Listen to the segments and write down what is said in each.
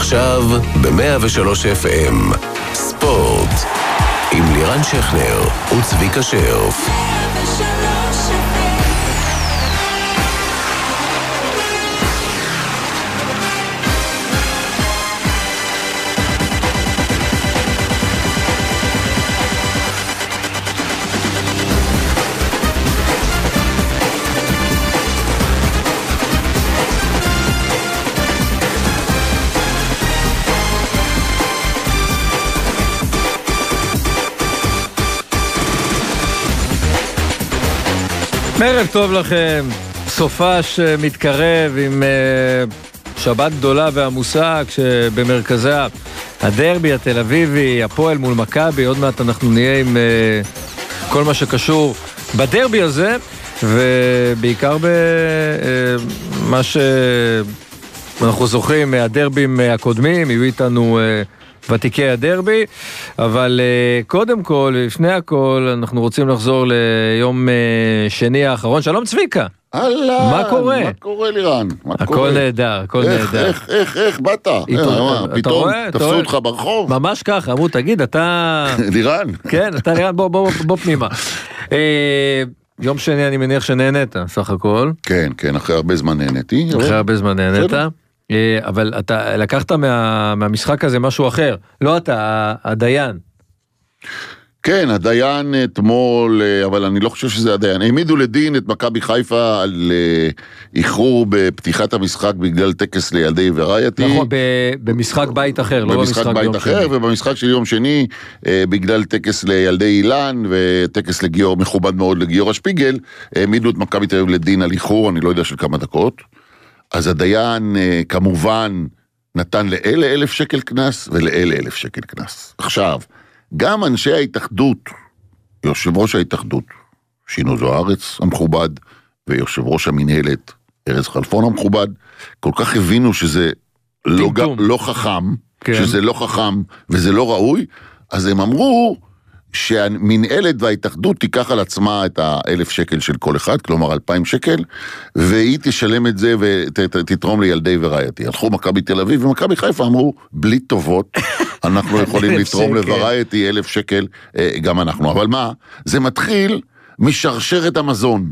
עכשיו ב-103 FM ספורט עם לירן שכנר וצביקה שרף. ערב טוב לכם, סופש מתקרב עם שבת גדולה ועמוסה, כשבמרכזה הדרבי התל אביבי, הפועל מול מכבי. עוד מעט אנחנו נהיה עם כל מה שקשור בדרבי הזה, ובעיקר במה שאנחנו זוכרים מהדרבים הקודמים. יהיו איתנו ותיקי הדרבי, אבל קודם כל, לפני הכל, אנחנו רוצים לחזור ליום שני האחרון. שלום צביקה. מה קורה? מה קורה לירן? הכל נהדר, הכל נהדר. איך באת? פתאום תפסו אותך ברחוב? ממש ככה, אמרו, תגיד, אתה... לירן? כן, אתה לירן, בוא פנימה. יום שני אני מניח שנהנית, סך הכל. כן, כן, אחרי הרבה זמן נהניתי. אחרי הרבה זמן נהנית. אבל אתה לקחת מהמשחק הזה משהו אחר, לא אתה, הדיין. כן, הדיין אתמול, אבל אני לא חושב שזה הדיין. העמידו לדין את מכבי חיפה על איחור בפתיחת המשחק בגלל טקס לילדי ורעייתי. נכון, במשחק בית אחר, לא במשחק בית אחר, ובמשחק של יום שני, בגלל טקס לילדי אילן, וטקס לגיור, מכובד מאוד לגיור השפיגל, העמידו את מכבי תל אביב לדין על איחור, אני לא יודע של כמה דקות. אז הדיין כמובן נתן לאלה 1,000 שקל כנס ולאלה 1,000 שקל כנס. עכשיו, גם אנשי ההתאחדות, יושב ראש ההתאחדות, שינו זוארץ המכובד, ויושב ראש המנהלת, ארז חלפון המכובד, כל כך הבינו שזה לא חכם, כן. שזה לא חכם וזה לא ראוי, אז הם אמרו שהמנהלת וההתאחדות תיקח על עצמה את 1,000 שקל של כל אחד, כלומר 2,000 שקל, והיא תשלם את זה ותתרום לילדי ורעייתי. הלכו מכבי תל אביב ומכבי חיפה אמרו, בלי טובות, אנחנו יכולים לתרום לוורעייתי 1,000 שקל, גם אנחנו. אבל מה? זה מתחיל משרשרת המזון.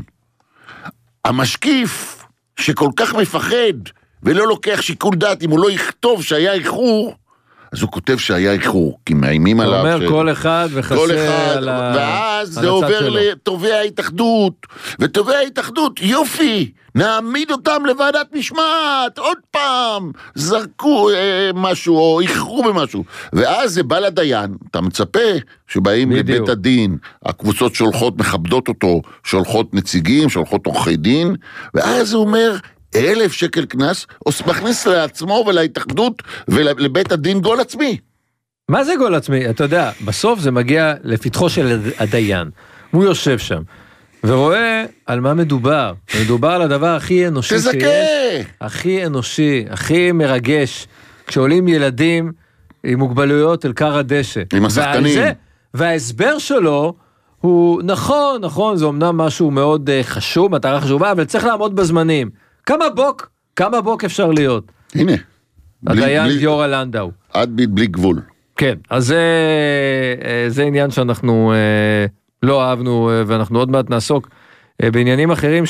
המשקיף שכל כך מפחד ולא לוקח שיקול דעת, אם הוא לא יכתוב שהיה איחור, אז הוא כותב שהיה איחור, כי מאיימים עליו. הוא אומר כל אחד וחסר על הצד שלו. ואז זה עובר לטובי ההתאחדות, וטובי ההתאחדות, יופי, נעמיד אותם לוועדת משמעת, עוד פעם, זרקו משהו, או איחרו במשהו. ואז זה בא לדיין, אתה מצפה שבאים לבית הדין, הקבוצות שולחות, מכבדות אותו, שולחות נציגים, שולחות עורכי דין, ואז הוא אומר, 1,000 שקל כנס, או מכניס לעצמו ולהתאחדות ולבית הדין גול עצמי. מה זה גול עצמי? אתה יודע, בסוף זה מגיע לפתחו של הדיין. הוא יושב שם, ורואה על מה מדובר. מדובר על הדבר הכי אנושי שיש. הכי אנושי, הכי מרגש, כשעולים ילדים עם מוגבלויות אל קר הדשא. עם השחקנים. וההסבר שלו הוא נכון, זה אמנם משהו מאוד חשוב, מטרה חשובה, אבל צריך לעמוד בזמנים. כמה בוק אפשר להיות? הנה. הדיין גיורא לנדאו. עד בלי גבול. כן, אז זה עניין שאנחנו לא אהבנו, ואנחנו עוד מעט נעסוק בעניינים אחרים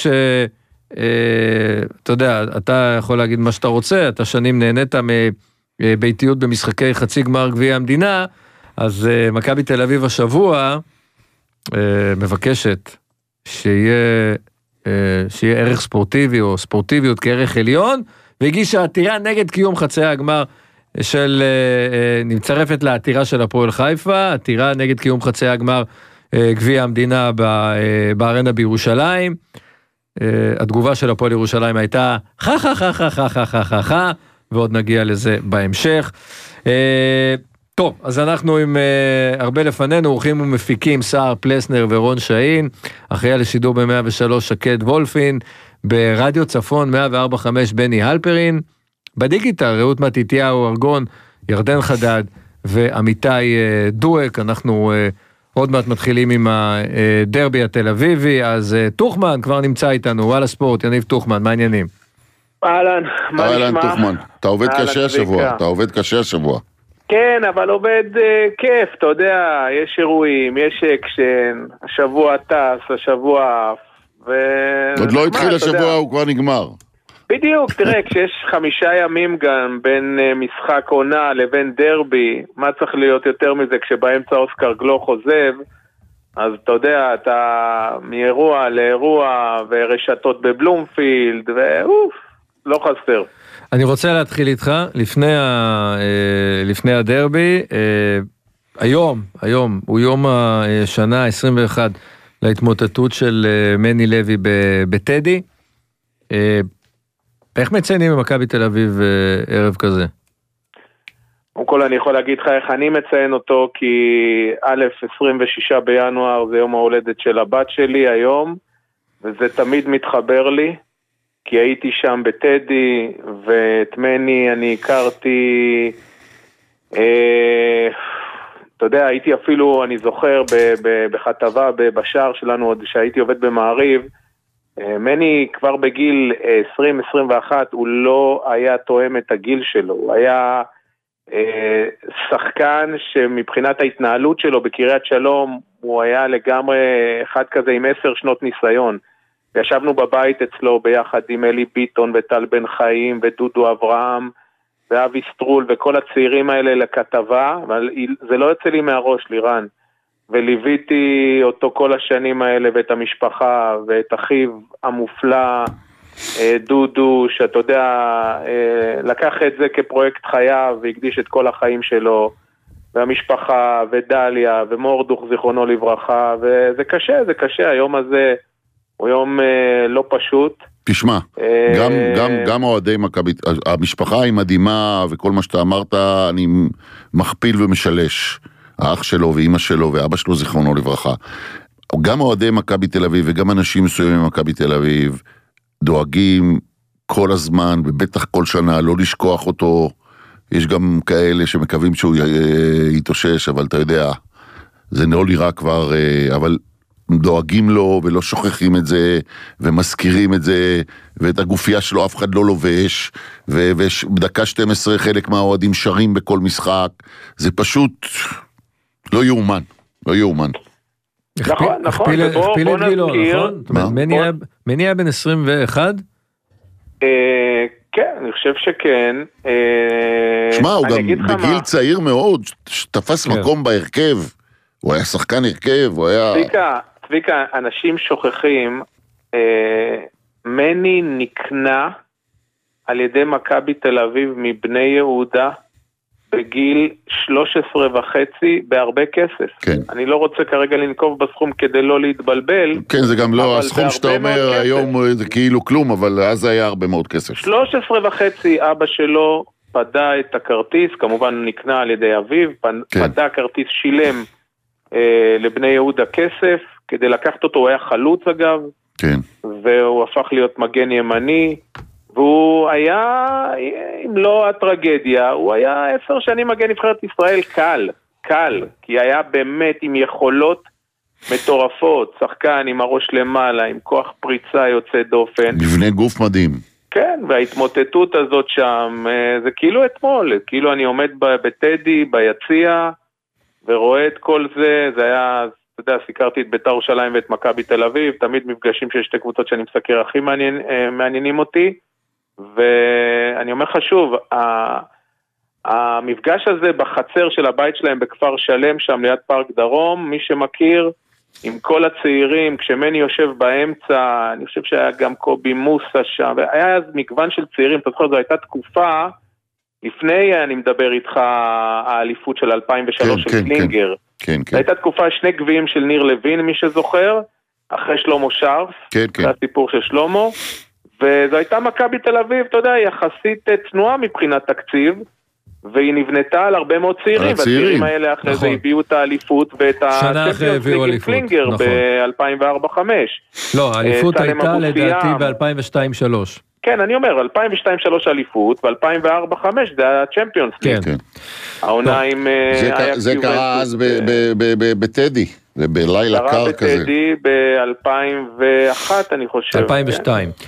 אתה יודע, אתה יכול להגיד מה שאתה רוצה, אתה שנים נהנית מביתיות במשחקי חצי גמר גביע המדינה, אז מכבי תל אביב השבוע מבקשת שיהיה ערך ספורטיבי או ספורטיביות כערך עליון, והגישה עתירה נגד קיום חצי הגמר נמצרפת לעתירה של הפועל חיפה, עתירה נגד קיום חצי הגמר גביע המדינה בארנה בירושלים. התגובה של הפועל ירושלים הייתה ועוד נגיע לזה בהמשך. טוב, אז אנחנו עם הרבה לפנינו, אורחים ומפיקים, סער פלסנר ורון שאין, אחראי לשידור ב-103 שקד וולפין, ברדיו צפון 104.5 בני הלפרין, בדיגיטל רעות מתיתיהו ארגון, ירדן חדד ועמיתי דואק. אנחנו עוד מעט מתחילים עם הדרבי התל אביבי, אז תוכמן כבר נמצא איתנו, וואלה ספורט, יניב תוכמן, מה העניינים? אהלן, מה נשמע? אהלן תוכמן, אתה עובד קשה השבוע, אתה עובד קשה השבוע. כן, אבל עובד כיף, אתה יודע, יש אירועים, יש אקשן, השבוע טס, השבוע עף, עוד לא התחיל השבוע, הוא כבר נגמר. בדיוק, תראה, כשיש 5 ימים גם בין משחק עונה לבין דרבי, מה צריך להיות יותר מזה כשבאמצע אוסקר גלוך עוזב, אז אתה יודע, אתה מאירוע לאירוע ורשתות בבלומפילד, ואוף, לא חסר. אני רוצה להתחיל איתך, לפני הדרבי, היום הוא יום השנה 21 להתמוטטות של מני לוי בטדי. איך מציינים במכבי תל אביב ערב כזה? קודם כל אני יכול להגיד לך איך אני מציין אותו, כי א' 26 בינואר זה יום ההולדת של הבת שלי היום, וזה תמיד מתחבר לי, כי הייתי שם בטדי, ואת מני אני הכרתי, אתה יודע, הייתי אפילו, אני זוכר, בכתבה בשער שלנו, עוד שהייתי עובד במעריב, מני כבר בגיל 20-21, הוא לא היה תואם את הגיל שלו, הוא היה שחקן שמבחינת ההתנהלות שלו בקריית שלום, הוא היה לגמרי אחד כזה עם 10 שנות ניסיון. וישבנו בבית אצלו ביחד עם אלי ביטון וטל בן חיים ודודו אברהם ואבי סטרול וכל הצעירים האלה לכתבה, אבל זה לא יוצא לי מהראש, לירן. וליוויתי אותו כל השנים האלה ואת המשפחה ואת אחיו המופלא דודו, שאתה יודע, לקח את זה כפרויקט חייו והקדיש את כל החיים שלו, והמשפחה ודליה ומורדוך זיכרונו לברכה, וזה קשה, זה קשה, היום הזה הוא יום לא פשוט. תשמע, גם אוהדי מכבי, המשפחה היא מדהימה, וכל מה שאתה אמרת אני מכפיל ומשלש, האח שלו ואמא שלו ואבא שלו זיכרונו לברכה. גם אוהדי מכבי תל אביב וגם אנשים מסוימים ממכבי תל אביב דואגים כל הזמן, ובטח כל שנה, לא לשכוח אותו. יש גם כאלה שמקווים שהוא יתאושש, אבל אתה יודע, זה לא נראה כבר, אבל דואגים לו ולא שוכחים את זה, ומזכירים את זה, ואת הגופייה שלו אף אחד לא לובש, ובדקה 12 חלק מהאוהדים שרים בכל משחק. זה פשוט לא יאומן, לא יאומן. נכון, הכפיל את גילו, נכון? מני היה בן 21? כן, אני חושב שכן. שמע, הוא גם בגיל צעיר מאוד, שתפס מקום בהרכב, הוא היה שחקן הרכב, הוא היה... צביקה, אנשים שוכחים, מני נקנה על ידי מכבי תל אביב מבני יהודה, בגיל 13.5 בהרבה כסף. כן. אני לא רוצה כרגע לנקוב בסכום כדי לא להתבלבל. כן, זה גם לא, הסכום שאתה אומר היום זה כאילו כלום, אבל אז זה היה הרבה מאוד כסף. 13.5 אבא שלו פדה את הכרטיס, כמובן נקנה על ידי אביו, פדה כרטיס, שילם לבני יהודה כסף, כדי לקחת אותו, הוא היה חלוץ אגב, כן. והוא הפך להיות מגן ימני, והוא היה, אם לא הטרגדיה, הוא היה 10 שנים מגן נבחרת ישראל קל, כי היה באמת עם יכולות מטורפות, שחקן עם הראש למעלה, עם כוח פריצה יוצא דופן. מבנה גוף מדהים. כן, וההתמוטטות הזאת שם, זה כאילו אתמול, כאילו אני עומד בטדי, ביציע, ורואה את כל זה, זה היה, אתה יודע, סיקרתי את בית"ר ירושלים ואת מכבי תל אביב, תמיד מפגשים של 2 קבוצות שאני מסקר הכי מעניינים אותי, ואני אומר לך שוב, המפגש הזה בחצר של הבית שלהם בכפר שלם, שם ליד פארק דרום, מי שמכיר, עם כל הצעירים, כשמני יושב באמצע, אני חושב שהיה גם קובי מוסה שם, והיה אז מגוון של צעירים, אתה זוכר, זו הייתה תקופה, לפני אני מדבר איתך, האליפות של 2003 של קלינגר, זו הייתה תקופה 2 גביעים של ניר לוין, מי שזוכר, אחרי שלמה שרף, זה הסיפור של שלמה, וזו הייתה מכבי תל אביב, אתה יודע, יחסית צנועה מבחינת תקציב, והיא נבנתה על הרבה מאוד צעירים, והצעירים האלה אחרי זה הביאו את האליפות, ואת הצ'מפיונס ליג עם קלינגר ב-2004-2005. לא, האליפות הייתה לדעתי ב-2002-2003. כן, אני אומר, 2002-2003 אליפות, ו-2004-2005 זה היה הצ'מפיונס ליג. העונה עם... זה קרה אז בטדי, בלילה קר כזה. קרה בטדי ב-2001, אני חושב. 2002.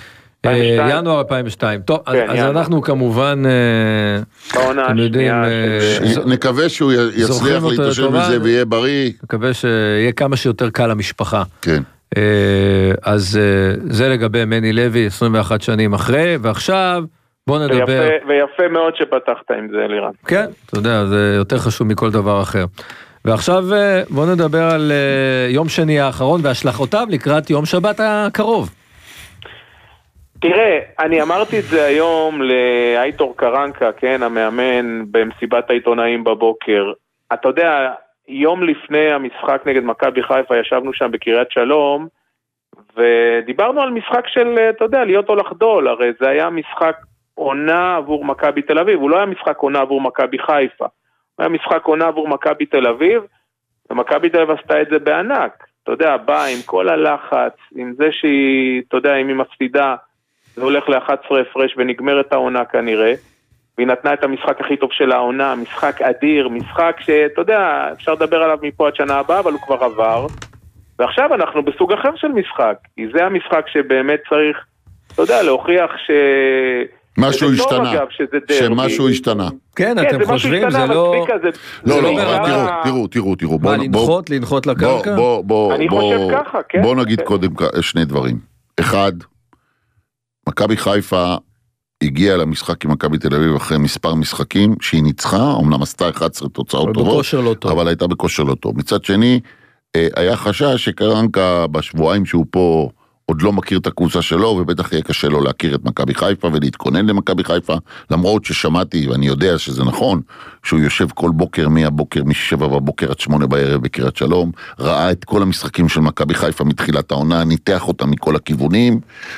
ינואר 2002. טוב, אז אנחנו כמובן, אתם יודעים, נקווה שהוא יצליח להתאושש מזה ויהיה בריא. נקווה שיהיה כמה שיותר קל למשפחה. כן. אז זה לגבי מני לוי, 21 שנים אחרי, ועכשיו בוא נדבר. ויפה מאוד שפתחת עם זה, לירן. כן, אתה יודע, זה יותר חשוב מכל דבר אחר. ועכשיו בוא נדבר על יום שני האחרון והשלכותיו לקראת יום שבת הקרוב. תראה, אני אמרתי את זה היום לאייטור קרנקה, כן, המאמן במסיבת העיתונאים בבוקר. אתה יודע, יום לפני המשחק נגד מכבי חיפה ישבנו שם בקריית שלום, ודיברנו על משחק של, אתה יודע, להיות או לחדול, הרי זה היה משחק עונה עבור מכבי תל אביב, הוא לא היה משחק עונה עבור מכבי חיפה, הוא היה משחק עונה עבור מכבי תל אביב, ומכבי תל אביב עשתה את זה בענק, אתה יודע, באה עם כל הלחץ, עם זה שהיא, אתה יודע, אם היא מפסידה, זה הולך ל-11 הפרש ונגמרת העונה כנראה, והיא נתנה את המשחק הכי טוב של העונה, משחק אדיר, משחק שאתה יודע, אפשר לדבר עליו מפה עד שנה הבאה, אבל הוא כבר עבר, ועכשיו אנחנו בסוג אחר של משחק, כי זה המשחק שבאמת צריך, אתה יודע, להוכיח משהו השתנה, שמשהו השתנה. כן, אתם חושבים, זה לא... לא, תראו. מה, לנחות לקרקע? אני חושב ככה, כן. בוא נגיד קודם שני דברים. אחד, מכבי חיפה הגיעה למשחק עם מכבי תל אביב אחרי מספר משחקים שהיא ניצחה, אמנם עשתה 11 תוצאות טובות, אבל הייתה בכושר לא טוב. מצד שני, היה חשש שקרנקה בשבועיים שהוא פה עוד לא מכיר את הקבוצה שלו, ובטח יהיה קשה לו להכיר את מכבי חיפה ולהתכונן למכבי חיפה, למרות ששמעתי, ואני יודע שזה נכון, שהוא יושב כל בוקר מהבוקר, מ7 בבוקר עד 8 בערב בקריית שלום, ראה את כל המשחקים של מכבי חיפה מתחילת העונה, ניתח אותם מכל הכיוונים,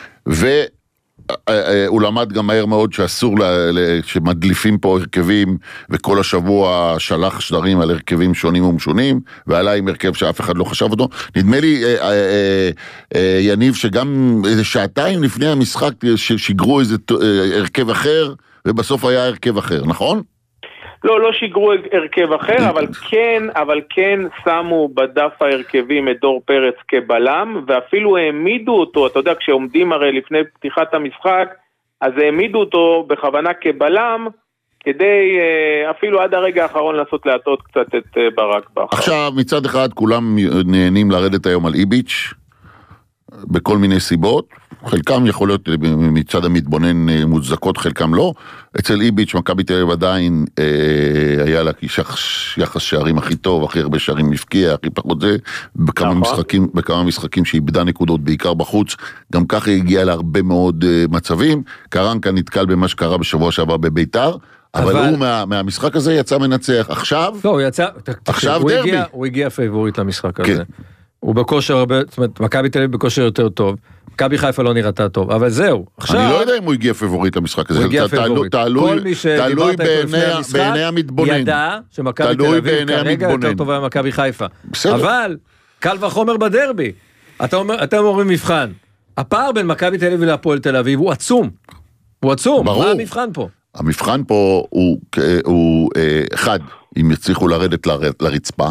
והוא למד גם מהר מאוד שאסור שמדליפים פה הרכבים, וכל השבוע שלח שדרים על הרכבים שונים ומשונים, ועלה עם הרכב שאף אחד לא חשב אותו. נדמה לי, יניב, שגם איזה שעתיים לפני המשחק שיגרו איזה הרכב אחר, ובסוף היה הרכב אחר, נכון? לא שיגרו הרכב אחר, אבל כן שמו בדף ההרכבים את דור פרץ כבלם, ואפילו העמידו אותו, אתה יודע, כשעומדים הרי לפני פתיחת המשחק, אז העמידו אותו בכוונה כבלם, כדי אפילו עד הרגע האחרון לעשות להטות קצת את ברק בכר. עכשיו, מצד אחד, כולם נהנים לרדת היום על איביץ', בכל מיני סיבות, חלקם יכול להיות מצד המתבונן מוצדקות, חלקם לא. אצל איביץ' מכבי תל אביב עדיין היה לה יחס שערים הכי טוב, הכי הרבה שערים מפקיע, הכי פחות זה, בכמה משחקים שאיבדה נקודות, בעיקר בחוץ, גם ככה הגיעה להרבה מאוד מצבים. קרנקה נתקל במה שקרה בשבוע שעבר בביתר, אבל הוא מהמשחק הזה יצא מנצח. עכשיו, לא, הוא יצא, עכשיו דרבי. הוא הגיע פייבורית למשחק הזה. הוא בכושר הרבה, זאת אומרת, מכבי תל אביב בכושר יותר טוב, מכבי חיפה לא נראתה טוב, אבל זהו, עכשיו... אני לא יודע אם הוא הגיע פייבורית למשחק הזה, הוא הגיע פייבורית. תלוי בעיני המתבונן. ידע שמכבי תל אביב כרגע יותר טובה ממכבי חיפה. אבל, קל וחומר בדרבי. אתם אומרים מבחן. הפער בין מכבי תל אביב להפועל תל אביב הוא עצום. הוא עצום. מה המבחן פה? המבחן פה הוא אחד, אם יצליחו לרדת לרצפה,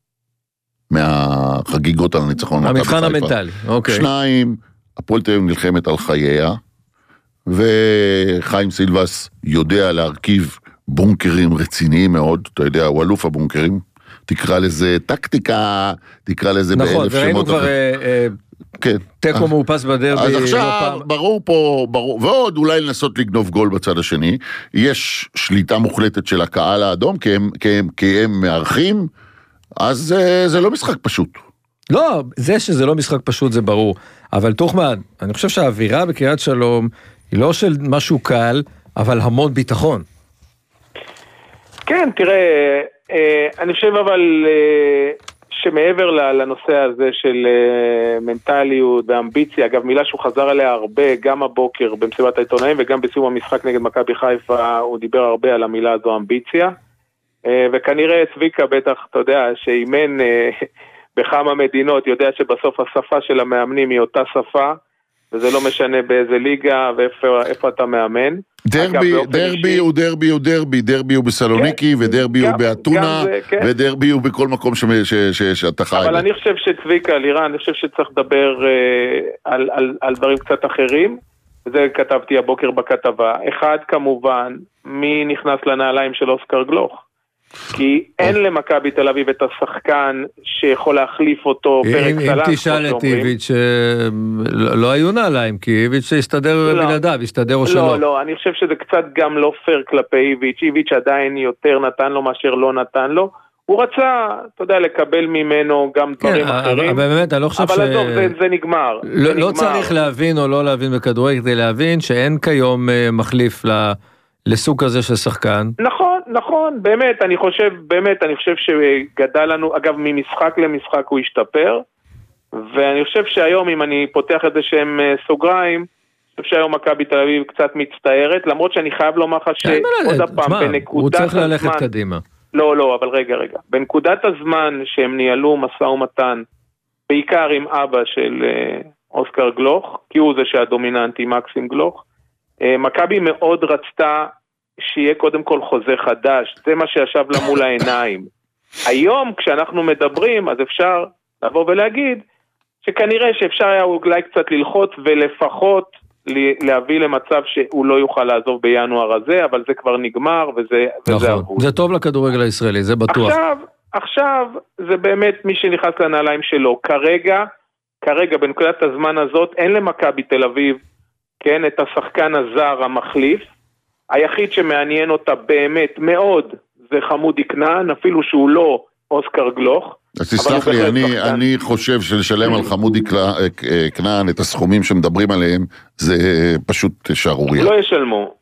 מהחגיגות על הניצחון. המבחן המנטלי, אוקיי. שניים, הפועל תל אביב נלחמת על חייה, וחיים סילבס יודע להרכיב בונקרים רציניים מאוד, אתה יודע, הוא אלוף הבונקרים, תקרא לזה טקטיקה, תקרא לזה נכון, וראינו כבר תיקו מאופס בדרבי. אז עכשיו, ברור פה, ועוד אולי לנסות לגנוב גול בצד השני, יש שליטה מוחלטת של הקהל האדום, כי הם מארחים, אז זה לא משחק פשוט. לא, זה שזה לא משחק פשוט זה ברור, אבל תוחמן, אני חושב שהאווירה בקריית שלום היא לא של משהו קל, אבל המון ביטחון. כן, תראה, אני חושב אבל שמעבר לנושא הזה של מנטליות ואמביציה, אגב מילה שהוא חזר עליה הרבה, גם הבוקר במסיבת העיתונאים וגם בסיום המשחק נגד מכבי חיפה, הוא דיבר הרבה על המילה הזו אמביציה, וכנראה צביקה בטח, אתה יודע, שאימן בכמה מדינות, יודע שבסוף השפה של המאמנים היא אותה שפה, וזה לא משנה באיזה ליגה ואיפה אתה מאמן. דרבי הוא בסלוניקי, ודרבי הוא באתונה, ודרבי הוא בכל מקום שאתה חי. אבל אני חושב שצביקה, לירן, אני חושב שצריך לדבר על דברים קצת אחרים, זה כתבתי הבוקר בכתבה. אחד, כמובן, מי נכנס לנעליים של אוסקר גלוך? כי אין למכבי תל אביב את השחקן שיכול להחליף אותו פרק סלנס. אם תשאל את איביץ' לא היו נעליים, כי איביץ' הסתדר בלעדיו, הסתדר או שלא. לא, אני חושב שזה קצת גם לא פייר כלפי איביץ'. איביץ' עדיין יותר נתן לו מאשר לא נתן לו. הוא רצה, אתה יודע, לקבל ממנו גם דברים אחרים. אבל באמת, אני לא חושב אבל עזוב, זה נגמר. לא צריך להבין או לא להבין בכדורגל, כדי להבין שאין כיום מחליף לסוג כזה של שחקן. נכון, באמת, אני חושב שגדל לנו, אגב, ממשחק למשחק הוא השתפר, ואני חושב שהיום, אם אני פותח את זה שהם סוגריים, אני חושב שהיום מכבי תל אביב קצת מצטערת, למרות שאני חייב לומר לך שעוד הפעם בנקודת הזמן... הוא צריך ללכת קדימה. לא, אבל רגע. בנקודת הזמן שהם ניהלו משא ומתן, בעיקר עם אבא של אוסקר גלוך, כי הוא זה שהדומיננטי, מקסים גלוך, מכבי מאוד רצתה שיהיה קודם כל חוזה חדש, זה מה שישב לה מול העיניים. היום כשאנחנו מדברים, אז אפשר לבוא ולהגיד, שכנראה שאפשר היה אולי קצת ללחוץ ולפחות להביא למצב שהוא לא יוכל לעזוב בינואר הזה, אבל זה כבר נגמר וזה נכון, זה טוב לכדורגל הישראלי, זה בטוח. עכשיו זה באמת מי שנכנס לנעליים שלו. כרגע בנקודת הזמן הזאת אין למכבי תל אביב, כן, את השחקן הזר המחליף. היחיד שמעניין אותה באמת מאוד זה חמודי כנען, אפילו שהוא לא אוסקר גלוך. אז תסלח לי, אני חושב שלשלם על חמודי כנען את הסכומים שמדברים עליהם, זה פשוט שערוריה. לא ישלמו.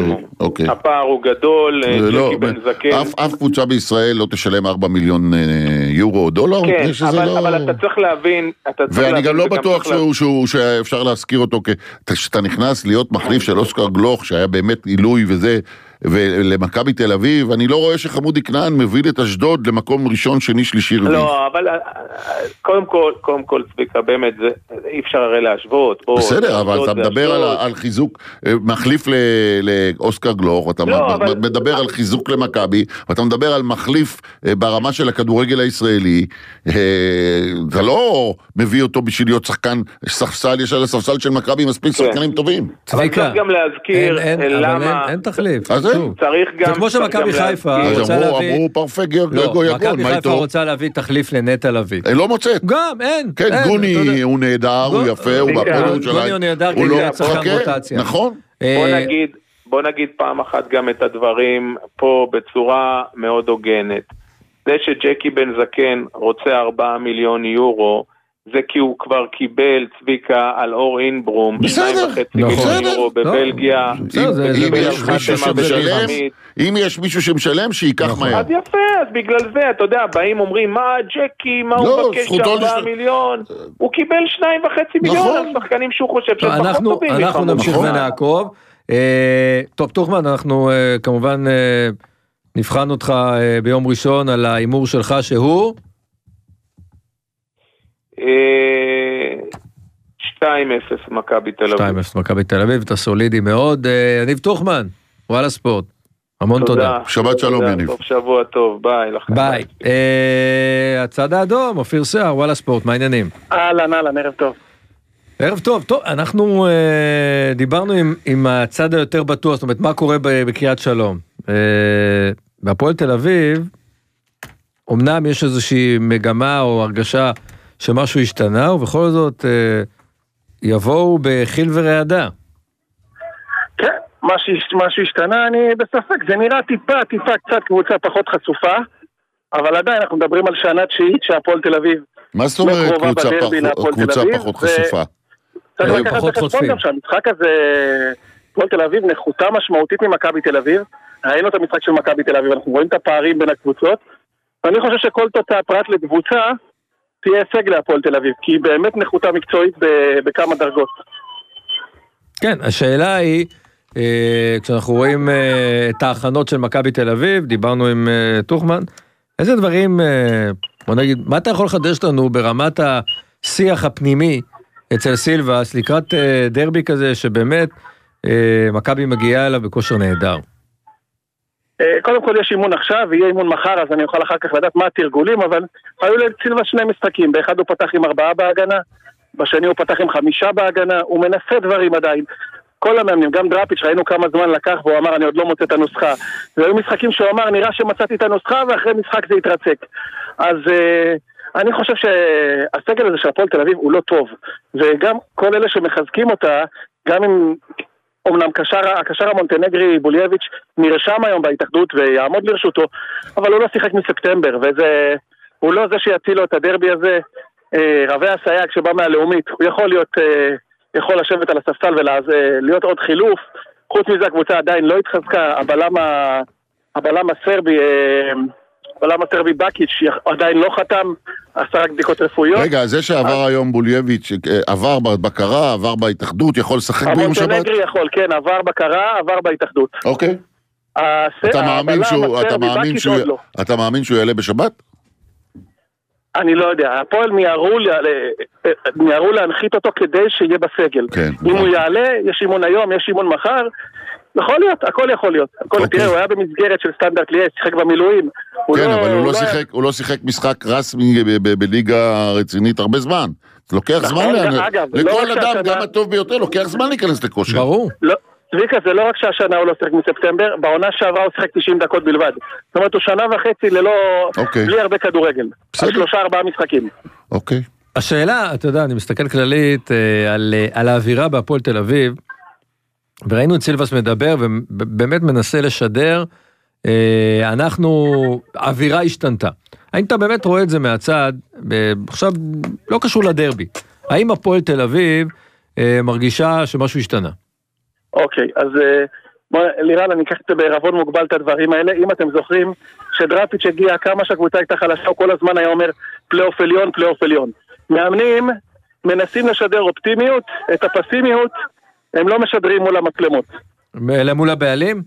הפער הוא גדול, ג'קי בן זקן. אף קבוצה בישראל לא תשלם 4 מיליון יורו או דולר? כן, אבל אתה צריך להבין... ואני גם לא בטוח שאפשר להזכיר אותו, כשאתה נכנס להיות מחליף של אוסקר גלוך, שהיה באמת עילוי וזה, ולמכבי תל אביב, אני לא רואה שחמודי כנען מביא את אשדוד למקום ראשון, שני, שלישי, רביעי. לא, אבל קודם כל, צביקה, באמת, אי אפשר הרי להשוות. בסדר, אבל אתה מדבר על חיזוק, מחליף לאוסקר גלוך, אתה מדבר על חיזוק למכבי, ואתה מדבר על מחליף ברמה של הכדורגל הישראלי, אתה לא מביא אותו בשביל להיות שחקן ספסל, יש על הספסל של מכבי מספיק שחקנים טובים. אבל צריך גם להזכיר למה... אין תחליף. צריך גם... זה כמו שמכבי חיפה רוצה להביא... אמרו פרפק גויגון, מכבי חיפה רוצה להביא תחליף לנטע לביא. לא מוצאת. גם, אין. כן, גוני הוא נהדר, הוא יפה, הוא בפעילות שלהם. גוני הוא נהדר, כי הוא שחקן רוטציה. נכון. בוא נגיד פעם אחת גם את הדברים פה בצורה מאוד הוגנת. זה שג'קי בן זקן רוצה 4 מיליון יורו, זה כי הוא כבר קיבל צביקה על אור אינברום, 2.5 מיליון יורו בבלגיה. אם יש מישהו שמשלם, שייקח מהר. אז יפה, אז בגלל זה, אתה יודע, באים אומרים, מה ג'קי, מה הוא מבקש 4 מיליון? הוא קיבל 2.5 מיליון על שחקנים שהוא חושב שהם פחות טובים. אנחנו נמשיך ונעקוב. טוב, תוכמן, אנחנו כמובן נבחן אותך ביום ראשון על האימור שלך שהוא... 2-0 מכבי תל אביב. 2-0 מכבי תל אביב, אתה סולידי מאוד. יניב תוכמן, וואלה ספורט. המון תודה. שבת שלום יניב. שבוע טוב, ביי. ביי. הצד האדום, אופיר שיער, וואלה ספורט, מה העניינים? אהלן, ערב טוב. ערב טוב, אנחנו דיברנו עם הצד היותר בטוח, זאת אומרת, מה קורה בקריית שלום. בהפועל תל אביב, אמנם יש איזושהי מגמה או הרגשה שמשהו השתנה, ובכל זאת יבואו בחיל ורעדה. כן, משהו השתנה, אני בספק, זה נראה טיפה קצת קבוצה פחות חשופה, אבל עדיין אנחנו מדברים על שנה תשיעית שהפועל תל אביב מה זאת אומרת קבוצה פחות חשופה? צריך לקחת בחשבון גם שהמשחק הזה, הפועל תל אביב נחותה משמעותית ממכבי תל אביב, ראינו את המשחק של מכבי תל אביב, אנחנו רואים את הפערים בין הקבוצות, ואני חושב שכל תוצאה פרט לקבוצה תהיה הישג להפועל תל אביב, כי היא באמת נחותה מקצועית בכמה דרגות. כן, השאלה היא, כשאנחנו רואים את ההכנות של מכבי תל אביב, דיברנו עם תוכמן, איזה דברים, בוא נגיד, מה אתה יכול לחדש לנו ברמת השיח הפנימי אצל סילבס, לקראת דרבי כזה שבאמת מכבי מגיעה אליו בכושר נהדר? קודם כל יש אימון עכשיו, ויהיה אימון מחר, אז אני אוכל אחר כך לדעת מה התרגולים, אבל היו לסילבס 2 משחקים, באחד הוא פתח עם 4 בהגנה, בשני הוא פתח עם 5 בהגנה, הוא מנסה דברים עדיין. כל המאמנים, גם דראפיץ' ראינו כמה זמן לקח והוא אמר אני עוד לא מוצא את הנוסחה. והיו משחקים שהוא אמר נראה שמצאתי את הנוסחה ואחרי משחק זה יתרצק. אז אני חושב שהסגל הזה של הפועל תל אביב הוא לא טוב, וגם כל אלה שמחזקים אותה, גם אם אמנם הקשר המונטנגרי בולייביץ' נרשם היום בהתאחדות ויעמוד לרשותו, אבל הוא לא שיחק מספטמבר, והוא לא זה שיציל לו את הדרבי הזה. רבי הסייג שבא מהלאומית, הוא יכול לשבת על הספסל ולהיות עוד חילוף. חוץ מזה הקבוצה עדיין לא התחזקה, הבלם הסרבי בקיץ' עדיין לא חתם, 10 בדיקות רפואיות. רגע, זה שעבר היום בולייביץ', עבר בבקרה, עבר בהתאחדות, יכול לשחק ביום שבת? המונטנגרי יכול, כן, עבר בקרה, עבר בהתאחדות. אוקיי. אתה מאמין שהוא יעלה בשבת? אני לא יודע, הפועל מיהרו להנחית אותו כדי שיהיה בסגל. אם הוא יעלה, יש אימון היום, יש אימון מחר, יכול להיות, הכל יכול להיות. תראה, הוא היה במסגרת של סטנדרט ליאס, שיחק במילואים. כן, אבל הוא לא שיחק משחק רסמי בליגה רצינית הרבה זמן. זה לוקח זמן, לכל אדם, גם הטוב ביותר, לוקח זמן להיכנס לכושר. ברור. צביקה, זה לא רק שהשנה הוא לא שיחק מספטמבר, בעונה שעברה הוא שיחק 90 דקות בלבד. זאת אומרת, הוא שנה וחצי בלי הרבה כדורגל. על 3-4 משחקים. אוקיי. השאלה, אתה יודע, אני מסתכל כללית על האווירה בהפועל תל אביב, וראינו את סילבס מדבר, ובאמת מנסה לשדר, האווירה השתנתה. האם אתה באמת רואה את זה מהצד, עכשיו לא קשור לדרבי, האם הפועל תל אביב מרגישה שמשהו השתנה? אוקיי, אז לירן, אני אקח את זה בערבון מוגבל את הדברים האלה. אם אתם זוכרים שדראפיץ' הגיע כמה שהקבוצה הייתה חלשה, הוא כל הזמן היה אומר פלייאוף עליון, פלייאוף עליון. מאמנים מנסים לשדר אופטימיות, את הפסימיות הם לא משדרים מול המצלמות. אלא מול הבעלים?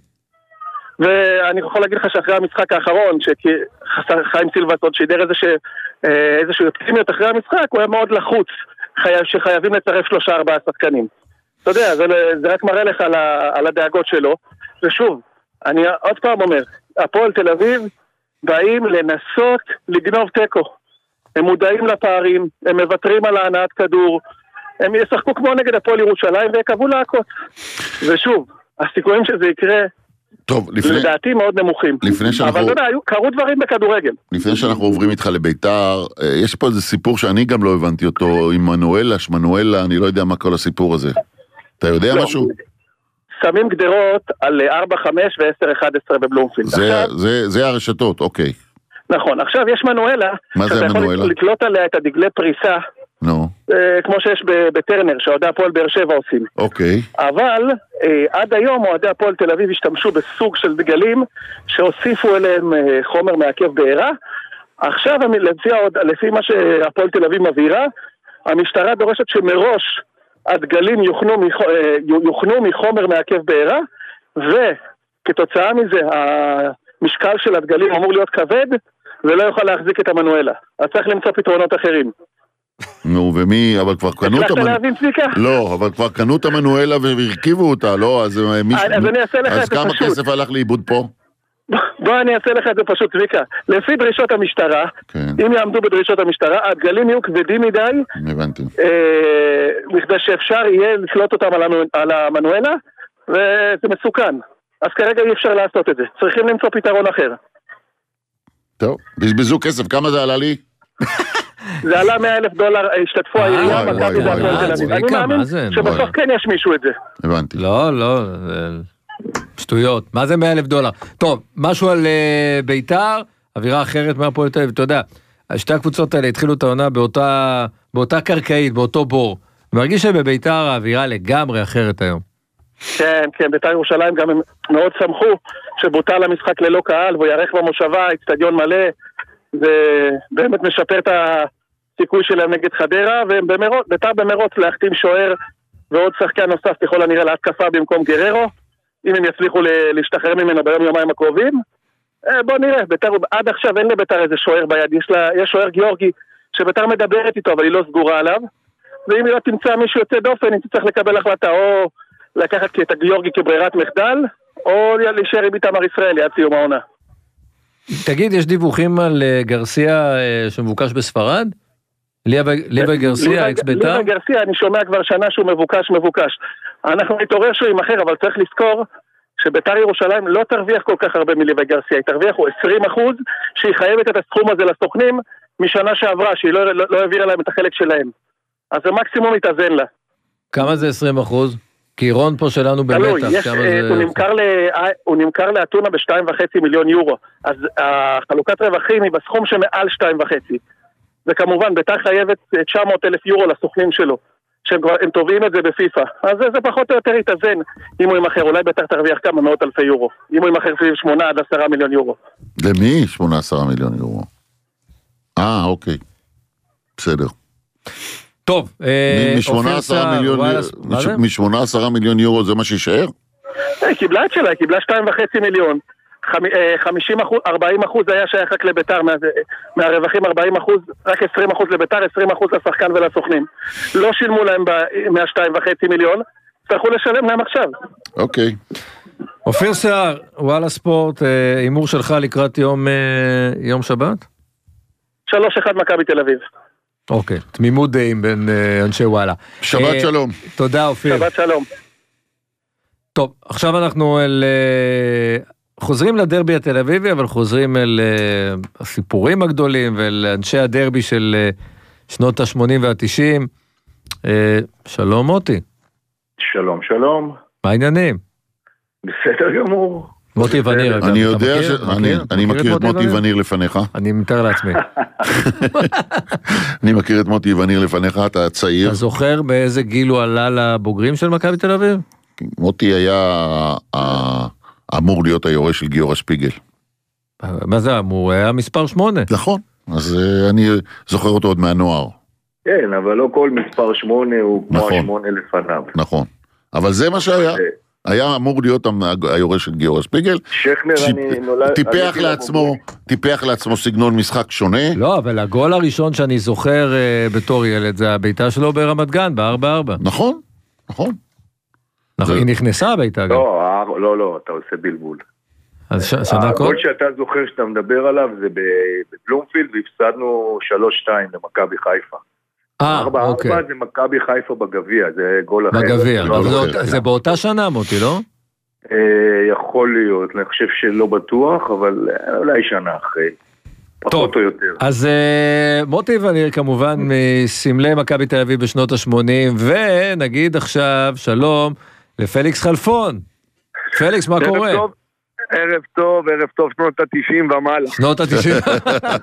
ואני יכול להגיד לך שאחרי המשחק האחרון, שחיים סילבס עוד שידר איזשהו אופטימיות אחרי המשחק, הוא היה מאוד לחוץ, שחייבים לצרף 3-4 שחקנים. אתה יודע, זה רק מראה לך על הדאגות שלו. ושוב, אני עוד פעם אומר, הפועל תל אביב באים לנסות לגנוב טקו. הם מודעים לפערים, הם מוותרים על הענעת כדור, הם ישחקו כמו נגד הפועל ירושלים ויקבו להכות. ושוב, הסיכויים שזה יקרה, לדעתי מאוד נמוכים. אבל אתה יודע, קרו דברים בכדורגל. לפני שאנחנו עוברים איתך לביתר, יש פה איזה סיפור שאני גם לא הבנתי אותו, עם מנואלה, אני לא יודע מה כל הסיפור הזה. אתה יודע משהו? שמים גדרות על 4-5 ו-10-11 בבלומפילד. זה הרשתות, אוקיי. נכון, עכשיו יש מנואלה, שאתה יכול לקלוט עליה את הדגלי פריסה, כמו שיש בטרנר, שאוהדי הפועל באר שבע עושים. אוקיי. אבל עד היום אוהדי הפועל תל אביב השתמשו בסוג של דגלים, שהוסיפו אליהם חומר מעכב בעירה. עכשיו, לפי מה שהפועל תל אביב מבהירה, המשטרה דורשת שמראש הדגלים יוכנו מחומר מעכב בעירה, וכתוצאה מזה המשקל של הדגלים אמור להיות כבד, ולא יוכל להחזיק את המנואלה. אז צריך למצוא פתרונות אחרים. נו, ומי, אבל כבר קנו את המנואלה. לא, אבל כבר קנו את המנואלה והרכיבו אותה, לא? אז כמה כסף הלך לאיבוד פה? בוא אני אעשה לך את זה פשוט, צביקה. לפי דרישות המשטרה, אם יעמדו בדרישות המשטרה, הדגלים יהיו כבדים מדי, הבנתי. בכדי שאפשר יהיה לקלוט אותם על המנואלה, וזה מסוכן. אז כרגע אי אפשר לעשות את זה. צריכים למצוא פתרון אחר. טוב, בזבזו כסף, כמה זה עלה לי? זה עלה $100,000, השתתפו העירייה, אני מאמין שבסוף כן ישמישו את זה. הבנתי. לא, שטויות, מה זה $100,000? טוב, משהו על ביתר, אווירה אחרת מהפועל תל אביב, אתה יודע, שתי הקבוצות האלה התחילו את העונה באותה קרקעית, באותו בור, מרגיש שבביתר האווירה לגמרי אחרת היום. כן, ביתר ירושלים גם הם מאוד שמחו שבוטל המשחק ללא קהל, והוא יערך במושבה, אצטדיון מלא, זה באמת משפר את הסיכוי שלהם נגד חדרה, והם ביתר במרוץ להחתים שוער ועוד שחקן נוסף ככל הנראה להתקפה במקום גררו, אם הם יצליחו להשתחרר ממנו ביום יומיים הקרובים. בוא נראה, עד עכשיו אין לביתר איזה שוער ביד, יש שוער גיאורגי שביתר מדברת איתו אבל היא לא סגורה עליו, ואם היא לא תמצא מישהו יוצא דופן, היא תצטרך לקבל החלטה או לקחת את הגיאורגי כברירת מחדל, או להישאר עם איתמר ישראלי עד סיום העונה. תגיד, יש דיווחים על גרסיה שמבוקש בספרד? ליבה גרסיה, אקס ביתר? ליבה גרסיה, אני שומע כבר שנה שהוא מבוקש. אנחנו נתעורר שהוא עם אחר, אבל צריך לזכור שביתר ירושלים לא תרוויח כל כך הרבה מליבה גרסיה, היא תרוויח 20%, שהיא חייבת את הסכום הזה לסוכנים משנה שעברה, שהיא לא העבירה להם את החלק שלהם. אז זה מקסימום יתאזן לה. כמה זה 20%? כי רון פה שלנו במתח. הוא נמכר לאתונה ב2.5 מיליון יורו, אז החלוקת רווחים היא בסכום שמעל 2.5. וכמובן ביתר חייבת 900,000 יורו לסוכנים שלו, שהם תובעים את זה בפיפה. אז זה פחות או יותר יתאזן אם הוא ימחר, אולי ביתר תרוויח כמה מאות אלפי יורו, אם הוא ימחר סביב 8 עד 10 מיליון יורו. למי 8-10 מיליון יורו? אוקיי, בסדר. טוב, מ-18 מיליון יורו זה מה שישאר? היא קיבלה את שלה, היא קיבלה 2.5 מיליון. 40% היה שייך רק לביתר, מהרווחים 40%, רק 20% לביתר, 20% לשחקן ולסוכנים. לא שילמו להם מה-2.5 מיליון, צריכו לשלם להם עכשיו. אוקיי. אופיר שיער, וואלה ספורט, אימור שלך לקראת יום שבת? 3-1 מכבי תל אביב. אוקיי, תמימות דעים בין אנשי וואלה. שבת שלום. תודה אופיר. שבת שלום. טוב, עכשיו אנחנו חוזרים לדרבי התל אביבי, אבל חוזרים אל הסיפורים הגדולים ואל אנשי הדרבי של שנות ה-80 וה-90. שלום מוטי. שלום, שלום. מה העניינים? בסדר גמור. מוטי וניר. אני יודע אני מכיר את מוטי וניר לפניך. אני מתאר לעצמי. אני מכיר את מוטי וניר לפניך, אתה צעיר. אתה זוכר באיזה גיל הוא עלה לבוגרים של מכבי תל אביב? מוטי היה אמור להיות היורש של גיורא שפיגל. מה זה אמור? הוא היה מספר 8. נכון, אז אני זוכר אותו עוד מהנוער. כן, אבל לא כל מספר 8 הוא כמו 8 לפניו. נכון, אבל זה מה שהיה. היה אמור להיות היורש של גיורא שפיגל. שכנר אני נולד... טיפח לעצמו סגנון משחק שונה. לא, אבל הגול הראשון שאני זוכר בתור ילד, זה הביתה שלו ברמת גן, ב-4-4. נכון, נכון. היא נכנסה הביתה גם. לא, אתה עושה בלבול. אז שנה הגול שאתה זוכר שאתה מדבר עליו זה בבלומפילד, והפסדנו 3-2 למכבי חיפה. 4-4 זה מכבי חיפה בגביע, זה גול אחר. בגביע, זה באותה שנה מוטי, לא? יכול להיות, אני חושב שלא בטוח, אבל אולי שנה אחרי. פחות או יותר. אז מוטי וניר כמובן מסמלי מכבי תל אביב בשנות ה-80, ונגיד עכשיו שלום לפליקס חלפון. פליקס, מה קורה? ערב טוב, שנות ה-90 ומעלה. שנות ה-90.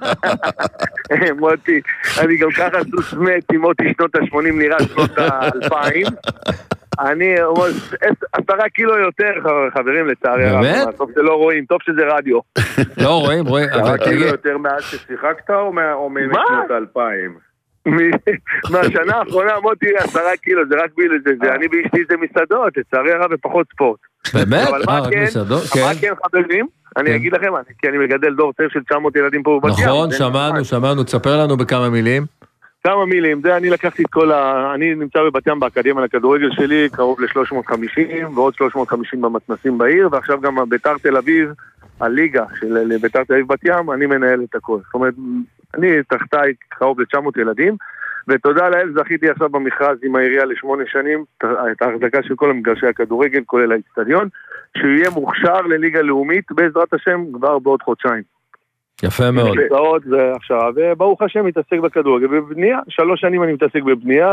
מוטי, אני גם ככה סוס מת עם מוטי שנות ה-80 נראה שנות ה-2000. אני 10 קילו יותר, חברים, לצערי הרב. טוב שלא רואים, טוב שזה רדיו. לא רואים. 10 קילו יותר מאז ששיחקת או משנות ה-2000? מהשנה האחרונה מוטי 10 קילו, זה רק ביל זה, אני ואשתי זה מסעדות, לצערי הרב ופחות ספורט. באמת? רק מסעדות? מה כן חברים? אני אגיד לכם, כי אני מגדל דור צעיר של 900 ילדים פה בבת ים. נכון, שמענו, תספר לנו בכמה מילים. כמה מילים, זה אני לקחתי את כל אני נמצא בבת ים באקדמיה לכדורגל שלי, קרוב ל-350, ועוד 350 במתנסים בעיר, ועכשיו גם ביתר תל אביב, הליגה של ביתר תל אביב בת ים, אני מנהל את הכל. זאת אומרת, אני תחתיי קרוב ל-900 ילדים, ותודה לאל זכיתי עכשיו במכרז עם העירייה ל8 שנים, את ההחזקה של כל המגרשי הכדורגל, כולל האצטדיון, שהוא יהיה מוכשר לליגה לאומית, בעזרת השם, כבר בעוד חודשיים. יפה מאוד. ועכשיו, וברוך השם מתעסק בכדורגל, בבנייה, 3 שנים אני מתעסק בבנייה,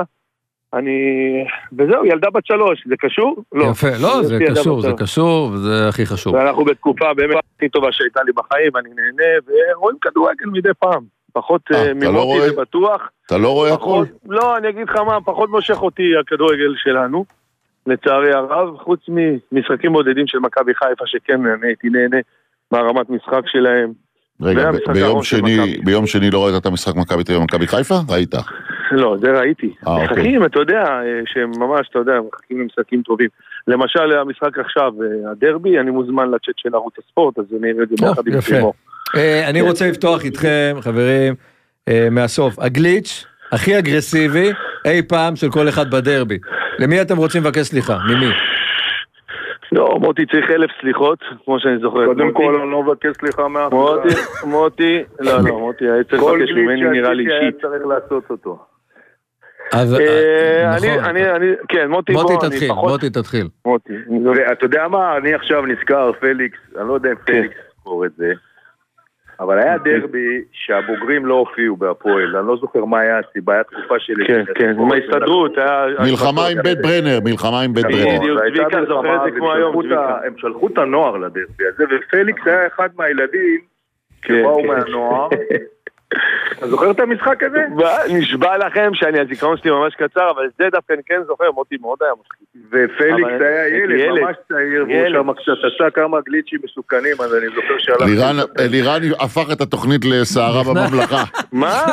וזהו, ילדה בת 3, זה קשור? לא. יפה, לא, זה קשור, וזה הכי חשוב. ואנחנו בתקופה באמת הכי טובה שהייתה לי בחיים, אני נהנה, ורואים כדורגל מדי פעם. פחות ממותי זה בטוח. אתה לא רואה הכל? לא, אני אגיד לך מה, פחות מושך אותי הכדורגל שלנו, לצערי הרב, חוץ ממשחקים בודדים של מכבי חיפה, שכן הייתי נהנה מהרמת משחק שלהם. רגע, ביום שני לא ראית את המשחק מכבי תל אביב ומכבי חיפה? ראית? לא, זה ראיתי. משחקים, אתה יודע, שהם ממש, אתה יודע, משחקים למשחקים טובים. למשל, המשחק עכשיו, הדרבי, אני מוזמן לצ'אט של ערוץ הספורט, אז אני אראה את זה ביחד עם סימו. אני רוצה לפתוח איתכם, חברים, מהסוף. הגליץ' הכי אגרסיבי אי פעם של כל אחד בדרבי. למי אתם רוצים לבקש סליחה? ממי? לא, מוטי צריך 1000 סליחות, כמו שאני זוכר. קודם כל, אני לא מבקש סליחה מאחורה. מוטי, לא, מוטי, היה צריך לבקש ממני נראה לי אישית. היה צריך לעשות אותו. כן, מוטי תתחיל. ואתה יודע מה, אני עכשיו נזכר, פליקס, אני לא יודע אם פליקס קורא את זה, אבל היה דרבי שהבוגרים לא הופיעו בהפועל, אני לא זוכר מה היה הסיבה, היה תקופה של... כן, עם ההסתדרות, מלחמה עם בית ברנר. צביקה זוכר את זה כמו היום. הם שלחו את הנוער לדרבי הזה, ופליקס היה אחד מהילדים שבאו מהנוער. אתה זוכר את המשחק הזה? נשבע לכם שאני הזיכרון שלי ממש קצר, אבל זה דווקא אני כן זוכר, מוטי מאוד היה משחק. ופליקס היה ילד, ממש צעיר, והוא שם קצת עשה כמה גליצ'ים מסוכנים, אז אני זוכר שהלכתי... לירן הפך את התוכנית לסערה בממלכה. מה?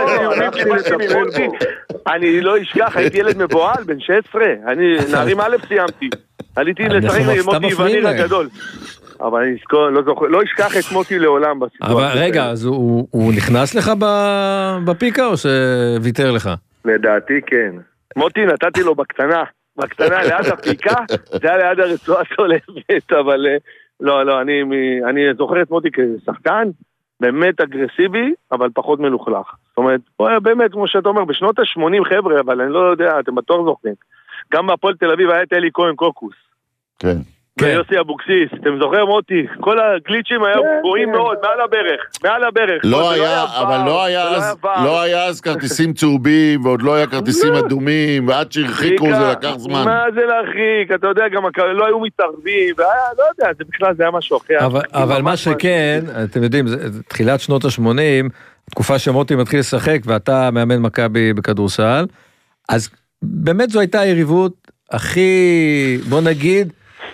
אני לא אשכח, הייתי ילד מבועל, בן 16, אני נערים א' סיימתי. עליתי לשחק מוטי וניר הגדול. אבל אני לא אשכח את מוטי לעולם בסיטואציה. אבל רגע, אז הוא נכנס לך בפיקה או שוויתר לך? לדעתי כן. מוטי נתתי לו בקטנה ליד הפיקה, זה היה ליד הרצועה סולבת, אבל לא, אני זוכר את מוטי כשחקן, באמת אגרסיבי, אבל פחות מלוכלך. זאת אומרת, הוא היה באמת, כמו שאתה אומר, בשנות ה-80 חבר'ה, אבל אני לא יודע, אתם בטוח זוכרים. גם בהפועל תל אביב היה את אלי כהן קוקוס. כן. ויוסי אבוקסיס, אתם זוכר מוטי, כל הגליצ'ים היו גבוהים מאוד, מעל הברך. לא היה, אבל לא היה אז כרטיסים צהובים, ועוד לא היה כרטיסים אדומים, ועד שהרחיקו זה לקח זמן. מה זה להרחיק, אתה יודע, גם לא היו מתערבים, לא יודע, זה בכלל זה היה משהו אחר. אבל מה שכן, אתם יודעים, תחילת שנות ה-80, תקופה שמוטי מתחיל לשחק, ואתה מאמן מכבי בכדורסל, אז באמת זו הייתה היריבות הכי, בוא נגיד,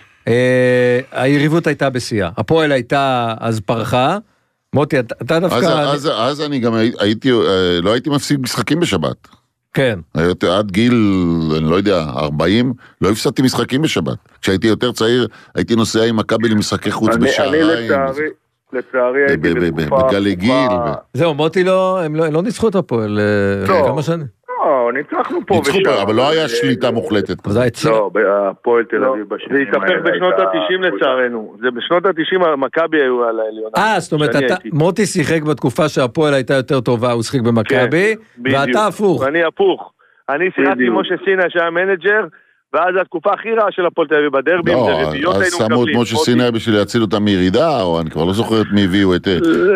היריבות הייתה בשיאה, הפועל הייתה אז פרחה, מוטי, אתה דווקא... אז אני גם לא הייתי מפסיד משחקים בשבת. כן. עד גיל, אני לא יודע, 40, לא הפסדתי משחקים בשבת. כשהייתי יותר צעיר, הייתי נוסע עם מכבי למשחקי חוץ בשעריים. אני לצערי הייתי בתקופה... בגלי גיל. זהו, מוטי הם לא ניצחו את הפועל כמה שנים. לא, ניצחנו פה ושם. אבל לא היה שליטה מוחלטת. לא, בהפועל תל אביב בשנים האלה. זה התהפך בשנות ה-90 לצערנו. זה בשנות ה-90 המכבי היו על העליונה. זאת אומרת, מוטי שיחק בתקופה שהפועל הייתה יותר טובה, הוא שיחק במכבי, ואתה הפוך. אני הפוך. אני שיחקתי עם משה סיני שהיה מנג'ר, ואז התקופה הכי רעה של הפועל תל אביב בדרבים, זה רביעיות היינו מקבלים. שמו את משה סיני בשביל להציל אותם מירידה, או אני כבר לא זוכר את מי הביאו את...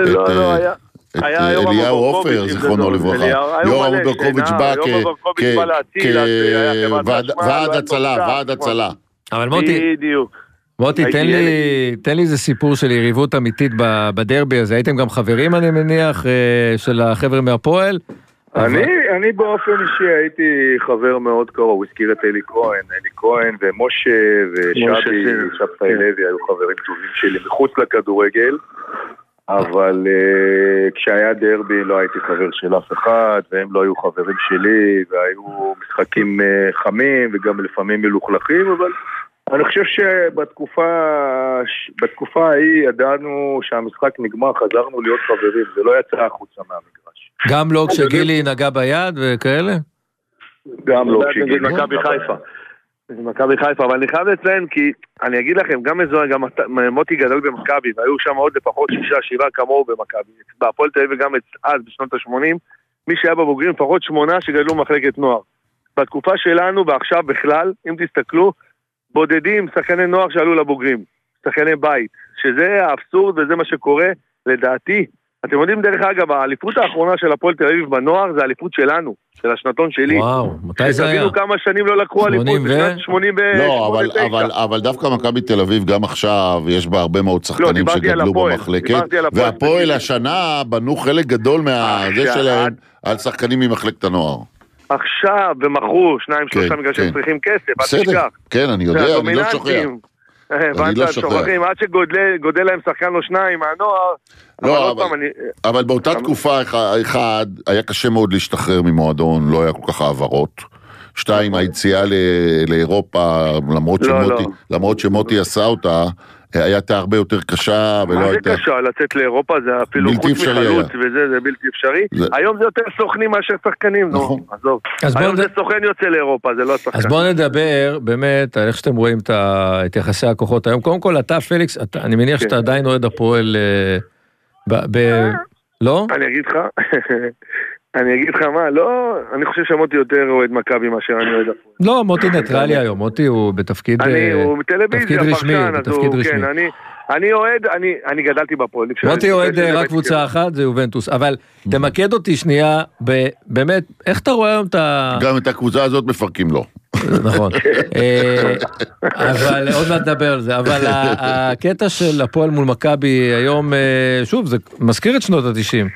את אליהו עופר, זיכרונו לברכה. יורם ברקוביץ' בא כוועד הצלה. אבל מוטי, תן לי איזה סיפור של יריבות אמיתית בדרבי הזה. הייתם גם חברים, אני מניח, של החבר'ה מהפועל? אני באופן אישי הייתי חבר מאוד קרוב, הוא הזכיר את אלי כהן ומשה ושבי, שבתאי לוי, היו חברים טובים שלי מחוץ לכדורגל. אבל כשהיה דרבי לא הייתי חבר של אף אחד, והם לא היו חברים שלי, והיו משחקים חמים וגם לפעמים מלוכלכים, אבל אני חושב שבתקופה ההיא ידענו שהמשחק נגמר, חזרנו להיות חברים, זה לא יצא החוצה מהמגרש. גם לא כשגילי נגע ביד וכאלה? גם לא כשגילי נגע בחיפה. זה מכבי חיפה, אבל אני חייב לציין כי אני אגיד לכם, גם מוטי גדל במכבי, והיו שם עוד לפחות 6-7 כמוהו במכבי, בהפועל תל אביב וגם אז בשנות ה-80, מי שהיה בבוגרים לפחות 8 שגדלו מחלקת נוער. בתקופה שלנו ועכשיו בכלל, אם תסתכלו, בודדים שחקני נוער שעלו לבוגרים, שחקני בית, שזה האבסורד וזה מה שקורה לדעתי. אתם יודעים דרך אגב, האליפות האחרונה של הפועל תל אביב בנוער זה האליפות שלנו, של השנתון שלי. וואו, מתי זה היה? שתבינו כמה שנים לא לקחו אליפות, בשנת 89. לא, אבל דווקא מכבי תל אביב גם עכשיו, יש בה הרבה מאוד שחקנים שגדלו במחלקת, והפועל השנה בנו חלק גדול מהזה שלהם על שחקנים ממחלקת הנוער. עכשיו, ומכרו 2-3 מגרשים שצריכים כסף, אל תשכח. כן, אני יודע, אני לא שוכח. הבנת, שוכחים, עד שגודל להם שחקן לו 2 מהנוער. לא, אבל באותה תקופה אחד, היה קשה מאוד להשתחרר ממועדון, לא היה כל כך העברות. 2, היציאה לאירופה, למרות שמוטי עשה אותה, הייתה הרבה יותר קשה, מה זה קשה? לצאת לאירופה זה אפילו חוץ מחלוץ וזה, זה בלתי אפשרי. היום זה יותר סוכנים מאשר שחקנים, נו, עזוב. היום זה סוכן יוצא לאירופה, זה לא שחקן. אז בואו נדבר באמת על איך שאתם רואים את יחסי הכוחות היום. קודם כל, אתה פליקס, אני מניח שאתה עדיין אוהד הפועל, לא? אני אגיד לך מה, לא, אני חושב שמוטי יותר אוהד מכבי מאשר אני אוהד הפועל. לא, מוטי ניטרלי היום, מוטי הוא בתפקיד רשמי, בתפקיד רשמי. אני אוהד, אני גדלתי בפועל. מוטי אוהד רק קבוצה אחת, זה יובנטוס, אבל תמקד אותי שנייה, באמת, איך אתה רואה היום גם את הקבוצה הזאת מפרקים לו. נכון, אבל עוד מעט נדבר על זה, אבל הקטע של הפועל מול מכבי היום, שוב, זה מזכיר את שנות ה-90.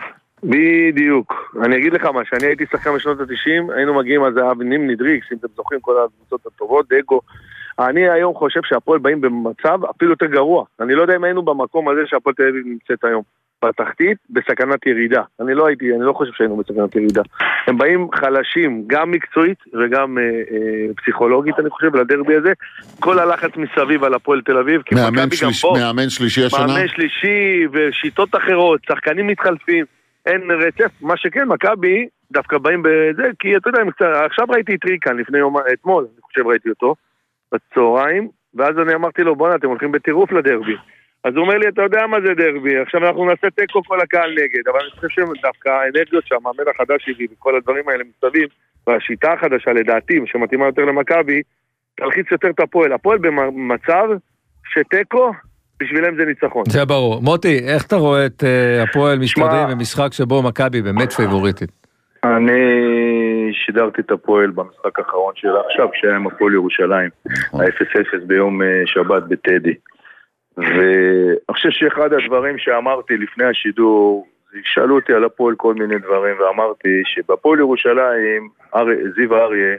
בדיוק, אני אגיד לך מה, שאני הייתי שחקן בשנות ה-90, היינו מגיעים על זה אבנים נדריקס, אם אתם זוכרים כל הקבוצות הטובות, דגו. אני היום חושב שהפועל באים במצב אפילו יותר גרוע. אני לא יודע אם היינו במקום הזה שהפועל תל אביב נמצאת היום. בתחתית, בסכנת ירידה. אני לא חושב שהיינו בסכנת ירידה. הם באים חלשים, גם מקצועית וגם פסיכולוגית, אני חושב, לדרבי הזה. כל הלחץ מסביב על הפועל תל אביב. מאמן שלישי השנה? מאמן שלישי ושיטות אחרות, שחקנים מתחלפים. אין רצף, מה שכן, מכבי דווקא באים בזה, כי אתה יודע, עכשיו ראיתי את ריקן לפני יום, אתמול, אני חושב ראיתי אותו, בצהריים, ואז אני אמרתי לו, בוא'נה, אתם הולכים בטירוף לדרבי. אז הוא אומר לי, אתה יודע מה זה דרבי, עכשיו אנחנו נעשה טקו כל הקהל נגד, אבל אני חושב שדווקא האנרגיות שהמאמן החדש שלי, וכל הדברים האלה מסביב, והשיטה החדשה לדעתי, שמתאימה יותר למכבי, תלחיץ יותר את הפועל. הפועל במצב שטקו, בשבילם זה ניצחון. זה ברור. מוטי, איך אתה רואה את הפועל מסתדרים במשחק שבו מכבי באמת פייבוריטית? אני שידרתי את הפועל במשחק האחרון שלה עכשיו, כשהיה עם הפועל ירושלים, ה-0-0 ביום שבת בטדי. ואני חושב שאחד הדברים שאמרתי לפני השידור, שאלו אותי על הפועל כל מיני דברים, ואמרתי שבפועל ירושלים, זיו אריה,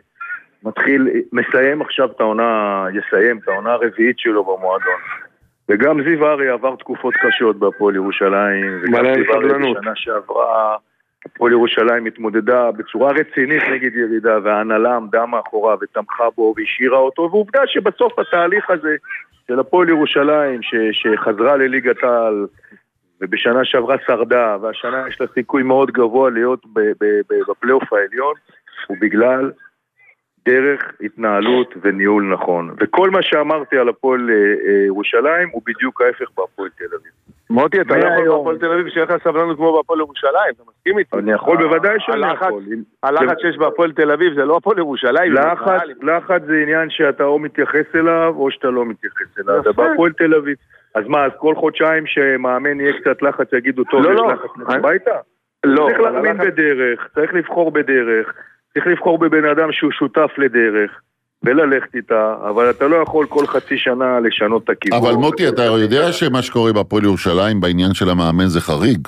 מסיים עכשיו את העונה הרביעית שלו במועדון. וגם זיו אריה עבר תקופות קשות בפועל ירושלים, וגם זיו אריה בשנה שעברה, הפועל ירושלים התמודדה בצורה רצינית נגד ירידה, וההנהלה עמדה מאחורה ותמכה בו והשאירה אותו, ועובדה שבסוף התהליך הזה של הפועל ירושלים שחזרה לליגת העל, ובשנה שעברה שרדה, והשנה יש לה סיכוי מאוד גבוה להיות בפלייאוף העליון, ובגלל דרך התנהלות וניהול נכון. וכל מה שאמרתי על הפועל ירושלים הוא בדיוק ההפך בהפועל תל אביב. מוטי, אתה לא יכול בהפועל תל אביב שיהיה לך סבלנות כמו בהפועל ירושלים, אתה מסכים איתי? אני יכול, בוודאי שאני יכול. הלחץ שיש בהפועל תל אביב זה לא הפועל ירושלים. לחץ זה עניין שאתה או מתייחס אליו או שאתה לא מתייחס אליו. זה בהפועל תל אביב. אז מה, אז כל חודשיים שמאמן יהיה קצת לחץ יגידו טוב, יש לחץ הביתה? לא. צריך להאמין בדרך, צריך לבחור בדרך. צריך לבחור בבן אדם שהוא שותף לדרך וללכת איתה, אבל אתה לא יכול כל חצי שנה לשנות את הכיוון. אבל מוטי, אתה יודע שמה שקורה בהפועל ירושלים בעניין של המאמן זה חריג?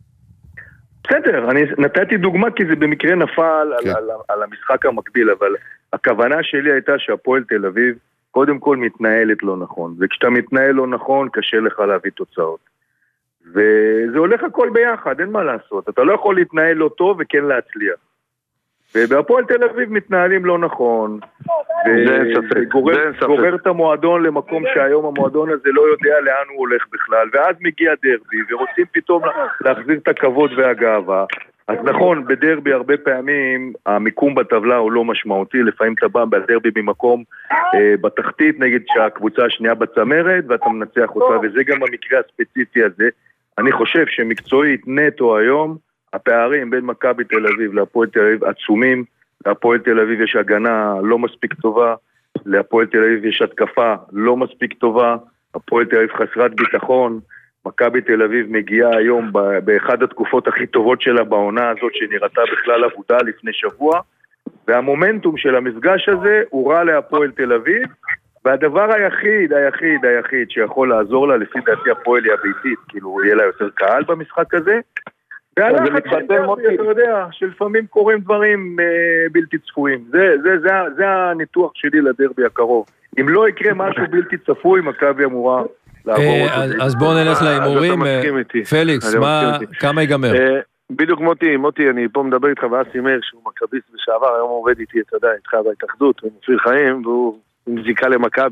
בסדר, אני נתתי דוגמה כי זה במקרה נפל על המשחק המקביל, אבל הכוונה שלי הייתה שהפועל תל אביב קודם כל מתנהלת לא נכון, וכשאתה מתנהל לא נכון קשה לך להביא תוצאות. וזה הולך הכל ביחד, אין מה לעשות. אתה לא יכול להתנהל לא טוב וכן להצליח. ובהפועל תל אביב מתנהלים לא נכון, וגורר את המועדון למקום שהיום המועדון הזה לא יודע לאן הוא הולך בכלל, ואז מגיע דרבי, ורוצים פתאום להחזיר את הכבוד והגאווה. אז נכון, בדרבי הרבה פעמים המיקום בטבלה הוא לא משמעותי, לפעמים אתה בא בדרבי ממקום בתחתית נגד שהקבוצה השנייה בצמרת, ואתה מנצח אותה, וזה גם המקרה הספציפי הזה. אני חושב שמקצועית נטו היום, הפערים בין מכבי תל אביב להפועל תל אביב עצומים. להפועל תל אביב יש הגנה לא מספיק טובה, להפועל תל אביב יש התקפה לא מספיק טובה, הפועל תל אביב חסרת ביטחון, מכבי תל אביב מגיעה היום באחד התקופות הכי טובות שלה בעונה הזאת שנראתה בכלל עבודה לפני שבוע, והמומנטום של המפגש הזה הוא רע להפועל תל אביב, והדבר היחיד שיכול לעזור לה, לפי דעתי הפועל היא הביתית, כאילו יהיה לה יותר קהל במשחק הזה, והלחץ אתה יודע, שלפעמים קורים דברים בלתי צפויים. זה הניתוח שלי לדרבי הקרוב. אם לא יקרה משהו בלתי צפוי, מכבי אמורה לעבור אותו. אז בואו נלך לאימורים. פליקס, כמה ייגמר? בדיוק מוטי, אני פה מדבר איתך ואסי מאיר, שהוא מכביסט לשעבר, היום הוא עובד איתי, אתה יודע, איתך בהתאחדות, הוא מפיר חיים, והוא עם זיקה למכבי,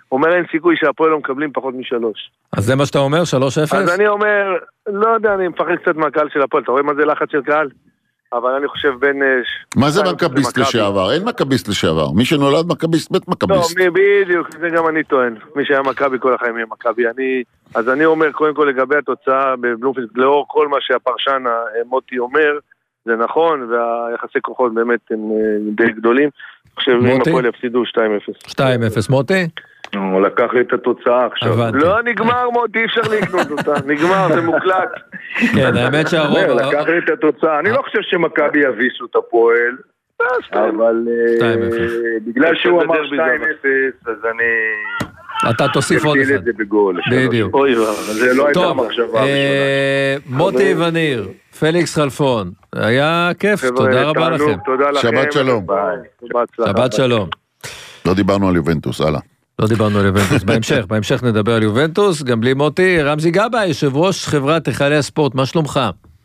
אומר אין סיכוי שהפועל לא מקבלים פחות מ3. אז זה מה שאתה אומר, 3-0? אז אני אומר, לא יודע, אני מפחד קצת מהקהל של הפועל, אתה רואה מה זה לחץ של קהל? אבל אני חושב בין... מה זה מכביסט לשעבר? אין מכביסט לשעבר. מי שנולד מכביסט, בית מכביסט. לא, בדיוק, זה גם אני טוען. מי שהיה מכבי כל החיים יהיה מכבי. אז אני אומר, קודם כל לגבי התוצאה בבלומפילד, לאור כל מה שהפרשן מוטי אומר, זה נכון, והיחסי כוחות באמת הם די גדולים. אני חושב אם הפועל יפסידו 2-0. 2-0, מוטי? הוא לקח לי את התוצאה עכשיו. לא נגמר מוטי, אי אפשר לקנות אותה. נגמר, זה מוקלט. כן, האמת שהרוב... לקח לי את התוצאה. אני לא חושב שמכבי יביסו את הפועל, אבל בגלל שהוא אמר 2-0, אז אני... אתה תוסיף עוד אחד. בדיוק. אוי, זה לא הייתה מחשבה ראשונה. מוטי וניר, פליקס חלפון, היה כיף, תודה רבה לכם. שבת שלום. שבת שלום. לא דיברנו על יובנטוס, הלאה. לא דיברנו על יובנטוס, בהמשך נדבר על יובנטוס, גם בלי מוטי. רמזי גבאי, יושב ראש חברת היכלי הספורט, מה שלומך?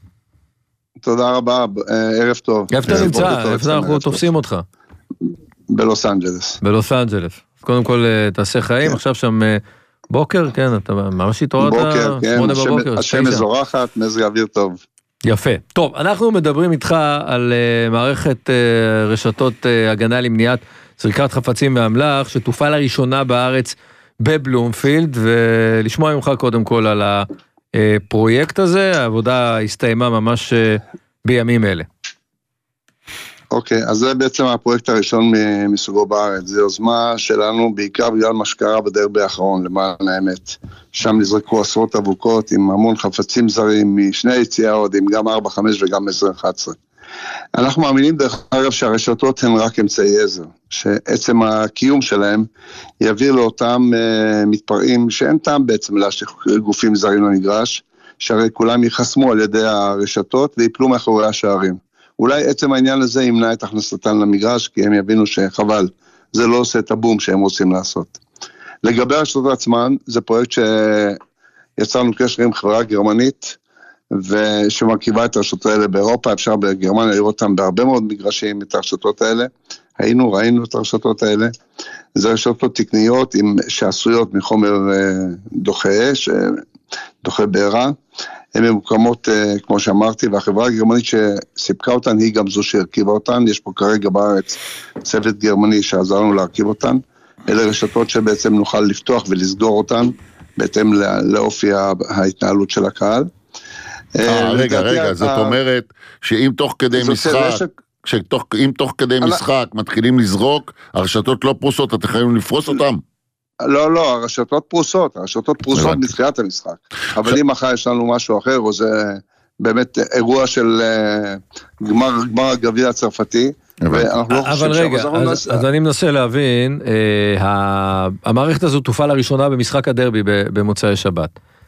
תודה רבה, ערב טוב. איפה אתה נמצא? איפה אנחנו תופסים אותך? בלוס אנג'לס. בלוס אנג'לס. קודם כל תעשה חיים, עכשיו שם בוקר, כן, אתה ממש התעוררת? בוקר, כן, השם מזורחת, מזג אוויר טוב. יפה. טוב, אנחנו מדברים איתך על מערכת רשתות הגנה למניעת זריקת חפצים ואמל"ח, שתופעל לראשונה בארץ בבלומפילד, ולשמוע ממך קודם כל על הפרויקט הזה. העבודה הסתיימה ממש בימים אלה. אוקיי, אז זה בעצם הפרויקט הראשון מסוגו בארץ. זו יוזמה שלנו בעיקר בגלל מה שקרה בדרבי האחרון, למען האמת. שם נזרקו עשרות אבוקות עם המון חפצים זרים משני יציאי האוהדים, גם 4-5 וגם 10-11. אנחנו מאמינים דרך אגב שהרשתות הן רק אמצעי עזר, שעצם הקיום שלהם יעביר לאותם מתפרעים שאין טעם בעצם להשליך גופים זרים למגרש, שהרי כולם יחסמו על ידי הרשתות ויפלו מאחורי השערים. אולי עצם העניין הזה ימנע את הכנסתן למגרש, כי הם יבינו שחבל, זה לא עושה את הבום שהם רוצים לעשות. לגבי הרשתות עצמן, זה פרויקט שיצרנו קשר עם חברה גרמנית, ושמרכיבה את הרשתות האלה באירופה, אפשר בגרמניה לראות אותם בהרבה מאוד מגרשים את הרשתות האלה, ראינו את הרשתות האלה, זה רשתות תקניות שעשויות מחומר דוחה אש, דוחה בעירה, הן ממוקמות, כמו שאמרתי, והחברה הגרמנית שסיפקה אותן, היא גם זו שהרכיבה אותן, יש פה כרגע בארץ צוות גרמני שעזר לנו להרכיב אותן, אלה רשתות שבעצם נוכל לפתוח ולסגור אותן, בהתאם לאופי ההתנהלות של הקהל. רגע, זאת אומרת, שאם תוך כדי משחק, אם תוך כדי משחק מתחילים לזרוק, הרשתות לא פרוסות, אתם יכולים לפרוס אותם? לא, הרשתות פרוסות מתחילת המשחק. אבל אם אחר יש לנו משהו אחר, או זה באמת אירוע של גמר הגביע הצרפתי, אבל רגע, אז אני מנסה להבין, המערכת הזו תופעל לראשונה במשחק הדרבי במוצאי שבת.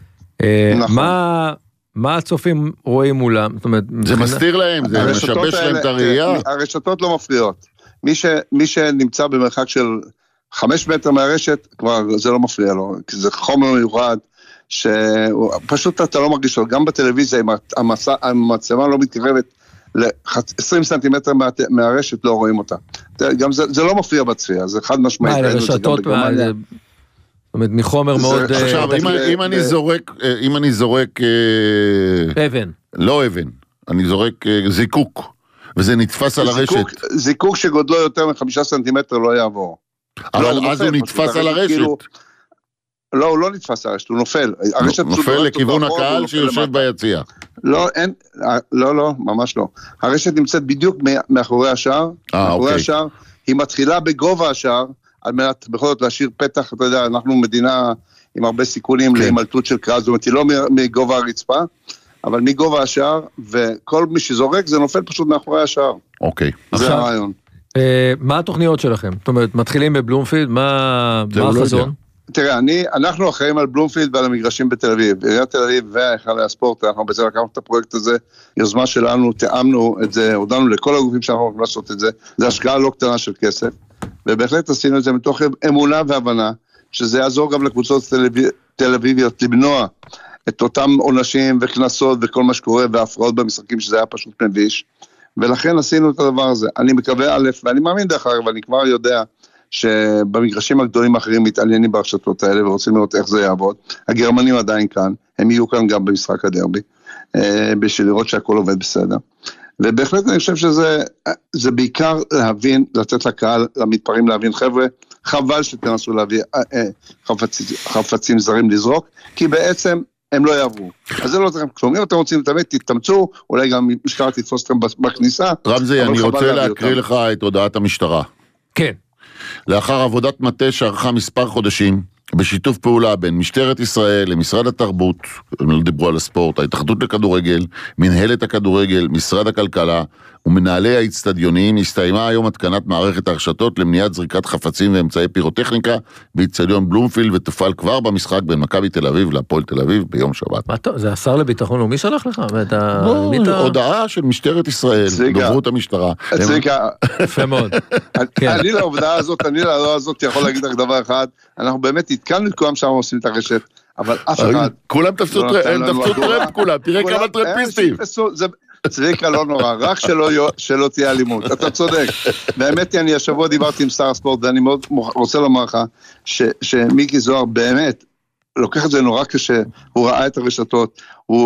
מה הצופים רואים מולם? זה מסתיר להם, זה משבש להם את הראייה. הרשתות לא מפריעות. מי שנמצא במרחק של 5 מטר מהרשת, כבר זה לא מפריע לו, כי זה חומר מיוחד, שפשוט אתה לא מרגיש לו, גם בטלוויזיה, אם המצלמה לא מתקרבת ל-20 סנטימטר מהרשת, לא רואים אותה. גם זה לא מפריע בצפייה, זה חד משמעית. רשתות, זאת אומרת, מחומר מאוד... עכשיו, אם אני זורק... אבן. לא אבן, אני זורק זיקוק, וזה נתפס על הרשת. זיקוק שגודלו יותר מ5 סנטימטר לא יעבור. אבל אז הוא נתפס על הרשת. לא, הוא לא נתפס על הרשת, הוא נופל. נופל לכיוון הקהל שיושב ביציע. לא, ממש לא. הרשת נמצאת בדיוק מאחורי השער. מאחורי השער. היא מתחילה בגובה השער, על מנת בכל זאת להשאיר פתח, אתה יודע, אנחנו מדינה עם הרבה סיכונים להימלטות של קהל, זאת אומרת, היא לא מגובה הרצפה, אבל מגובה השער, וכל מי שזורק זה נופל פשוט מאחורי השער. אוקיי. זה הרעיון. מה התוכניות שלכם? זאת אומרת, מתחילים בבלומפילד, מה החזון? תראה, אנחנו אחראים על בלומפילד ועל המגרשים בתל אביב. עיריית תל אביב והיכל הספורט, אנחנו בעצם לקחנו את הפרויקט הזה, יוזמה שלנו, תאמנו את זה, הודענו לכל הגופים שאנחנו יכולים לעשות את זה, זה השקעה לא קטנה של כסף, ובהחלט עשינו את זה מתוך אמונה והבנה, שזה יעזור גם לקבוצות תל אביביות למנוע את אותם עונשים וכנסות וכל מה שקורה, והפרעות במשחקים שזה היה פשוט מביש, ולכן עשינו את הדבר הזה. אני מקווה א', ואני מאמין דרך אגב, ואני כבר יודע שבמגרשים הגדולים האחרים מתעניינים ברשתות האלה, ורוצים לראות איך זה יעבוד. הגרמנים עדיין כאן, הם יהיו כאן גם במשחק הדרבי, בשביל לראות שהכל עובד בסדר. ובהחלט אני חושב שזה בעיקר להבין, לתת לקהל, למתפרעים להבין, חבר'ה, חבל שתנסו להביא חפצים זרים לזרוק, כי בעצם הם לא יעברו. אז זה לא צריך כלום. אם אתם רוצים להתאמת, תתאמצו, אולי גם משטרה תתפוס אתם בכניסה. רמזי, אני רוצה להקריא לך את הודעת המשטרה. כן. לאחר עבודת מטה שערכה מספר חודשים, בשיתוף פעולה בין משטרת ישראל למשרד התרבות, הם לא דיברו על הספורט, ההתאחדות לכדורגל, מנהלת הכדורגל, משרד הכלכלה ומנהלי האצטדיונים, הסתיימה היום התקנת מערכת הרשתות למניעת זריקת חפצים ואמצעי פירוטכניקה באצטדיון בלומפילד, ותופעל כבר במשחק בין מכבי תל אביב להפועל תל אביב ביום שבת. מה טוב, זה השר לביטחון לאומי שלח לך? הודעה של משטרת ישראל, דוברות המשטרה. יפה מאוד. אני להודעה הזאת יכול להגיד לך דבר אחד, אנחנו באמת התקלנו את כולם שם עושים את הרשת, אבל אף אחד... כולם תפסו טרמפ כולם, תראה כמה טרמפיסטים. צביקה לא נורא, רק שלא תהיה אלימות, אתה צודק. באמת אני השבוע דיברתי עם שר הספורט, ואני מאוד רוצה לומר לך, שמיקי זוהר באמת, לוקח את זה נורא קשה, הוא ראה את הרשתות,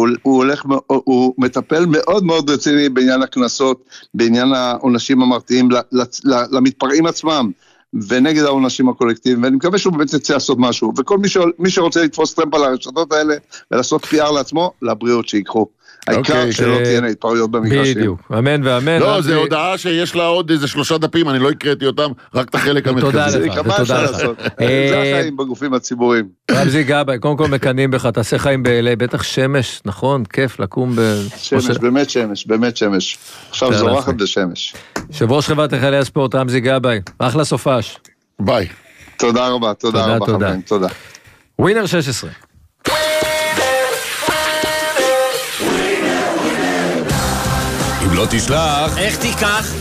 הוא מטפל מאוד מאוד רציני בעניין הכנסות, בעניין העונשים המרתיעים למתפרעים עצמם, ונגד העונשים הקולקטיביים, ואני מקווה שהוא באמת יצא לעשות משהו, וכל מי שרוצה לתפוס טרמפ על הרשתות האלה, ולעשות PR לעצמו, לבריאות שיקחו. העיקר שלא תהיינה התפרעויות במגרשים. בדיוק, אמן ואמן. לא, זו הודעה שיש לה עוד איזה 3 דפים, אני לא הקראתי אותם, רק את החלק המרכזי. תודה לך. זה החיים בגופים הציבוריים. רמזי גבאי, קודם כל מקנים בך, תעשה חיים באלי, בטח שמש, נכון? כיף לקום שמש, באמת שמש. עכשיו זורחת בשמש. יושב ראש חברת החיילי הספורט, רמזי גבאי, אחלה סופש. ביי. תודה רבה, חברים, תודה. ווינר 16. לא תשלח, איך תיקח?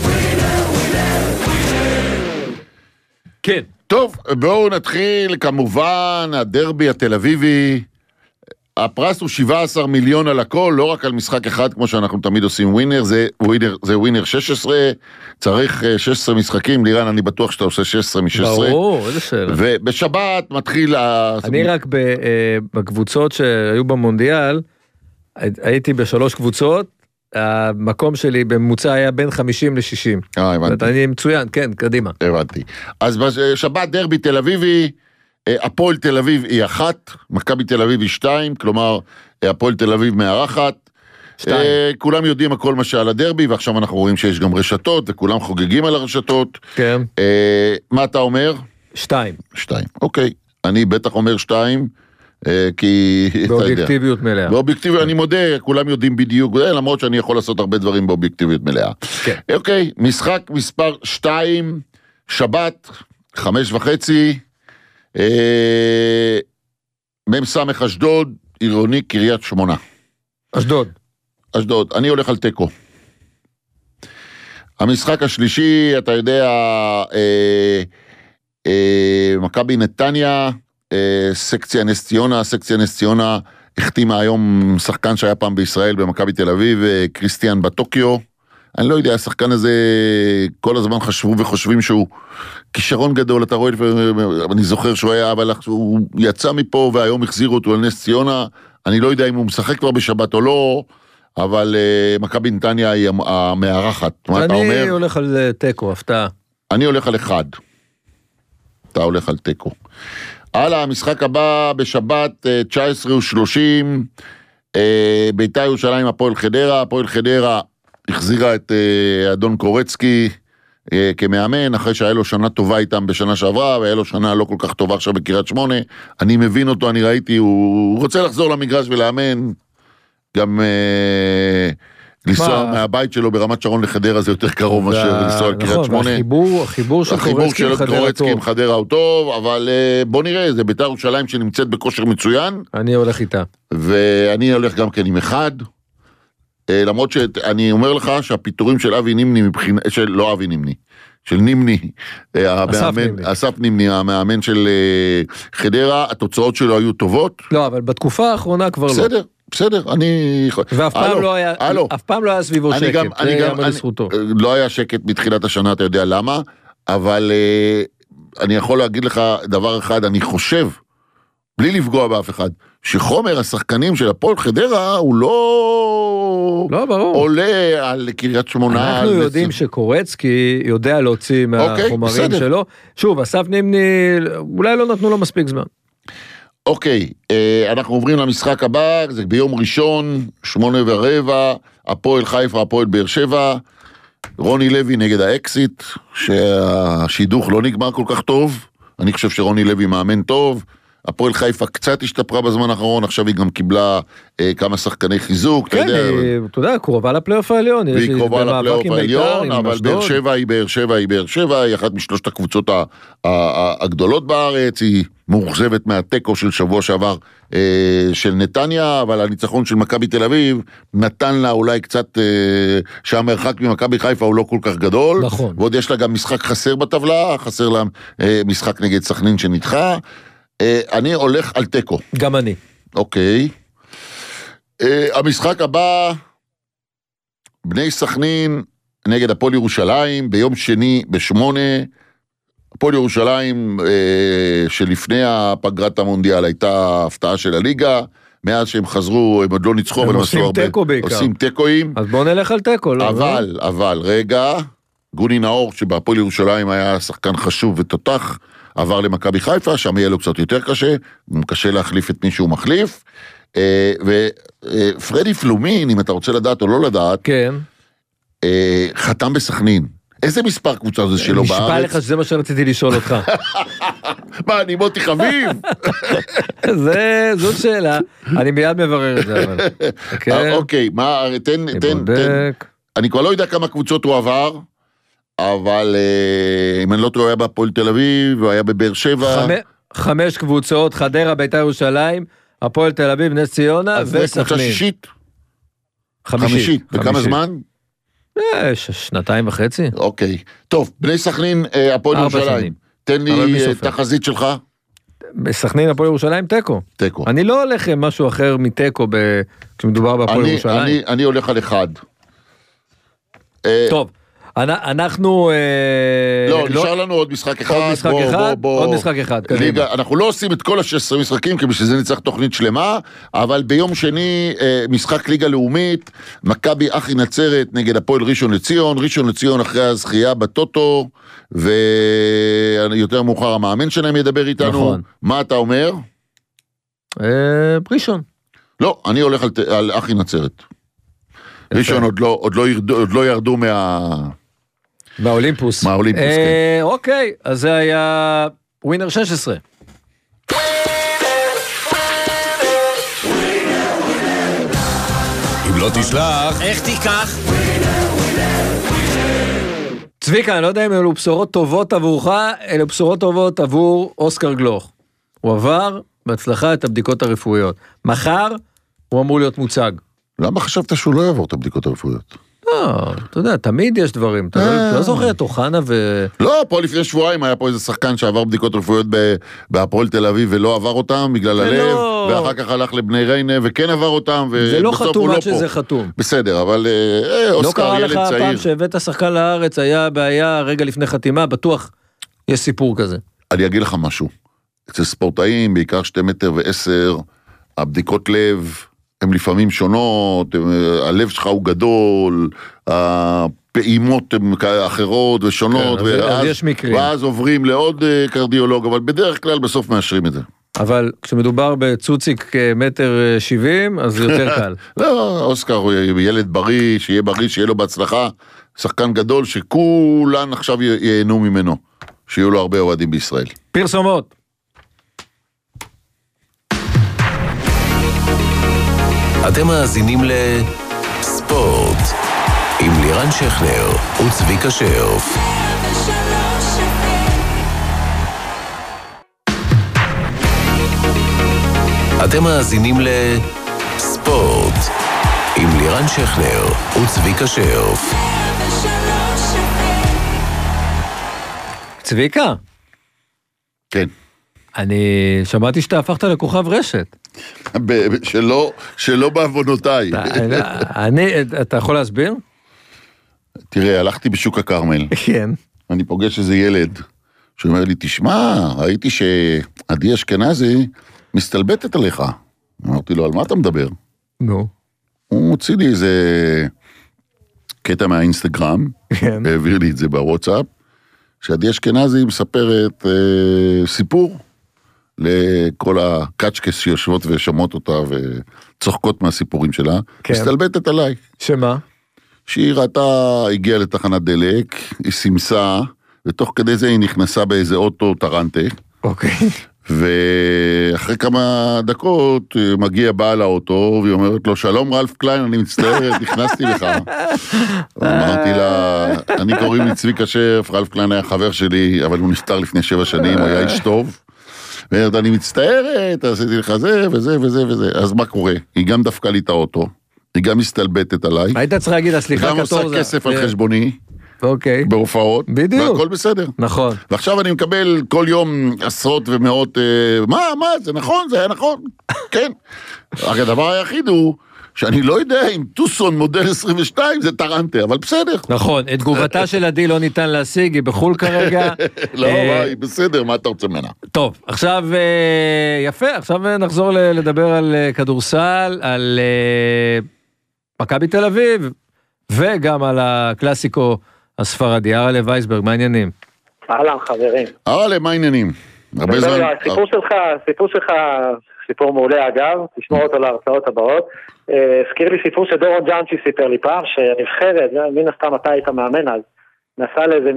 כן. טוב, בואו נתחיל, כמובן, הדרבי התל אביבי, הפרס הוא 17 מיליון על הכל, לא רק על משחק אחד, כמו שאנחנו תמיד עושים ווינר, זה ווינר 16, צריך 16 משחקים, לירן, אני בטוח שאתה עושה 16 מ-16. ברור, איזה שאלה. ובשבת מתחיל... אני רק בקבוצות שהיו במונדיאל, הייתי ב3 קבוצות, המקום שלי בממוצע היה בין 50 ל-60. הבנתי. אני מצוין, כן, קדימה. הבנתי. אז בשבת דרבי תל אביבי, הפועל תל אביב היא 1, מכבי תל אביב היא 2, כלומר, הפועל תל אביב מארחת. 2. כולם יודעים הכל מה שעל הדרבי, ועכשיו אנחנו רואים שיש גם רשתות, וכולם חוגגים על הרשתות. כן. מה אתה אומר? 2. אוקיי. אני בטח אומר 2, כי... באובייקטיביות מלאה. באובייקטיביות, אני מודה, כולם יודעים בדיוק, למרות שאני יכול לעשות הרבה דברים באובייקטיביות מלאה. כן. אוקיי, משחק מספר 2, שבת, 5:30, מ"ס אשדוד, עירוני קריית שמונה. אשדוד, אני הולך על תיקו. המשחק השלישי, אתה יודע, מכבי נתניה, סקציה נס ציונה החתימה היום שחקן שהיה פעם בישראל במכבי תל אביב, קריסטיאן בטוקיו. אני לא יודע, השחקן הזה כל הזמן חשבו וחושבים שהוא כישרון גדול, אתה רואה, אני זוכר שהוא היה, אבל הוא יצא מפה והיום החזירו אותו לנס ציונה, אני לא יודע אם הוא משחק כבר בשבת או לא, אבל מכבי נתניה היא המארחת. מה אתה אומר? אני הולך על תיקו, הפתעה. אני הולך על 1. אתה הולך על תיקו. הלאה, המשחק הבא בשבת 19:30, בית"ר ירושלים הפועל חדרה, הפועל חדרה החזירה את אדון קורצקי כמאמן, אחרי שהיה לו שנה טובה איתם בשנה שעברה, והיה לו שנה לא כל כך טובה עכשיו בקריית שמונה, אני מבין אותו, אני ראיתי, הוא רוצה לחזור למגרש ולאמן, גם לנסוע מהבית שלו ברמת שרון לחדרה זה יותר קרוב מאשר לנסוע לקריית שמונה. החיבור של קורצקי עם חדרה הוא טוב, אבל בוא נראה, זה בית"ר ירושלים שנמצאת בכושר מצוין. אני הולך איתה. ואני הולך גם כן עם 1, למרות שאני אומר לך שהפיתורים של אבי נימני, לא אבי נימני, של נימני, אסף נימני, המאמן של חדרה, התוצאות שלו היו טובות. לא, אבל בתקופה האחרונה כבר לא. בסדר, אני... ואף פעם לא היה סביבו שקט, זה יאמר לזכותו. לא היה שקט מתחילת השנה, אתה יודע למה, אבל אני יכול להגיד לך דבר אחד, אני חושב, בלי לפגוע באף אחד, שחומר השחקנים של הפועל חדרה הוא לא ברור. עולה על קריית שמונה. אנחנו יודעים שקורצקי יודע להוציא מהחומרים שלו. שוב, אסף נימני, אולי לא נתנו לו מספיק זמן. אוקיי, אנחנו עוברים למשחק הבא, זה ביום ראשון, 8:15, הפועל חיפה, הפועל באר שבע, רוני לוי נגד האקסיט, שהשידוך לא נגמר כל כך טוב, אני חושב שרוני לוי מאמן טוב, הפועל חיפה קצת השתפרה בזמן האחרון, עכשיו היא גם קיבלה כמה שחקני חיזוק, כן, אתה יודע, קרובה לפלייאוף העליון, והיא קרובה לפלייאוף העליון, אבל באר שבע היא באר שבע, היא אחת משלושת הקבוצות הגדולות בארץ, היא מאוכזבת מהטקו של שבוע שעבר של נתניה, אבל הניצחון של מכבי תל אביב נתן לה אולי קצת, שהמרחק ממכבי חיפה הוא לא כל כך גדול, נכון. ועוד יש לה גם משחק חסר בטבלה, חסר לה משחק נגד סכנין שנדחה, אני הולך על טקו. גם אני. אוקיי. המשחק הבא, בני סכנין נגד הפועל ירושלים, ביום שני ב8, הפועל ירושלים שלפני הפגרת המונדיאל הייתה הפתעה של הליגה, מאז שהם חזרו, הם עוד לא ניצחו, הם עושים טקו בעיקר. עושים טקואים. אז בואו נלך על טקו. אבל, רגע, גוני נאור, שבהפועל ירושלים היה שחקן חשוב ותותח, עבר למכבי חיפה, שם יהיה לו קצת יותר קשה, קשה להחליף את מי שהוא מחליף, ופרדי פלומין, אם אתה רוצה לדעת או לא לדעת, כן. חתם בסכנין. איזה מספר קבוצה זה שלו בארץ? נשבע לך שזה מה שרציתי לשאול אותך. מה, אני מוטי חביב? זאת שאלה, אני מיד מברר את זה, אבל. אוקיי, מה, תן, אני כבר לא יודע כמה קבוצות הוא עבר, אבל אם אני לא טועה, הוא היה בהפועל תל אביב, הוא היה בבאר שבע. 5 קבוצות, חדרה, בית"ר ירושלים, הפועל תל אביב, נס ציונה וסכנין. אז קבוצה שישית? חמישית. וכמה זמן? 2.5 שנתיים. אוקיי. טוב, בני סכנין, הפועל ירושלים. תן לי תחזית שלך. בסכנין, הפועל ירושלים, טקו. טקו. אני לא הולך עם משהו אחר מטקו כשמדובר בהפועל ירושלים. אני הולך על אחד. טוב. אנחנו... לא, נשאר לנו עוד משחק אחד. עוד משחק אחד. אנחנו לא עושים את כל 16 משחקים, כי בשביל זה נצטרך תוכנית שלמה, אבל ביום שני, משחק ליגה לאומית, מכבי אחי נצרת נגד הפועל ראשון לציון, ראשון לציון אחרי הזכייה בטוטו, ויותר מאוחר המאמן שלהם ידבר איתנו. מה אתה אומר? ראשון. לא, אני הולך על אחי נצרת. ראשון עוד לא ירדו מהאולימפוס. כן. אוקיי, אז זה היה ווינר 16. אם לא תשלח, איך תיקח? צביקה, אני לא יודע אם אלו בשורות טובות עבורך, אלו בשורות טובות עבור אוסקר גלוך. הוא עבר בהצלחה את הבדיקות הרפואיות. מחר הוא אמור להיות מוצג. למה חשבת שהוא לא יעבור את הבדיקות הרפואיות? לא, אתה יודע, תמיד יש דברים, אתה לא זוכר את אוחנה לא, פה לפני שבועיים היה פה איזה שחקן שעבר בדיקות רפואיות בהפועל תל אביב ולא עבר אותם בגלל הלב, ואחר כך הלך לבני ריינה וכן עבר אותם, זה לא חתום עד שזה חתום. בסדר, אבל אוסקר ילד צעיר. לא קרה לך פעם שהבאת שחקן לארץ, היה בעיה רגע לפני חתימה, בטוח יש סיפור כזה. אני אגיד לך משהו, אצל ספורטאים, בעיקר 2.10 מטר, הבדיקות לב, הן לפעמים שונות, הלב שלך הוא גדול, הפעימות הן אחרות ושונות, ואז עוברים לעוד קרדיולוג, אבל בדרך כלל בסוף מאשרים את זה. אבל כשמדובר בצוציק 1.70 מטר, אז זה יותר קל. לא, אוסקר הוא ילד בריא, שיהיה לו בהצלחה, שחקן גדול שכולן עכשיו ייהנו ממנו, שיהיו לו הרבה אוהדים בישראל. פרסומות. אתם מאזינים לספורט עם לירן שכנר וצביקה שרף. אתם מאזינים לספורט עם לירן שכנר וצביקה שרף. צביקה? כן. אני שמעתי שאתה הפכת לכוכב רשת. שלא בעוונותיי. אתה יכול להסביר? תראה, הלכתי בשוק הכרמל. כן. אני פוגש איזה ילד שהוא אומר לי, תשמע, ראיתי שעדי אשכנזי מסתלבטת עליך. אמרתי לו, על מה אתה מדבר? נו. הוא מוציא לי איזה קטע מהאינסטגרם, העביר לי את זה בוואטסאפ, שעדי אשכנזי מספרת סיפור לכל הקאצ'קס שיושבות ושמות אותה וצוחקות מהסיפורים שלה, מסתלבטת עליי. שמה? שהיא ראתה, הגיעה לתחנת דלק, היא סימסה, ותוך כדי זה היא נכנסה באיזה אוטו טרנטה. אוקיי. ואחרי כמה דקות מגיע בעל האוטו, והיא אומרת לו, שלום רלף קליין, אני מצטערת, נכנסתי לך. אמרתי לה, אני קוראים לי צביקה שרף, רלף קליין היה חבר שלי, אבל הוא נפטר לפני 7 שנים, הוא היה איש טוב. ואומרת, אני מצטערת, עשיתי לך זה וזה וזה וזה. אז מה קורה? היא גם דפקה לי את האוטו, היא גם מסתלבטת עליי. היית צריך להגיד, סליחה, גם עושה כסף על חשבוני. אוקיי. בהופעות. בדיוק. והכל בסדר. נכון. ועכשיו אני מקבל כל יום עשרות ומאות, מה, זה נכון, זה היה נכון. כן. רק הדבר היחיד הוא, שאני לא יודע אם טוסון מודל 22 זה טרנטה, אבל בסדר. נכון, את תגובתה של עדי לא ניתן להשיג, היא בחול כרגע. לא, היא בסדר, מה אתה רוצה ממנה? טוב, עכשיו יפה, עכשיו נחזור לדבר על כדורסל, על מכבי תל אביב, וגם על הקלאסיקו הספרדי. ארלה וייסברג, מה העניינים? אהלן, חברים. ארלה, מה העניינים? הסיפור שלך, סיפור מעולה אגב, תשמור אותו להרצאות הבאות. הזכיר לי סיפור שדורון ג'אנצ'י סיפר לי פעם, שהנבחרת, מן הסתם אתה היית מאמן אז, נסע לאיזה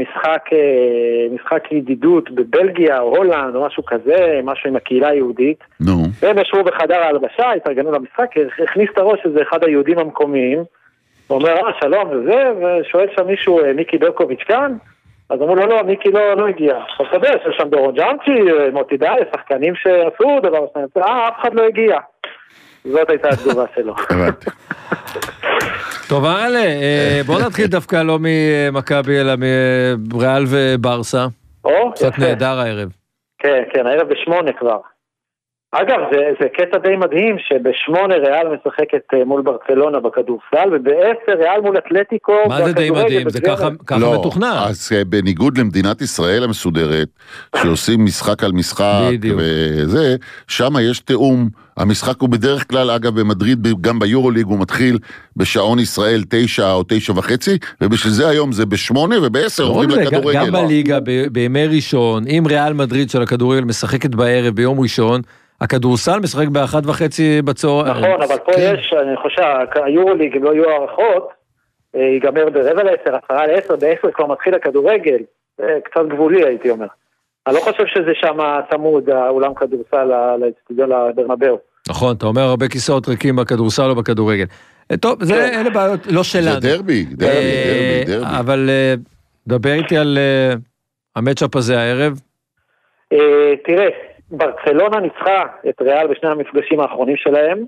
משחק ידידות בבלגיה או הולנד או משהו כזה, משהו עם הקהילה היהודית. והם ישבו בחדר ההלבשה, התארגנו למשחק, הכניס את הראש איזה אחד היהודים המקומיים, הוא אומר, שלום וזה, ושואל שם מישהו, מיקי ברקוביץ' כאן? אז אמרו לו, לא, מיקי לא הגיע. אז אתה יודע, יש שם דורון ג'אנצ'י, מוטי די, שחקנים שעשו דבר, אף אחד לא הגיע. זאת הייתה התגובה שלו. טוב, ארלה, בוא נתחיל דווקא לא ממכבי, אלא מריאל וברסה. קצת נהדר הערב. כן, הערב ב8 כבר. אגב, זה קטע די מדהים, שב8 ריאל משחקת מול ברצלונה בכדורסל, וב10 ריאל מול אתלטיקו. מה זה די מדהים? זה ככה מתוכנן. לא, אז בניגוד למדינת ישראל המסודרת, שעושים משחק על משחק וזה, שם יש תאום. המשחק הוא בדרך כלל, אגב, במדריד, גם ביורוליג, הוא מתחיל בשעון ישראל 9 או 9:30, ובשביל זה היום זה ב8 וב10 עוברים לכדורגל. גם בליגה, בימי ראשון, אם ריאל מדריד של הכדורגל משחקת בערב ביום ראשון, הכדורסל משחק ב1:30 בצהריים. נכון, אבל פה יש, אני חושב, היורוליג, אם לא יהיו הערכות, ייגמר ב9:45, 10:50, ב10 כבר מתחיל הכדורגל, זה קצת גבולי הייתי אומר. אני לא חושב שזה שם צמוד, האולם כדורסל לאצטדיון הברנבאו. נכון, אתה אומר הרבה כיסאות ריקים בכדורסל או בכדורגל. טוב, אלה בעיות לא שלנו. זה דרבי. אבל דבר איתי על המצ'אפ הזה הערב. תראה, ברצלונה ניצחה את ריאל בשני המפגשים האחרונים שלהם,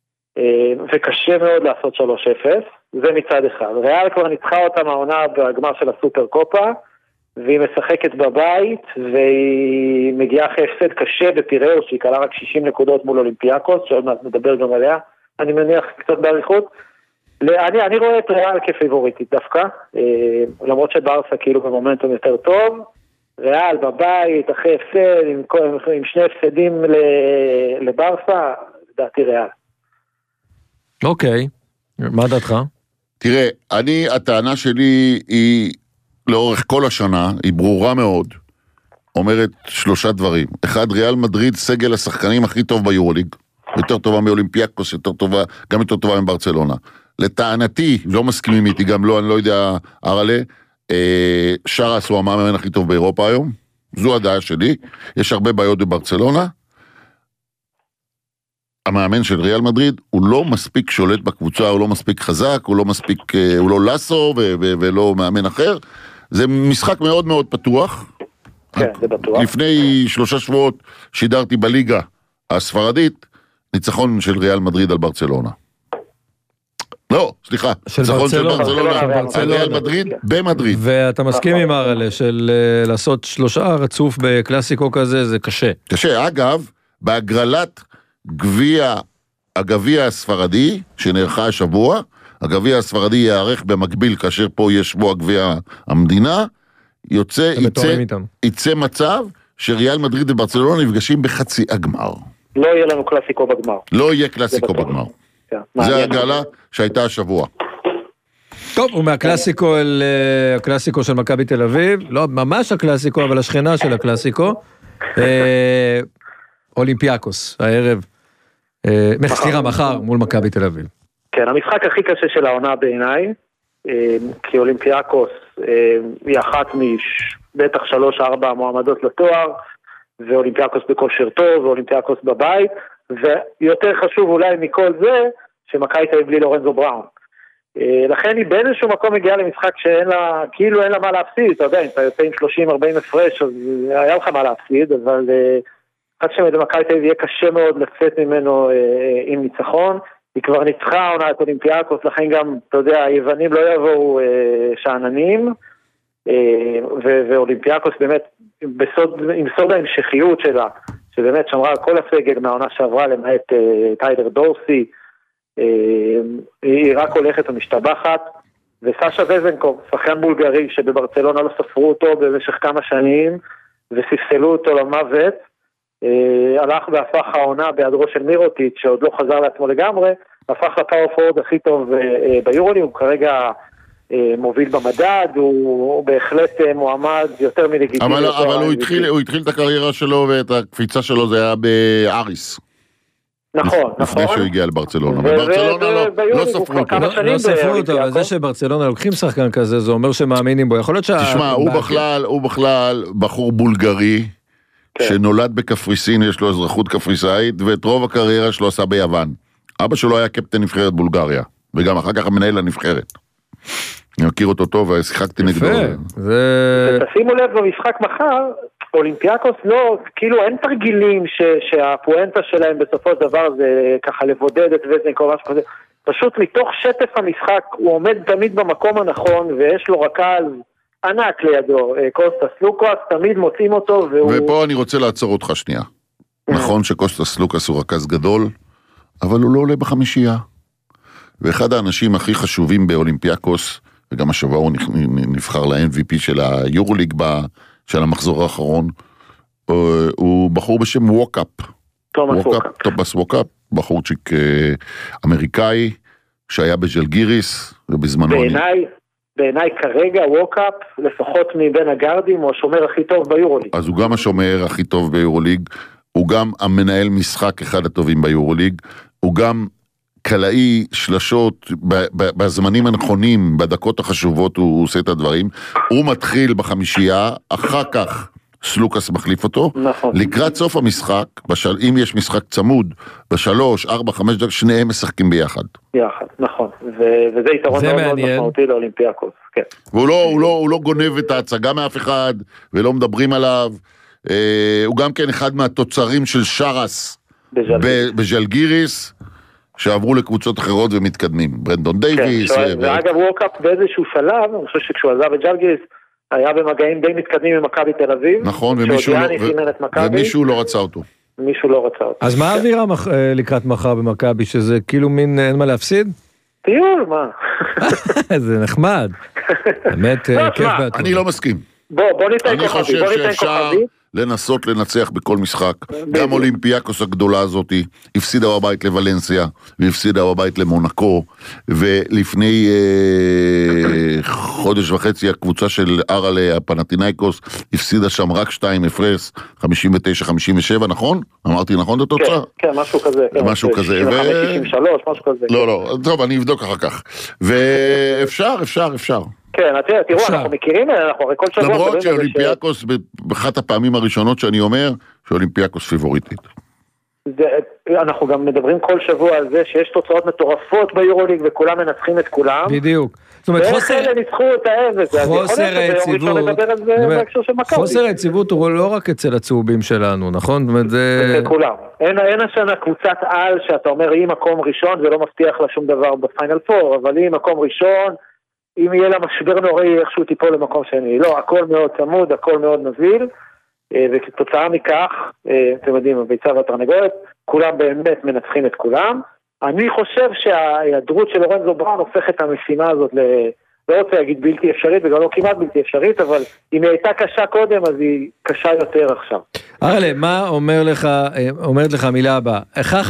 וקשה מאוד לעשות 3-0, זה מצד אחד. ריאל כבר ניצחה אותה מהעונה בגמר של הסופר קופה, והיא משחקת בבית, והיא מגיעה אחרי הפסד קשה בפיראוס, שהיא קלה רק 60 נקודות מול אולימפיאקוס, שעוד מעט נדבר גם עליה, אני מניח קצת בעריכות. אני רואה את ריאל כפיבוריטית דווקא, למרות שברסה כאילו במומנטום יותר טוב, ריאל בבית, אחרי הפסד, עם שני הפסדים לברסה, לדעתי ריאל. אוקיי, מה דעתך? תראה, הטענה שלי היא לאורך כל השנה, היא ברורה מאוד, אומרת 3 דברים. 1, ריאל מדריד סגל השחקנים הכי טוב ביורוליג, יותר טובה מאולימפיאקוס, גם יותר טובה מברצלונה. לטענתי, לא מסכימים איתי, גם לא, אני לא יודע, ארלה, שרס הוא המאמן הכי טוב באירופה היום, זו הדעה שלי, יש הרבה בעיות בברצלונה, המאמן של ריאל מדריד הוא לא מספיק שולט בקבוצה, הוא לא מספיק חזק, הוא לא לסו ולא מאמן אחר, זה משחק מאוד מאוד פתוח. כן, זה בטוח. לפני 3 שבועות שידרתי בליגה הספרדית, ניצחון של ריאל מדריד על ברצלונה. לא, סליחה, ניצחון של ברצלונה על ריאל מדריד במדריד. ואתה מסכים עם ארלה של לעשות 3 רצוף בקלאסיקו כזה, זה קשה. קשה, אגב, בהגרלת הגביע הספרדי, שנערכה השבוע, הגביע הספרדי יערך במקביל, כאשר פה יש בו הגביע המדינה, יצא מצב שריאל מדריד וברצלונה נפגשים בחצי הגמר. לא יהיה לנו קלאסיקו בגמר. לא יהיה קלאסיקו בגמר. זה הגלה שהייתה השבוע. טוב, ומהקלאסיקו אל הקלאסיקו של מכבי תל אביב, לא ממש הקלאסיקו, אבל השכנה של הקלאסיקו, אולימפיאקוס, הערב, סליחה, מחר מול מכבי תל אביב. כן, המשחק הכי קשה של העונה בעיניי, כי אולימפיאקוס היא אחת בטח 3-4 מועמדות לתואר, ואולימפיאקוס בכושר טוב, ואולימפיאקוס בבית, ויותר חשוב אולי מכל זה, שמכבי תל אביב בלי לורנזו בראון. לכן היא באיזשהו מקום הגיעה למשחק שאין לה, כאילו אין לה מה להפסיד, אתה יודע, אם אתה יוצא עם 30-40 הפרש, אז היה לך מה להפסיד, אבל עד שמכבי תל אביב יהיה קשה מאוד לצאת ממנו עם ניצחון, היא כבר ניצחה עונה את אולימפיאקוס, לכן גם, אתה יודע, היוונים לא יבואו שאננים, ואולימפיאקוס באמת, עם סוד ההמשכיות שלה, שבאמת שמרה כל הסגל מהעונה שעברה, למעט טיילר דורסי, היא רק הולכת ומשתבחת, וסשה וזנקוב, שחקן בולגרי שבברצלונה לא ספרו אותו במשך כמה שנים, וספסלו אותו למוות, הלך והפך העונה בהיעדרו של מירוטיץ' שעוד לא חזר לעצמו לגמרי, הפך לפאור פורד הכי טוב ביורוליג, הוא כרגע מוביל במדד, הוא בהחלט מועמד יותר מלגיטימי. אבל הוא התחיל את הקריירה שלו ואת הקפיצה שלו זה היה באריס. נכון. לפני שהוא הגיע לברצלונה. וברצלונה לא ספרו אותו. לא ספרו אותו, אבל זה שברצלונה לוקחים שחקן כזה, זה אומר שמאמינים בו. יכול להיות תשמע, הוא בכלל בחור בולגרי, שנולד בקפריסין, יש לו אזרחות קפריסאית, ואת רוב הקריירה שלו עשה ביוון. אבא שלו היה קפטן נבחרת בולגריה, וגם אחר כך המנהל הנבחרת. אני מכיר אותו טוב, ושיחקתי נגדו. תשימו לב במשחק מחר, אולימפיאקוס לא, כאילו אין תרגילים שהפואנטה שלהם בסופו של דבר זה ככה לבודד את וזנקו או משהו כזה, פשוט מתוך שטף המשחק הוא עומד תמיד במקום הנכון ויש לו רכז ענק לידו, קוסטס לוקאס, תמיד מוצאים אותו ופה אני רוצה לעצור אותך שנייה. נכון שקוסטס לוקאס הוא רכז גדול, אבל הוא לא עולה בחמישייה. ואחד האנשים הכי חשובים באולימפיאקוס, וגם השבוע הוא נבחר ל-MVP של היורוליג של המחזור האחרון, הוא בחור בשם ווקאפ. תומאס ווקאפ, בחורצ'יק אמריקאי, שהיה בג'לגיריס, ובזמנו... בעיניי כרגע ווקאפ, לפחות מבין הגארדים, הוא השומר הכי טוב ביורוליג. אז הוא גם השומר הכי טוב ביורוליג, הוא גם המנהל משחק אחד הטובים ביורוליג, הוא גם קלעי שלשות, בזמנים הנכונים, בדקות החשובות הוא עושה את הדברים, הוא מתחיל בחמישייה, אחר כך סלוקאס מחליף אותו, נכון. לקראת סוף המשחק, אם יש משחק צמוד, בשלוש, 4, 5 דקות, שניהם משחקים ביחד. יחד, נכון, וזה יתרון מאוד מאוד משמעותי לאולימפיאקוס, כן. והוא לא גונב את ההצגה מאף אחד, ולא מדברים עליו, הוא גם כן אחד מהתוצרים של שרס, בז'לגיריס, שעברו לקבוצות אחרות ומתקדמים, ברנדון דייביס. ואגב ווקאפ באיזשהו שלב, אני חושב שכשהוא עזב את ז'לגיריס, היה במגעים די מתקדמים עם מכבי תל אביב. נכון, ומישהו לא רצה אותו. מישהו לא רצה אותו. אז מה האווירה לקראת מחר במכבי, שזה כאילו מין אין מה להפסיד? טיול, מה? זה נחמד. באמת כיף בעצמו. אני לא מסכים. בוא ניתן כוכבי. אני חושב שאפשר לנסות לנצח בכל משחק. גם אולימפיאקוס הגדולה הזאת הפסידה בבית לוולנסיה, והפסידה בבית למונקו, ולפני חודש וחצי הקבוצה של אראלה הפנתינייקוס הפסידה שם רק 2 הפרש, 59-57, נכון? אמרתי נכון את התוצאה? כן, משהו כזה. משהו כזה. 63, משהו כזה. לא, טוב, אני אבדוק אחר כך. ואפשר. כן, תראו, אנחנו מכירים, אנחנו הרי כל שבוע... למרות שאולימפיאקוס, באחת הפעמים הראשונות שאני אומר, שאולימפיאקוס פיבוריטית. אנחנו גם מדברים כל שבוע על זה שיש תוצאות מטורפות ביורוליג, וכולם מנצחים את כולם. בדיוק. ואיך אלה ניצחו את האבס, חוסר היציבות הוא לא רק אצל הצהובים שלנו, נכון? זה כולם. אין השנה קבוצת על שאתה אומר, היא מקום ראשון, זה לא מבטיח לה שום דבר בפיינל פור, אבל היא מקום ראשון, אם יהיה לה משבר נוראי איכשהו טיפול למקום שני. לא, הכל מאוד צמוד, הכל מאוד נזיל, וכתוצאה מכך, אתם יודעים, הביצה והתרנגולת, כולם באמת מנצחים את כולם. אני חושב שההיעדרות של לורנזו בראון הופך את המשימה הזאת לא רוצה להגיד בלתי אפשרית, וגם לא כמעט בלתי אפשרית, אבל אם היא הייתה קשה קודם, אז היא קשה יותר עכשיו. ארלה, מה אומרת לך המילה הבאה?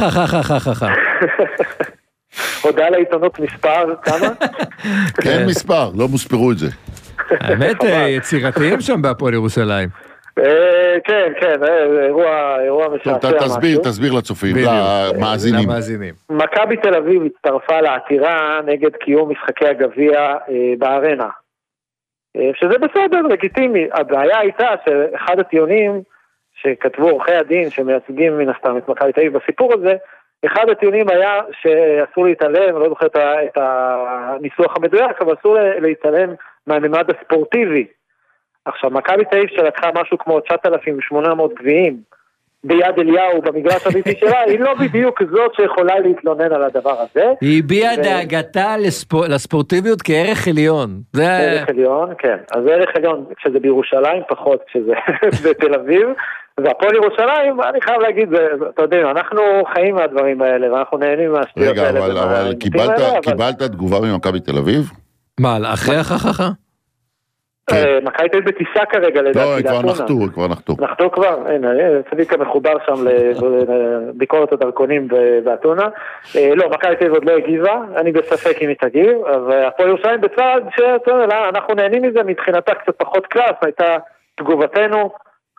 הודעה לעיתונות מספר, כמה? כן מספר, לא מוספרו את זה. האמת, יצירתיים שם בהפועל ירושלים. כן, אירוע משעשע משהו. תסביר לצופים, למאזינים. מכבי תל אביב הצטרפה לעתירה נגד קיום משחקי הגביע בארנה. שזה בסדר, לגיטימי. הבעיה הייתה שאחד הטיעונים שכתבו עורכי הדין שמייצגים מן הסתם את מכבי תל אביב בסיפור הזה, אחד הטיעונים היה שאסור להתעלם, אני לא זוכר את הניסוח המדויק, אבל אסור להתעלם מהממד הספורטיבי. עכשיו, מכבי תל אביב שלקחה משהו כמו 9,800 גביעים ביד אליהו במגרש הביתי שלה, היא לא בדיוק זאת שיכולה להתלונן על הדבר הזה. היא הביעה דאגתה לספורטיביות כערך עליון. ערך עליון, כן. אז ערך עליון כשזה בירושלים, פחות כשזה בתל אביב. והפועל ירושלים, אני חייב להגיד, אתה יודע, אנחנו חיים מהדברים האלה, ואנחנו נהנים מהשטויות האלה. רגע, אבל קיבלת תגובה ממכבי תל אביב? מה, אחרי החככה? מכבי תל אביב בטיסה כרגע לדעתי. לא, כבר נחתו. נחתו כבר, הנה, צביקה מחובר שם לביקורת הדרכונים באתונה. לא, מכבי תל אביב עוד לא הגיבה, אני בספק אם היא תגיב, אבל הפועל ירושלים בצד שאנחנו נהנים מזה, מבחינתה קצת פחות קלאס, הייתה תגובתנו,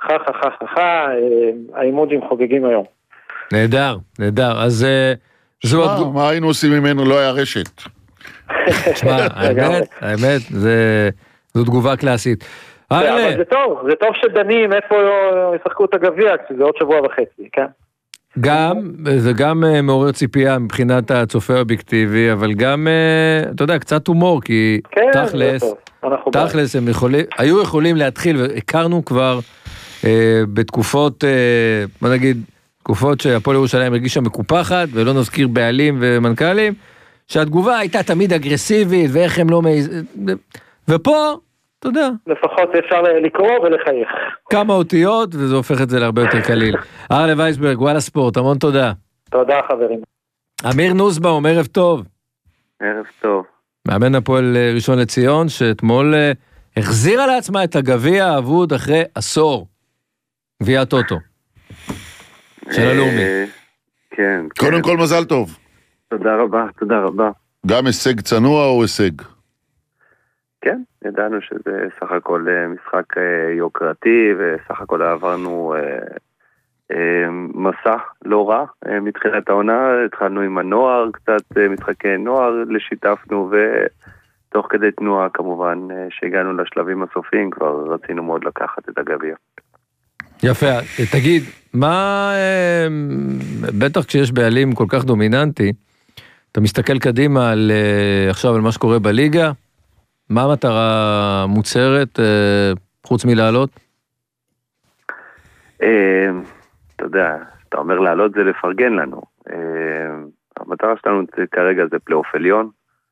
האימוג'ים חוגגים היום. נהדר. אז מה היינו עושים ממנו? לא היה רשת. תשמע, האמת, זו תגובה קלאסית. אבל זה טוב שדנים איפה ישחקו את הגביע, זה עוד שבוע וחצי, כן? זה גם מעורר ציפייה מבחינת הצופה האובייקטיבי, אבל גם, אתה יודע, קצת הומור, כי תכלס הם היו יכולים להתחיל, והכרנו כבר בתקופות, מה נגיד, תקופות שהפועל ירושלים הרגישה מקופחת, ולא נזכיר בעלים ומנכ"לים, שהתגובה הייתה תמיד אגרסיבית, ואיך הם לא ופה, אתה יודע. לפחות אפשר לקרוא ולחייך. כמה אותיות, וזה הופך את זה להרבה יותר קליל. ארלה וייסברג, וואלה ספורט, המון תודה. תודה חברים. אמיר נוסבאום, ערב טוב. ערב טוב. מאמן הפועל ראשון לציון, שאתמול החזירה לעצמה את הגביע האבוד אחרי עשור. גביע הטוטו. של הלאומי. כן. קודם כל מזל טוב. תודה רבה. גם הישג צנוע או הישג? כן, ידענו שזה סך הכל משחק יוקרתי, וסך הכל עברנו מסע לא רע מתחילת העונה, התחלנו עם הנוער, קצת משחקי נוער, לשיתפנו, ותוך כדי תנועה כמובן שהגענו לשלבים הסופיים, כבר רצינו מאוד לקחת את הגביע. יפה, תגיד, מה, בטח כשיש בעלים כל כך דומיננטי, אתה מסתכל קדימה עכשיו על מה שקורה בליגה, מה המטרה מוצרת, חוץ מלעלות? אתה יודע, אתה אומר לעלות זה לפרגן לנו. המטרה שלנו כרגע זה פלייאוף עליון.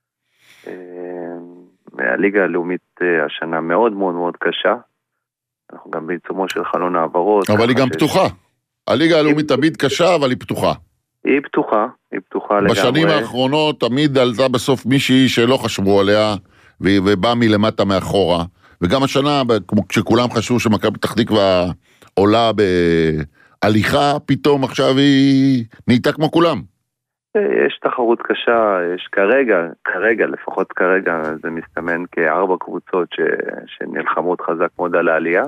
הליגה הלאומית השנה מאוד מאוד מאוד קשה. אנחנו גם בעיצומו של חלון העברות. אבל היא גם פתוחה. הליגה הלאומית תמיד קשה, אבל היא פתוחה. היא פתוחה לגמרי. בשנים האחרונות תמיד עלתה בסוף מישהי שלא חשבו עליה, ובא מלמטה מאחורה, וגם השנה, כשכולם חשבו שמכבי פתח תקווה עולה בהליכה, פתאום עכשיו היא נהייתה כמו כולם. יש תחרות קשה, יש כרגע, לפחות כרגע, זה מסתמן כ4 קבוצות שנלחמות חזק מאוד על העלייה.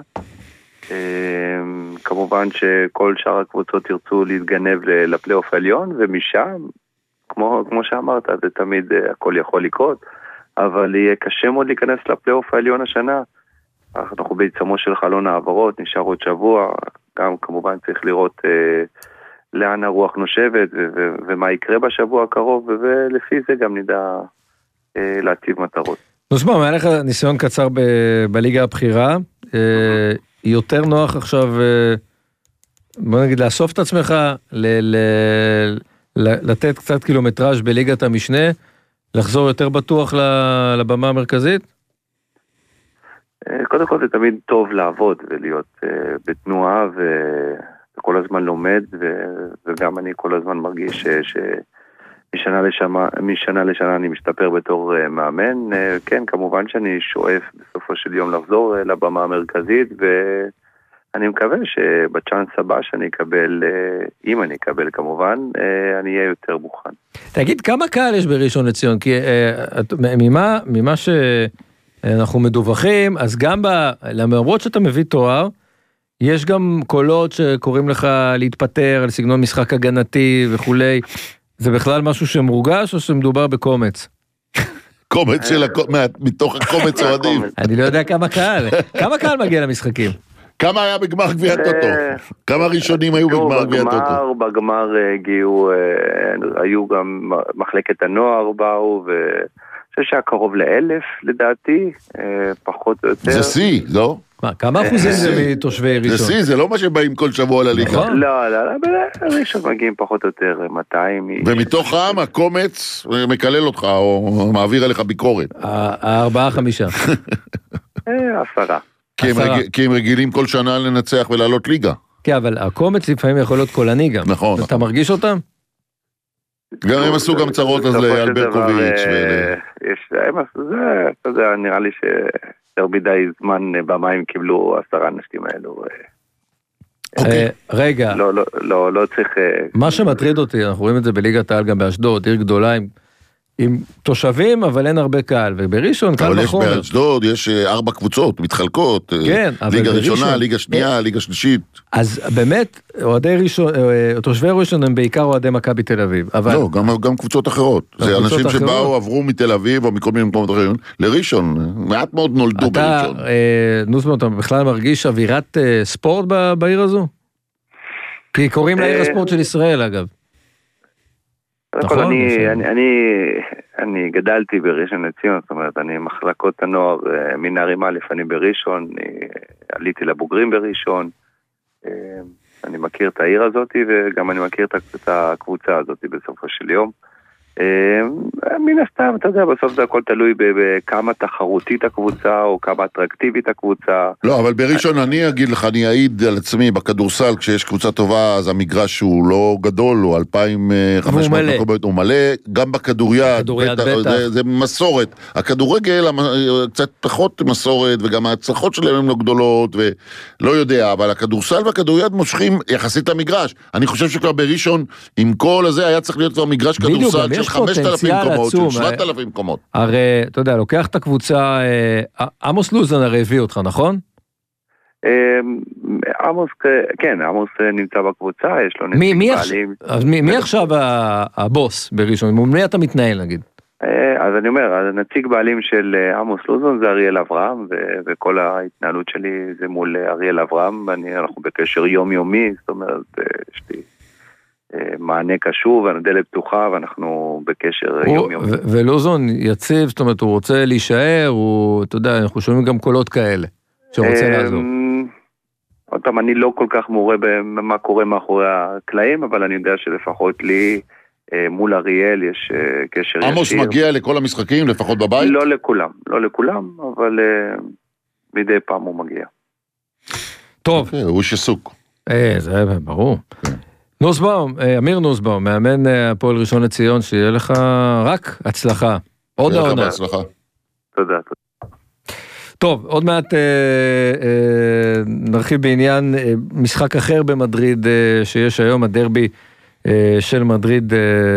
כמובן שכל שאר הקבוצות ירצו להתגנב לפלייאוף העליון, ומשם, כמו שאמרת, זה תמיד הכל יכול לקרות, אבל יהיה קשה מאוד להיכנס לפלייאוף העליון השנה. אנחנו בעיצומו של חלון העברות, נשאר עוד שבוע, גם כמובן צריך לראות לאן הרוח נושבת ומה יקרה בשבוע הקרוב, ולפי זה גם נדע להציב מטרות. נוסבאום, היה לך ניסיון קצר בליגה הבחירה, יותר נוח עכשיו, בוא נגיד, לאסוף את עצמך, לתת קצת קילומטראז' בליגת המשנה, לחזור יותר בטוח לבמה המרכזית? קודם כל זה תמיד טוב לעבוד ולהיות בתנועה וכל הזמן לומד, וגם אני כל הזמן מרגיש משנה לשנה אני משתפר בתור מאמן. כן, כמובן שאני שואף בסופו של יום לחזור לבמה המרכזית, ואני מקווה שבצ'אנס הבא שאני אקבל, אם אני אקבל כמובן, אני אהיה יותר מוכן. תגיד, כמה קהל יש בראשון לציון? כי ממה שאנחנו מדווחים, אז גם למרות שאתה מביא תואר, יש גם קולות שקוראים לך להתפטר על סגנון משחק הגנתי וכולי. זה בכלל משהו שמורגש או שמדובר בקומץ? קומץ מתוך הקומץ אוהדים. אני לא יודע כמה קהל מגיע למשחקים. כמה היה בגמר גביע טוטו? כמה ראשונים היו בגמר גביע טוטו? בגמר הגיעו, היו גם מחלקת הנוער באו, וחושב שהיה קרוב ל1,000 לדעתי, פחות או יותר. זה סי, לא? כמה אחוזים זה מתושבי ראשון? זה סי, זה לא מה שבאים כל שבוע לליגה. לא, ראשון מגיעים פחות או יותר 200. ומתוך העם הקומץ מקלל אותך או מעביר עליך ביקורת. 4-5. 10. כי הם רגילים כל שנה לנצח ולעלות ליגה. כן, אבל הקומץ לפעמים יכול להיות קולני גם. נכון. אתה מרגיש אותם? גם הם עשו גם צרות אז לאייל ברקוביץ'. זה נראה לי יותר מדי זמן במים קיבלו 10 אנשים האלו. רגע. לא צריך... מה שמטריד אותי, אנחנו רואים את זה בליגת העל גם באשדוד, עיר גדולה עם תושבים, אבל אין הרבה קהל, ובראשון קל בחומר. אבל באשדוד יש 4 קבוצות, מתחלקות, ליגה ראשונה, ליגה שנייה, ליגה שלישית. אז באמת, תושבי ראשון הם בעיקר אוהדי מכבי תל אביב. לא, גם קבוצות אחרות. זה אנשים שבאו, עברו מתל אביב, או מכל מיני מקומות אחרים, לראשון. מעט מאוד נולדו בראשון. נוסבאום, אתה בכלל מרגיש אווירת ספורט בעיר הזו? כי קוראים לעיר הספורט של ישראל, אגב. נכון, אני גדלתי בראשון לציון, זאת אומרת, אני מחלקות הנוער מנערים א', אני בראשון, עליתי לבוגרים בראשון, אני מכיר את העיר הזאת וגם אני מכיר את הקבוצה הזאת בסופו של יום. מן הסתם, אתה יודע, בסוף זה הכל תלוי בכמה תחרותית הקבוצה או כמה אטרקטיבית הקבוצה. לא, אבל בראשון אני אגיד לך, אני אעיד על עצמי בכדורסל, כשיש קבוצה טובה, אז המגרש הוא לא גדול, הוא 2,500 מקומות, הוא מלא, גם בכדוריד, זה מסורת. הכדורגל קצת פחות מסורת, וגם ההצלחות שלהם הן לא גדולות, ולא יודע, אבל הכדורסל והכדוריד מושכים יחסית למגרש. אני חושב שכבר בראשון, עם כל הזה, היה צריך להיות כבר מגרש כדורסל של 5,000 קומות, של 7,000 קומות. הרי, אתה יודע, לוקח את הקבוצה, עמוס לוזון הרי הביא אותך, נכון? כן, עמוס נמצא בקבוצה, יש לו נציג בעלים. מי עכשיו הבוס בראשון? מי אתה מתנהל, נגיד? אז אני אומר, הנציג בעלים של עמוס לוזון זה אריאל אברהם, וכל ההתנהלות שלי זה מול אריאל אברהם, אנחנו בקשר יומיומי, זאת אומרת, יש לי מענה קשור, והדלת פתוחה, ואנחנו בקשר יומיומי. ולוזון יציב, זאת אומרת, הוא רוצה להישאר, אתה יודע, אנחנו שומעים גם קולות כאלה, שרוצה לעזור. אותם, אני לא כל כך מורה במה קורה מאחורי הקלעים, אבל אני יודע שלפחות לי, מול אריאל יש קשר ישיר. עמוס מגיע לכל המשחקים, לפחות בבית? לא לכולם, אבל מדי פעם הוא מגיע. טוב. הוא שסוק. זה ברור. נוסבאום, אמיר נוסבאום, מאמן הפועל ראשון לציון, שיהיה לך רק הצלחה. עוד העונה. תודה. טוב, עוד מעט נרחיב בעניין משחק אחר במדריד שיש היום, הדרבי של מדריד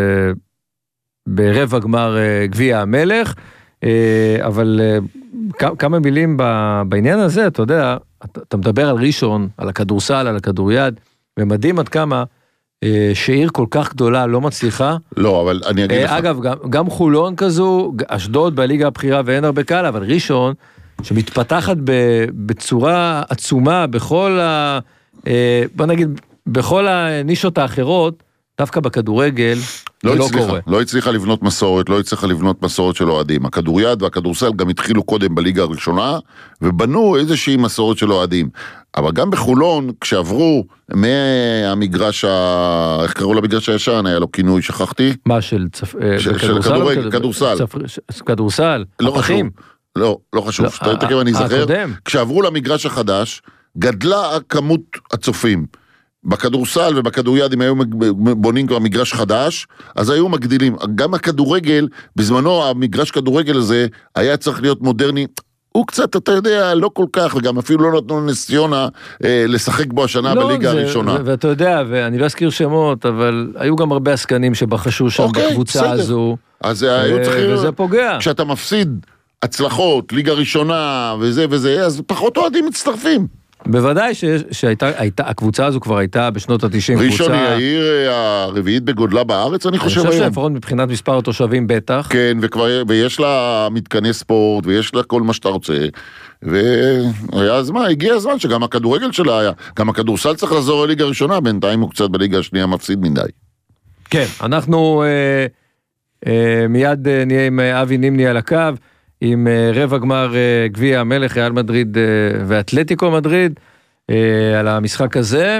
ברבע גמר גביע המלך, אבל כמה מילים בעניין הזה, אתה יודע, אתה מדבר על ראשון, על הכדורסל, על הכדוריד, ומדהים עד כמה שעיר כל כך גדולה לא מצליחה. לא, אבל אני אגיד לך. אגב, גם חולון כזו, אשדוד בליגה הבחירה ואין הרבה קהל, אבל ראשון, שמתפתחת בצורה עצומה בכל בוא נגיד, בכל הנישות האחרות, דווקא בכדורגל, זה לא קורה. לא הצליחה לבנות מסורת, לא הצליחה לבנות מסורת של אוהדים. הכדוריד והכדורסל גם התחילו קודם בליגה הראשונה, ובנו איזושהי מסורת של אוהדים. אבל גם בחולון, כשעברו מהמגרש, איך קראו למגרש הישן, היה לו כינוי, שכחתי? מה, של כדורסל. כדורסל? לא חשוב. לא חשוב. תכף אני אזכר. כשעברו למגרש החדש, גדלה כמות הצופים. בכדורסל ובכדוריד, אם היו בונים כבר מגרש חדש, אז היו מגדילים. גם הכדורגל, בזמנו המגרש כדורגל הזה, היה צריך להיות מודרני, הוא קצת, אתה יודע, לא כל כך, וגם אפילו לא נתנו לנס ציונה לשחק בו השנה בליגה הראשונה. ואתה יודע, ואני לא אזכיר שמות, אבל היו גם הרבה עסקנים שבחשו שם בקבוצה הזו, וזה פוגע. כשאתה מפסיד הצלחות, ליגה ראשונה וזה, אז פחות אוהדים מצטרפים. בוודאי שהקבוצה הזו כבר הייתה בשנות ה-90. ראשון היא העיר הרביעית בגודלה בארץ, אני חושב היום. אני חושב שלפחות מבחינת מספר התושבים בטח. כן, ויש לה מתקני ספורט, ויש לה כל מה שאתה רוצה, הגיע הזמן שגם הכדורגל שלה היה, גם הכדורסל צריך לעזור לליגה הראשונה, בינתיים הוא קצת בליגה השנייה מפסיד מדי. כן, אנחנו מיד נהיה עם אבי נימני על הקו, עם רבע גמר גביע המלך, ריאל מדריד ואתלטיקו מדריד, על המשחק הזה.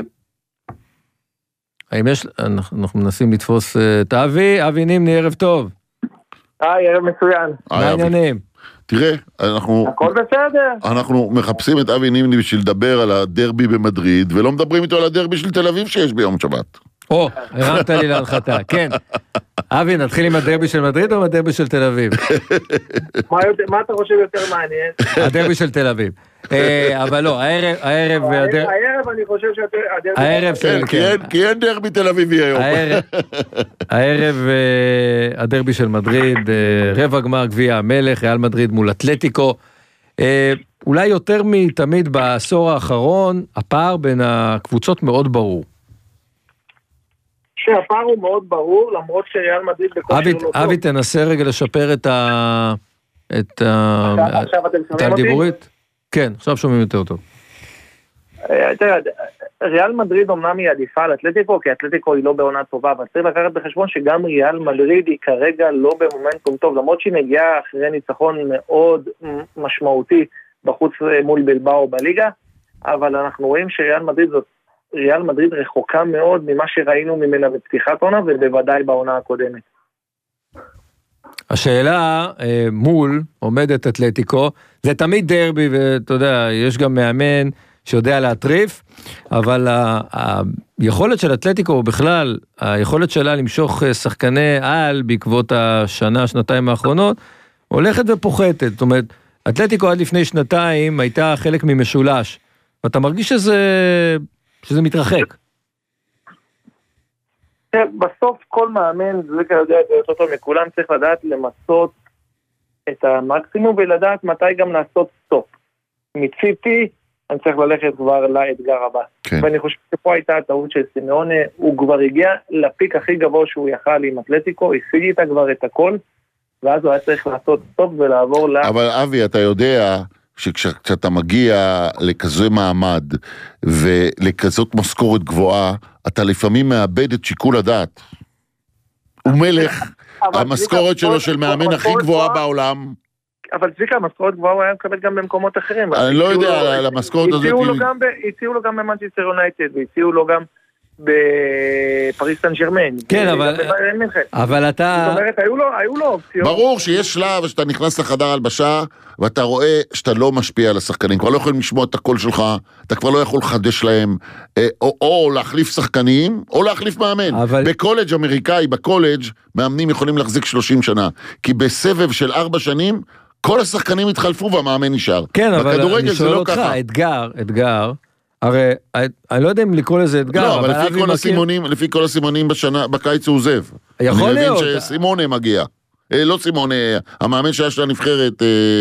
אנחנו מנסים לתפוס את אבי נימני, ערב טוב. ערב מצוין. מה העניינים? תראה, הכל בסדר. אנחנו מחפשים את אבי נימני בשביל לדבר על הדרבי במדריד, ולא מדברים איתו על הדרבי של תל אביב שיש ביום שבת. הרמת לי להנחתה, כן. אבי, נתחיל עם הדרבי של מדריד או הדרבי של תל אביב? מה אתה חושב יותר מעניין? הדרבי של תל אביב. אבל לא, הערב אני חושב הערב של... כי אין דרבי תל אביבי היום. הערב הדרבי של מדריד, רבע גמר גביע המלך, ריאל מדריד מול אתלטיקו. אולי יותר מתמיד בעשור האחרון, הפער בין הקבוצות מאוד ברור. שהפער הוא מאוד ברור, למרות שריאל מדריד בקושי לא טוב. אבי, תנסה רגע לשפר את הדיבורית. כן, עכשיו שומעים יותר טוב. תראה, ריאל מדריד אומנם היא עדיפה על אתלטיקו, כי אתלטיקו היא לא בעונה טובה, אבל צריך לקחת בחשבון שגם ריאל מדריד היא כרגע לא במומנטום טוב, למרות שהיא מגיעה אחרי ניצחון מאוד משמעותי בחוץ מול בלבאו בליגה, אבל אנחנו רואים ריאל מדריד רחוקה מאוד ממה שראינו ממנה בפתיחת עונה, ובוודאי בעונה הקודמת. השאלה מול עומדת אתלטיקו, זה תמיד דרבי, ואתה יודע, יש גם מאמן שיודע להטריף, אבל היכולת של אתלטיקו בכלל, היכולת שלה למשוך שחקני על בעקבות השנה, שנתיים האחרונות, הולכת ופוחתת. זאת אומרת, אתלטיקו עד לפני שנתיים הייתה חלק ממשולש, ואתה מרגיש שזה מתרחק. בסוף כל מאמן, זה כיודע אותו מכולם, צריך לדעת למצות את המקסימום, ולדעת מתי גם לעשות סטופ. מציתי, אני צריך ללכת כבר לאתגר הבא. כן. ואני חושב שפה הייתה הטעות של סימאונה, הוא כבר הגיע לפיק הכי גבוה שהוא יכל עם אתלטיקו, השיג איתה כבר את הכל, ואז הוא היה צריך לעשות סטופ ולעבור אבל אבי, אתה יודע שכשאתה מגיע לכזה מעמד ולכזאת משכורת גבוהה, אתה לפעמים מאבד את שיקול הדעת. הוא מלך, המשכורת שלו של מאמן הכי גבוהה בעולם. אבל צביקה, המשכורת גבוהה הוא היה מקבל גם במקומות אחרים. אני לא יודע על המשכורת הזאת. הציעו לו גם במנצ'סטר יונייטד, והציעו לו גם בפריס סן ז'רמן. כן, אבל אתה... זאת אומרת, היו לו אופציות. ברור שיש שלב שאתה נכנס לחדר הלבשה, ואתה רואה שאתה לא משפיע על השחקנים, כבר לא יכולים לשמוע את הקול שלך, אתה כבר לא יכול לחדש להם, או להחליף שחקנים, או להחליף מאמן. בקולג' אמריקאי, בקולג' מאמנים יכולים להחזיק 30 שנה, כי בסבב של 4 שנים, כל השחקנים התחלפו והמאמן נשאר. כן, אבל אני שואל אותך, אתגר, הרי, אני לא יודע אם לקרוא לזה אתגר, לא, אבל לפי כל הסימונים בקיץ הוא עוזב. יכול להיות. אני מבין שסימונה מגיע. לא סימונה, המאמן שהיה של הנבחרת,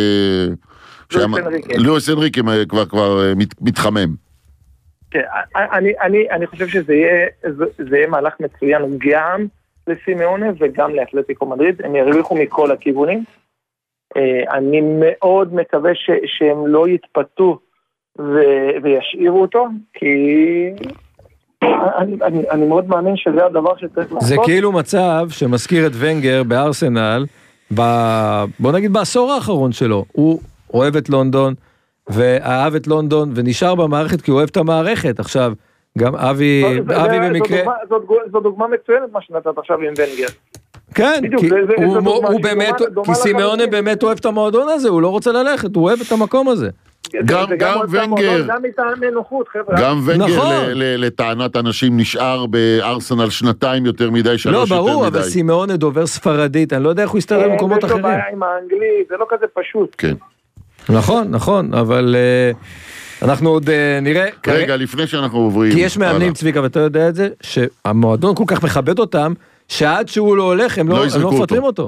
לואיס אנריקה כבר מתחמם. אני חושב שזה יהיה מהלך מצוין גם לסימאונה וגם לאתלטיקו מדריד, הם ירוויחו מכל הכיוונים. אני מאוד מקווה שהם לא יתפתו וישאירו אותו, כי אני מאוד מאמין שזה הדבר שצריך לעשות. זה כאילו מצב שמזכיר את ונגר בארסנל, בוא נגיד בעשור האחרון שלו, הוא אוהב את לונדון, ואהב את לונדון, ונשאר במערכת כי הוא אוהב את המערכת. עכשיו, גם אבי במקרה... זו דוגמה מצוינת מה שנתת עכשיו עם ונגר. כן, כי סימאונה באמת אוהב את המועדון הזה, הוא לא רוצה ללכת, הוא אוהב את המקום הזה. גם ונגר, גם מטעמי נוחות, חבר'ה. גם ונגר לטענת אנשים נשאר בארסנל שנתיים יותר מדי, 3 יותר מדי. לא, ברור, אבל סימאונה דובר ספרדית, אני לא יודע איך הוא יסתדר במקומות אחרים. יש לו בעיה עם האנגלית, זה לא כזה פשוט. כן. נכון, אבל אנחנו עוד נראה. רגע, לפני שאנחנו עוברים. כי יש מאמנים, צביקה, ואתה יודע את זה, שהמועדון כל כך מכבד אותם, שעד שהוא לא הולך, הם לא מפטרים אותו.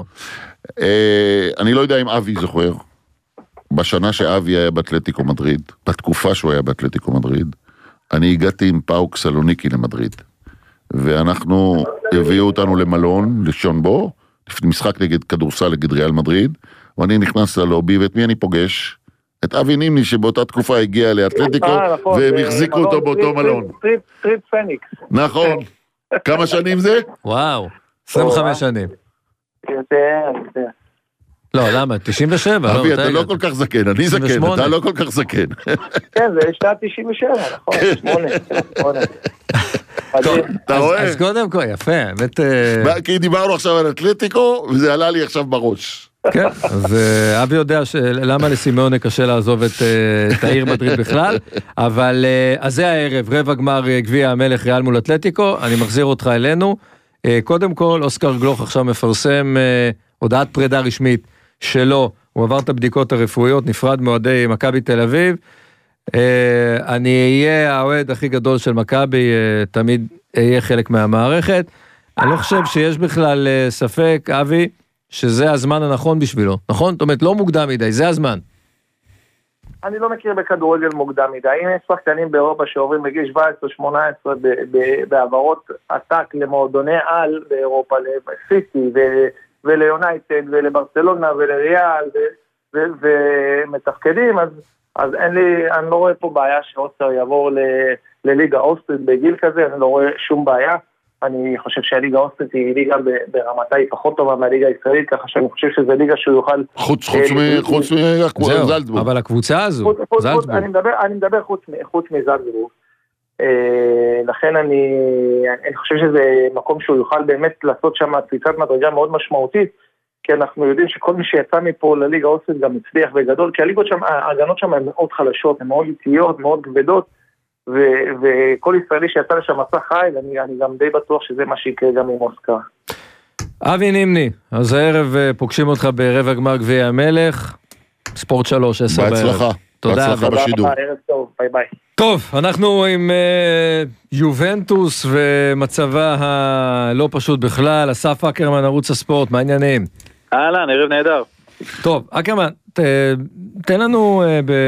אני לא יודע אם אבי זוכר, בשנה שאבי היה באתלטיקו מדריד, בתקופה שהוא היה באתלטיקו מדריד, אני הגעתי עם פאוק סלוניקי למדריד, ואנחנו הביאו אותנו למלון, לישון בו, משחק נגד כדורסל נגד ריאל מדריד, ואני נכנס ללובי, ואת מי אני פוגש? את אבי נימני, שבאותה תקופה הגיע לאתלטיקו, והם החזיקו אותו באותו מלון. טריפ פניקס. נכון. כמה שנים זה? וואו, 25 שנים. יותר. לא, למה? 97. אבי, אתה לא כל כך זקן, אני זקן, אתה לא כל כך זקן. כן, זה שנת 97, נכון, 8. טוב, אתה רואה? אז קודם כל, יפה, האמת... כי דיברנו עכשיו על אתלטיקו, וזה עלה לי עכשיו בראש. כן, אז אבי יודע למה לסימאונה קשה לעזוב את העיר מדריד בכלל, אבל אז זה הערב, רבע גמר גביע המלך ריאל מול אתלטיקו, אני מחזיר אותך אלינו. קודם כל, אוסקר גלוך עכשיו מפרסם הודעת פרידה רשמית שלו, הוא עבר את הבדיקות הרפואיות, נפרד מאוהדי מכבי תל אביב, אני אהיה האוהד הכי גדול של מכבי, תמיד אהיה חלק מהמערכת, אני לא חושב שיש בכלל ספק, אבי, שזה הזמן הנכון בשבילו, נכון? זאת אומרת, לא מוקדם מדי, זה הזמן. אני לא מכיר בכדורגל מוקדם מדי, אם יש שחקנים באירופה שעוברים בגיל 17-18 בעברות עתק למועדוני על באירופה, לסיטי וליונייטד ולברצלונה ולריאל ומתפקדים, אז אני לא רואה פה בעיה שאוסטר יעבור לליגה אוסטרית בגיל כזה, אני לא רואה שום בעיה. אני חושב שהליגה האוסטרית היא ליגה ברמתה היא פחות טובה מהליגה הישראלית, ככה שאני חושב שזה ליגה שהוא יוכל... חוץ מזלצבורג. אבל הקבוצה הזו, זלצבורג. אני מדבר חוץ מזלצבורג. לכן אני חושב שזה מקום שהוא יוכל באמת לעשות שם קפיצת מדרגה מאוד משמעותית, כי אנחנו יודעים שכל מי שיצא מפה לליגה האוסטרית גם הצליח בגדול, כי הליגות שם, ההגנות שם הן מאוד חלשות, הן מאוד איטיות, מאוד כבדות, וכל ישראלי שיצא לשם מסע חי, אני גם די בטוח שזה מה שיקרה גם עם אוסקר. אבי נימני, אז הערב פוגשים אותך ברבע גמר גביע המלך, ספורט 3, 10 בערב. בהצלחה. תודה. בהצלחה בשידור. ערב טוב, ביי ביי. טוב, אנחנו עם יובנטוס ומצבה הלא פשוט בכלל, אסף אקרמן, ערוץ הספורט, מה העניינים? אהלן, ערב נהדר. טוב, אקרמן, תן לנו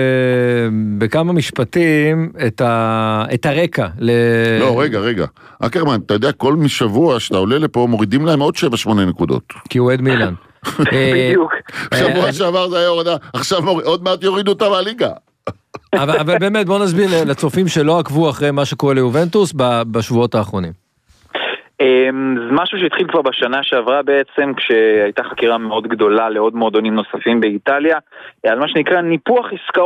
בכמה משפטים את הרקע. לא, רגע. אקרמן, אתה יודע, כל משבוע שאתה עולה לפה מורידים להם עוד 7-8 נקודות. כי הוא אוהד מילאן. בדיוק. שבוע שעבר זה היה הורדה, עכשיו עוד מעט יורידו אותה מהליגה. אבל באמת, בוא נסביר לצופים שלא עקבו אחרי מה שקורה ליובנטוס בשבועות האחרונים. זה משהו שהתחיל כבר בשנה שעברה בעצם, כשהייתה חקירה מאוד גדולה לעוד מועדונים נוספים באיטליה, על מה שנקרא ניפוח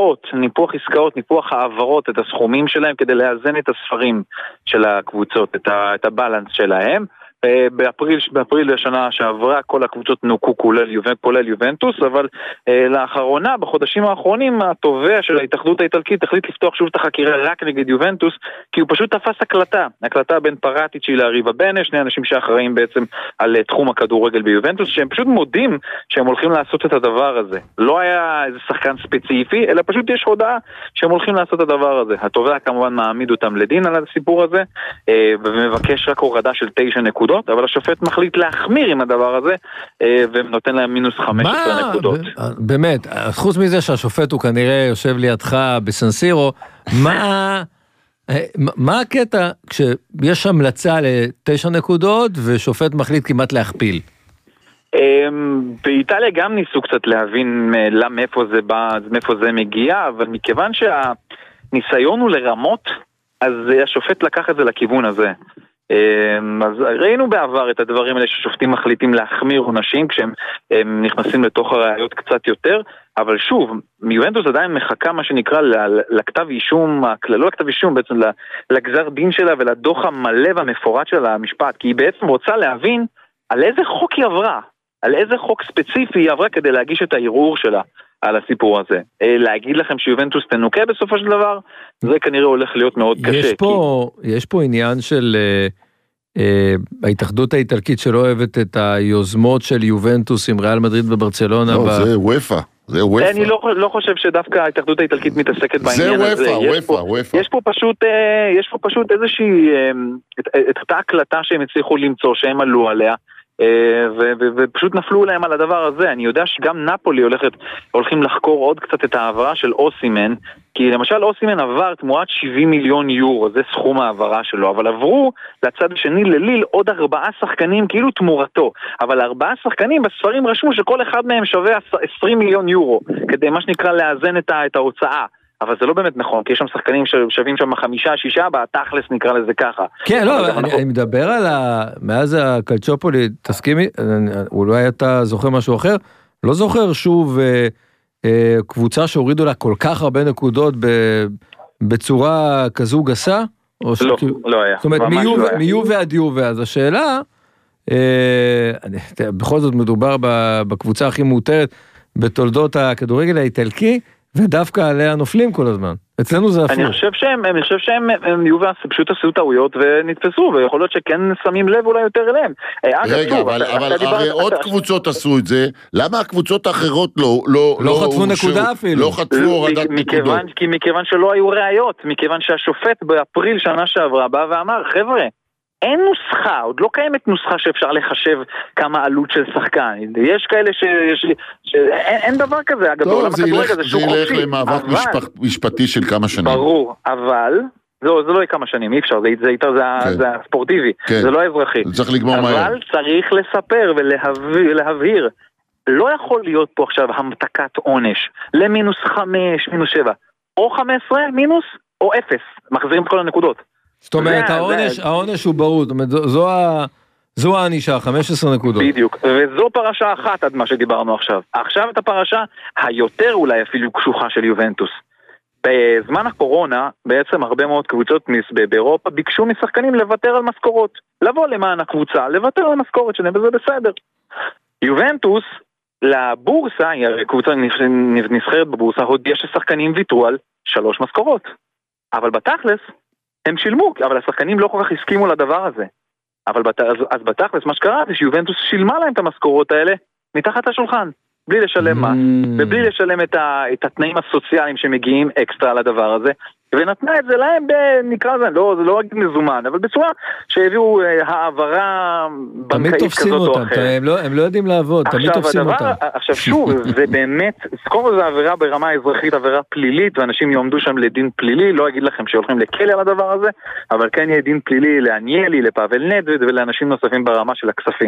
העברות, את הסכומים שלהם כדי לאזן את הספרים של הקבוצות, את הבלנס שלהם. באפריל השנה שעברה כל הקבוצות נוקו כולל יובנטוס, אבל לאחרונה, בחודשים האחרונים, התובע של ההתאחדות האיטלקית החליט לפתוח שוב את החקירה רק נגד יובנטוס, כי הוא פשוט תפס הקלטה בין פרטיצ'י לאריבה בנה, שני אנשים שאחראים בעצם על תחום הכדורגל ביובנטוס, שהם פשוט מודים שהם הולכים לעשות את הדבר הזה. לא היה איזה שחקן ספציפי, אלא פשוט יש הודעה שהם הולכים לעשות את הדבר הזה. התובע כמובן מעמיד אותם לדין על הסיפור הזה, ומבקש רק הורדה של 9 נקודות, אבל השופט מחליט להחמיר עם הדבר הזה, ונותן להם מינוס 15 נקודות. באמת, חוץ מזה שהשופט הוא כנראה יושב לידך בסנסירו, מה הקטע כשיש המלצה ל9 נקודות, ושופט מחליט כמעט להכפיל? באיטליה גם ניסו קצת להבין מאיפה זה בא, מאיפה זה מגיע, אבל מכיוון שהניסיון הוא לרמות, אז השופט לקח את זה לכיוון הזה. אז ראינו בעבר את הדברים האלה ששופטים מחליטים להחמיר עונשים כשהם נכנסים לתוך הראיות קצת יותר, אבל שוב, יובנטוס עדיין מחכה מה שנקרא לכתב אישום, לא לכתב אישום, בעצם לגזר דין שלה ולדוח המלא והמפורט של המשפט, כי היא בעצם רוצה להבין על איזה חוק היא עברה, על איזה חוק ספציפי היא עברה כדי להגיש את הערעור שלה. על הסיפור הזה. להגיד לכם שיובנטוס תנוקה בסופו של דבר, זה כנראה הולך להיות מאוד קשה. יש פה עניין של ההתאחדות האיטלקית שלא אוהבת את היוזמות של יובנטוס עם ריאל מדריד וברצלונה. לא, זה וופא. אני לא חושב שדווקא ההתאחדות האיטלקית מתעסקת בעניין הזה. יש פה פשוט איזושהי, את אותה הקלטה שהם הצליחו למצוא, שהם עלו עליה, ופשוט נפלו להם על הדבר הזה. אני יודע שגם נפולי הולכים לחקור עוד קצת את העברה של אוסימן, כי למשל אוסימן עבר תמורת 70 מיליון יורו, זה סכום העברה שלו, אבל עברו לצד השני לליל עוד 4 שחקנים כאילו תמורתו, אבל 4 שחקנים בספרים רשמו שכל אחד מהם שווה 20 מיליון יורו, כדי מה שנקרא לאזן את ההוצאה. אבל זה לא באמת נכון, כי יש שם שחקנים ששווים שם 5-6, בתכלס נקרא לזה ככה. כן, לא, אני מדבר על מאז הקלצ'ופולי, תסכימי, אולי אתה זוכר משהו אחר? לא זוכר שוב קבוצה שהורידו לה כל כך הרבה נקודות בצורה כזו גסה? לא היה. זאת אומרת, מיובה עד יובה, אז השאלה, בכל זאת מדובר בקבוצה הכי מותרת בתולדות הכדורגל האיטלקי, ודווקא עליה נופלים כל הזמן. אצלנו זה הפוך. אני חושב שהם יובה פשוט עשו טעויות ונתפסו, ויכול להיות שכן שמים לב אולי יותר אליהם. רגע, אבל הרי עוד קבוצות עשו את זה, למה הקבוצות האחרות לא חטפו נקודה אפילו? לא חטפו הורדת נקודות. מכיוון שלא היו ראיות, מכיוון שהשופט באפריל שנה שעברה בא ואמר, חבר'ה, אין נוסחה, עוד לא קיימת נוסחה שאפשר לחשב כמה עלות של שחקן. יש כאלה אין דבר כזה, אגב, בעולם הכדורגל זה שוק חופשי. זה ילך למאבק משפטי של כמה שנים. ברור, אבל זה לא יהיה כמה שנים, אי אפשר, זה הספורטיבי, זה לא האזרחי. זה צריך לגמור מהר. אבל צריך לספר ולהבהיר, לא יכול להיות פה עכשיו המתקת עונש, למינוס 5, מינוס 7, או 15 מינוס, או 0, מחזירים את כל הנקודות. זאת אומרת, העונש הוא ברור, זאת אומרת, זו הענישה, 15 נקודות. בדיוק, וזו פרשה אחת עד מה שדיברנו עכשיו. עכשיו את הפרשה היותר אולי אפילו קשוחה של יובנטוס. בזמן הקורונה, בעצם הרבה מאוד קבוצות באירופה ביקשו משחקנים לוותר על משכורות. לבוא למען הקבוצה, לוותר על משכורת שלהם, וזה בסדר. יובנטוס, לבורסה, הקבוצה נסחרת בבורסה, הודיעה ששחקנים ויתרו על 3 משכורות. אבל בתכלס, הם שילמו, אבל השחקנים לא כל כך הסכימו לדבר הזה. אז בתכלס מה שקרה זה שיובנטוס שילמה להם את המשכורות האלה מתחת לשולחן, בלי לשלם מס, ובלי לשלם את התנאים הסוציאליים שמגיעים אקסטרה לדבר הזה, ונתנה את זה להם נקרא זה, זה לא רק מזומן, אבל בצורה שהביאו העברה בנקאית כזאת או אחרת. הם לא יודעים לעבוד, תמיד תופסים אותם. עכשיו שוב, זה באמת, קודם זה עבירה ברמה האזרחית, עבירה פלילית, ואנשים יעמדו שם לדין פלילי, לא אגיד לכם שהולכים לכלא על הדבר הזה, אבל כן יהיה דין פלילי לאניאלי, לפאבל נדווד ולאנשים נוספים ברמה של הכספים.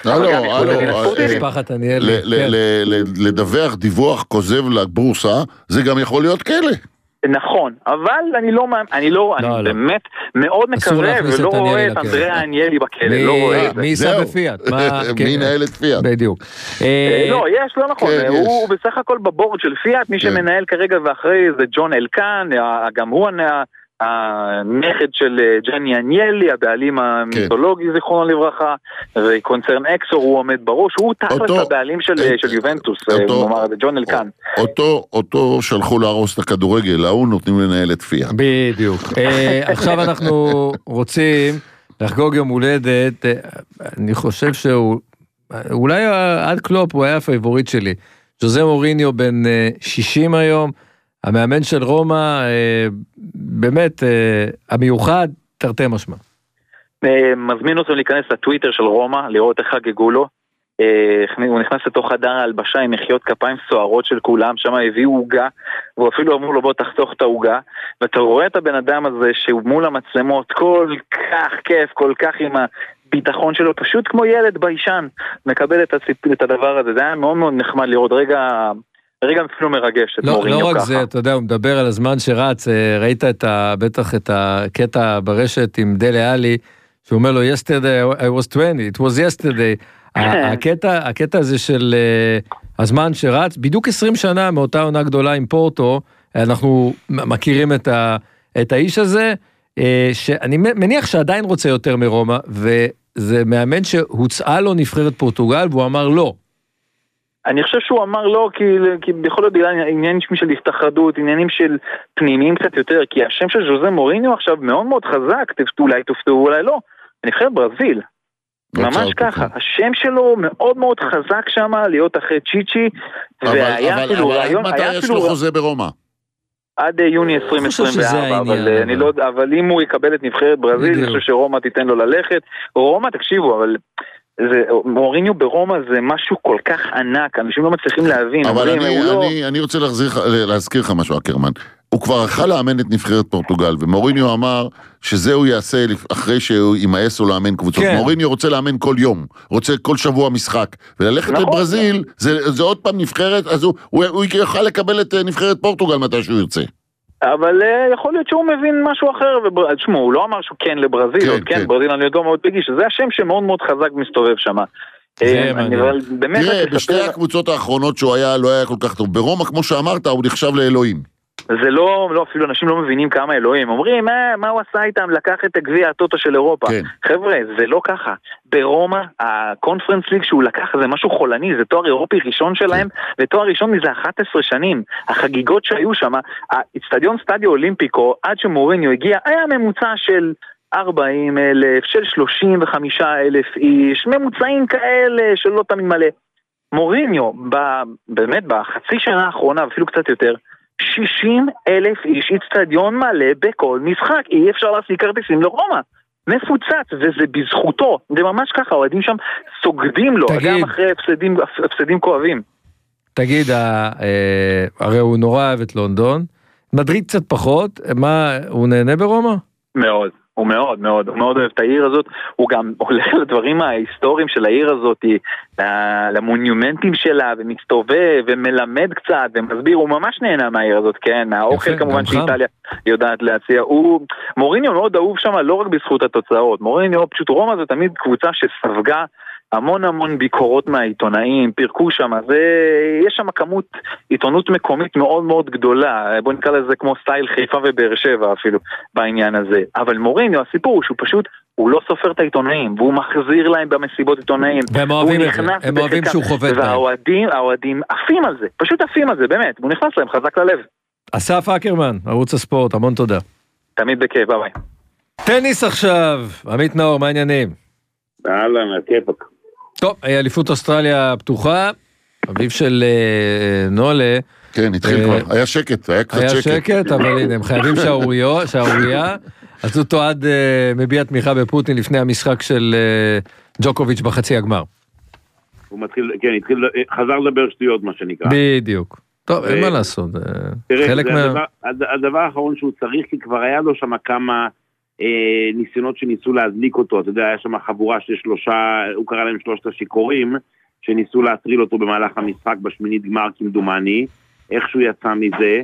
לדווח דיווח כוזב לבורסה, זה גם יכול להיות כלא. נכון, אבל אני באמת מאוד מקווה ולא רואה את אנדריאה אניאלי בכלא, לא רואה את זה. מי ייסע בפיאט? מי נהל את פיאט? בדיוק. לא נכון, הוא בסך הכל בבורד של פיאט, מי שמנהל כרגע ואחרי זה ג'ון אלקן, גם הוא הנכד של ג'ני אניאלי, הבעלים המיתולוגי זיכרונו לברכה, וקונצרן אקסור הוא עומד בראש, הוא תחת הבעלים של יובנטוס, ג'ון אלקן. אותו שלחו להרוס את הכדורגל, ההוא נותנים לנהל את פיאט. בדיוק. עכשיו אנחנו רוצים לחגוג יום הולדת, אני חושב שאולי עד קלופ הוא היה הפייבוריט שלי, ז'וזה מוריניו בן 60 היום, המאמן של רומא, באמת, המיוחד, תרתי משמע. מזמין אותו להיכנס לטוויטר של רומא, לראות איך חגגו לו. הוא נכנס לתוך חדר ההלבשה עם מחיאות כפיים סוערות של כולם, שם הביאו עוגה, והוא אפילו אמרו לו בוא תחתוך את העוגה, ואתה רואה את הבן אדם הזה שהוא מול המצלמות, כל כך כיף, כל כך עם הביטחון שלו, פשוט כמו ילד ביישן, מקבל את הדבר הזה. זה היה מאוד מאוד נחמד לראות, רגע אפילו מרגש את מוריניו ככה. לא רק זה, אתה יודע, הוא מדבר על הזמן שרץ, ראית בטח את הקטע ברשת עם דלה אלי, שהוא אומר לו, yesterday I was 20, it was yesterday. הקטע הזה של הזמן שרץ, בדיוק 20 שנה מאותה עונה גדולה עם פורטו, אנחנו מכירים את האיש הזה, שאני מניח שעדיין רוצה יותר מרומא, וזה מאמן שהוצאה לו נבחרת פורטוגל, והוא אמר לא. אני חושב שהוא אמר לא, כי בכל זאת עניינים של הסתחרדות, עניינים של פנימיים קצת יותר, כי השם של ז'וזה מוריניו עכשיו מאוד מאוד חזק, אולי תופתעו, אולי לא. נבחרת ברזיל. ממש ככה, השם שלו מאוד מאוד חזק שם, להיות אחרי צ'יצ'י, והיה אפילו רעיון, אבל מתי יש לו חוזה ברומא? עד יוני 2024, אבל אם הוא יקבל את נבחרת ברזיל, אני חושב שרומא תיתן לו ללכת. רומא, תקשיבו, אבל מוריניו ברומא זה משהו כל כך ענק, אנשים לא מצליחים להבין. אבל אני רוצה להזכיר לך משהו, אקרמן. הוא כבר החל לאמן את נבחרת פורטוגל, ומוריניו אמר שזה הוא יעשה אחרי שהוא ימאס לו לאמן קבוצות. מוריניו רוצה לאמן כל יום, רוצה כל שבוע משחק, וללכת לברזיל, זה עוד פעם נבחרת, אז הוא יוכל לקבל את נבחרת פורטוגל מתי שהוא ירצה. אבל יכול להיות שהוא מבין משהו אחר, תשמעו, הוא לא אמר שהוא כן לברזיל, עוד כן, ברזיל אני יודע מאוד פגיש, זה השם שמאוד מאוד חזק מסתובב שם. תראה, בשתי הקבוצות האחרונות שהוא היה, לא היה כל כך טוב. ברומא, כמו שאמרת, הוא נחשב לאלוהים. זה לא, אפילו אנשים לא מבינים כמה אלוהים. אומרים, מה הוא עשה איתם? לקח את הגביע הטוטו של אירופה. חבר'ה, זה לא ככה. ברומא, הקונפרנס ליג שהוא לקח, זה משהו חולני, זה תואר אירופי ראשון שלהם, ותואר ראשון מזה 11 שנים. החגיגות שהיו שם, האצטדיון סטדיו אולימפיקו, עד שמוריניו הגיע, היה ממוצע של 40,000, של 35,000 איש, ממוצעים כאלה שלא תמיד מלא. מוריניו, באמת בחצי שנה האחרונה, אפילו קצת יותר, 60,000 איש, אצטדיון מלא בכל משחק, אי אפשר להשיג כרטיסים לרומא, מפוצץ, וזה בזכותו, זה ממש ככה, האוהדים שם סוגדים לו, גם אחרי הפסדים כואבים. תגיד, הרי הוא נורא אוהב את לונדון, מדריד קצת פחות, מה, הוא נהנה ברומא? מאוד. הוא מאוד מאוד, הוא מאוד אוהב את העיר הזאת, הוא גם הולך לדברים ההיסטוריים של העיר הזאת, למונומנטים שלה, ומסתובב, ומלמד קצת, ומסביר, הוא ממש נהנה מהעיר הזאת, כן, מהאוכל כמובן שאיטליה יודעת להציע, מוריניו מאוד אהוב שם, לא רק בזכות התוצאות, מוריניו, פשוט רומא זה תמיד קבוצה שספגה, המון ביקורות מהעיתונאים, פירקו שם, יש שם כמות עיתונות מקומית מאוד מאוד גדולה, בוא נקרא לזה כמו סטייל חיפה ובאר שבע אפילו בעניין הזה, אבל מוריניו, הסיפור הוא שהוא פשוט, הוא לא סופר את העיתונאים, והוא מחזיר להם במסיבות עיתונאים, והם אוהבים את זה, הם אוהבים שהוא חובד להם. והאוהדים עפים על זה, פשוט עפים על זה, באמת, הוא נכנס להם חזק ללב. אסף אקרמן, ערוץ הספורט, המון תודה. תמיד בכיף, ביי. טניס עכשיו, עמית נאור, מה העניינים? אהלן, הכיפק. טוב, אליפות אוסטרליה פתוחה, אביב של נולה. כן, התחיל כבר, היה שקט, היה קצת שקט. היה שקט, אבל הנה, הם חייבים שערוריה, אז הוא תועד מביע תמיכה בפוטין לפני המשחק של ג'וקוביץ' בחצי הגמר. הוא מתחיל, כן, חזר לדבר שטויות, מה שנקרא. בדיוק. טוב, אין מה לעשות. תראה, הדבר האחרון שהוא צריך, כי כבר היה לו שם כמה ניסיונות שניסו להזליק אותו, אתה יודע, היה שם חבורה של הוא קרא להם 3 השיכורים, שניסו להטריל אותו במהלך המשחק בשמינית גמר כמדומני, איכשהו יצא מזה,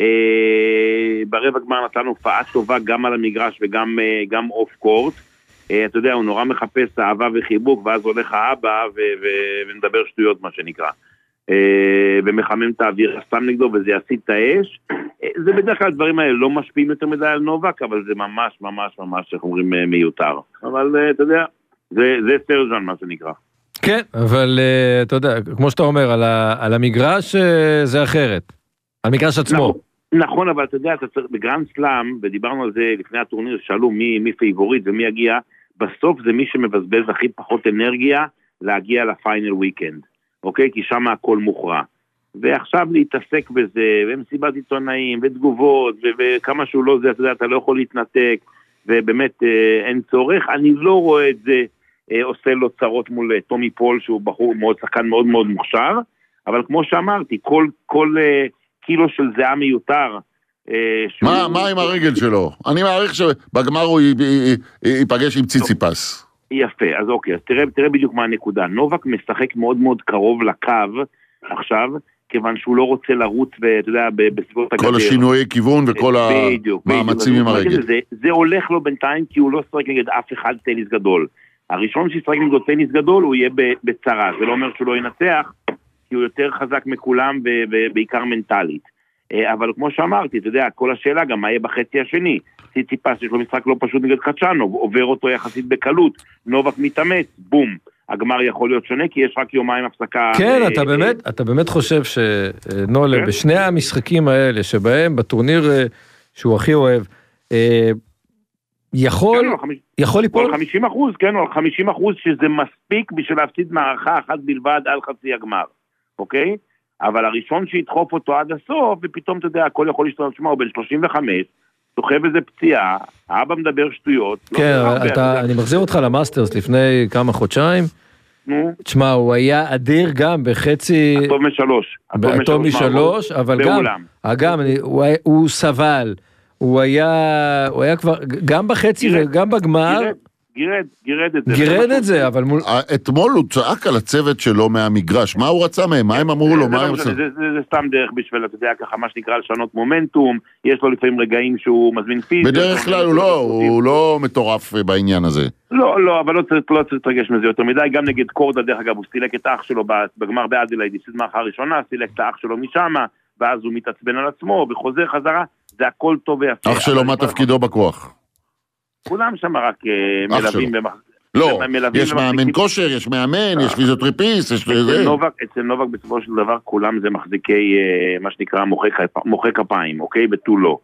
ברבע גמר נתן הופעה טובה גם על המגרש וגם אוף קורט, אתה יודע, הוא נורא מחפש אהבה וחיבוק, ואז הולך האבא ונדבר שטויות מה שנקרא. ומחמם את האוויר סתם נגדו וזה יסיט את האש. זה בדרך כלל הדברים האלה לא משפיעים יותר מדי על נובק, אבל זה ממש ממש ממש איך אומרים מיותר. אבל אתה יודע, זה סטרז'ן מה שנקרא. כן, אבל אתה יודע, כמו שאתה אומר, על המגרש זה אחרת, על מגרש עצמו. נכון, אבל אתה יודע, בגרנד סלאם, ודיברנו על זה לפני הטורניר, שאלו מי פייבוריט ומי יגיע, בסוף זה מי שמבזבז הכי פחות אנרגיה להגיע לפיינל וויקנד. אוקיי? כי שם הכל מוכרע. ועכשיו להתעסק בזה, ומסיבת עיתונאים, ותגובות, וכמה שהוא לא זה, אתה יודע, אתה לא יכול להתנתק, ובאמת אין צורך. אני לא רואה את זה עושה לו צרות מול טומי פול, שהוא בחור מאוד שחקן מאוד מאוד מוכשר, אבל כמו שאמרתי, כל קילו של זהה מיותר. מה עם הרגל שלו? אני מעריך שבגמר הוא ייפגש עם ציציפס. יפה, אז אוקיי, אז תראה בדיוק מה הנקודה. נובק משחק מאוד מאוד קרוב לקו עכשיו, כיוון שהוא לא רוצה לרוץ, ואתה יודע, בסביבות הגדר. כל השינויי כיוון וכל המאמצים עם הרגל. זה הולך לו בינתיים, כי הוא לא שחק נגד אף אחד טניס גדול. הראשון שישחק נגד טניס גדול, הוא יהיה בצרה. זה לא אומר שהוא לא ינצח, כי הוא יותר חזק מכולם, ובעיקר מנטלית. אבל כמו שאמרתי, אתה יודע, כל השאלה גם מה יהיה בחצי השני. ציציפס יש לו משחק לא פשוט נגד קצ'אנו, עובר אותו יחסית בקלות, נובק מתאמץ, בום. הגמר יכול להיות שונה, כי יש רק יומיים הפסקה. כן, אתה באמת חושב שנולה, בשני המשחקים האלה, שבהם בטורניר שהוא הכי אוהב, יכול ליפול? על 50%, כן, על 50% שזה מספיק בשביל להפסיד מערכה אחת בלבד על חצי הגמר, אוקיי? אבל הראשון שידחוף אותו עד הסוף, ופתאום אתה יודע, הכל יכול להשתנות, שמה, הוא בן 35, סוחב איזה פציעה, האבא מדבר שטויות. כן, אני מחזיר אותך למאסטרס לפני כמה חודשיים, תשמע, הוא היה אדיר גם בחצי... הטוב משלוש, אבל גם, הוא סבל, הוא היה כבר, גם בחצי וגם בגמר, גירד את זה, אבל... אתמול הוא צעק על הצוות שלו מהמגרש, מה הוא רצה מהם? מה הם אמרו לו? זה סתם דרך בשביל, אתה יודע, ככה מה שנקרא לשנות מומנטום, יש לו לפעמים רגעים שהוא מזמין פיזי. בדרך כלל הוא לא מטורף בעניין הזה. לא, אבל לא צריך להתרגש מזה יותר מדי, גם נגד קורדה, דרך אגב, הוא סילק את האח שלו בגמר באדלייד, הפסיד מערכה הראשונה, סילק את האח שלו משם, ואז הוא מתעצבן על עצמו, וחוזר חזרה, זה הכל טוב ויפה. אח שלו, מה תפקידו בכוח? כולם שם רק מלווים. לא, יש מאמן כושר, יש מאמן, יש פיזיותרפיסט, יש... אצל נובק בסופו של דבר כולם זה מחזיקי, מה שנקרא, מוחא כפיים, אוקיי? בתולו.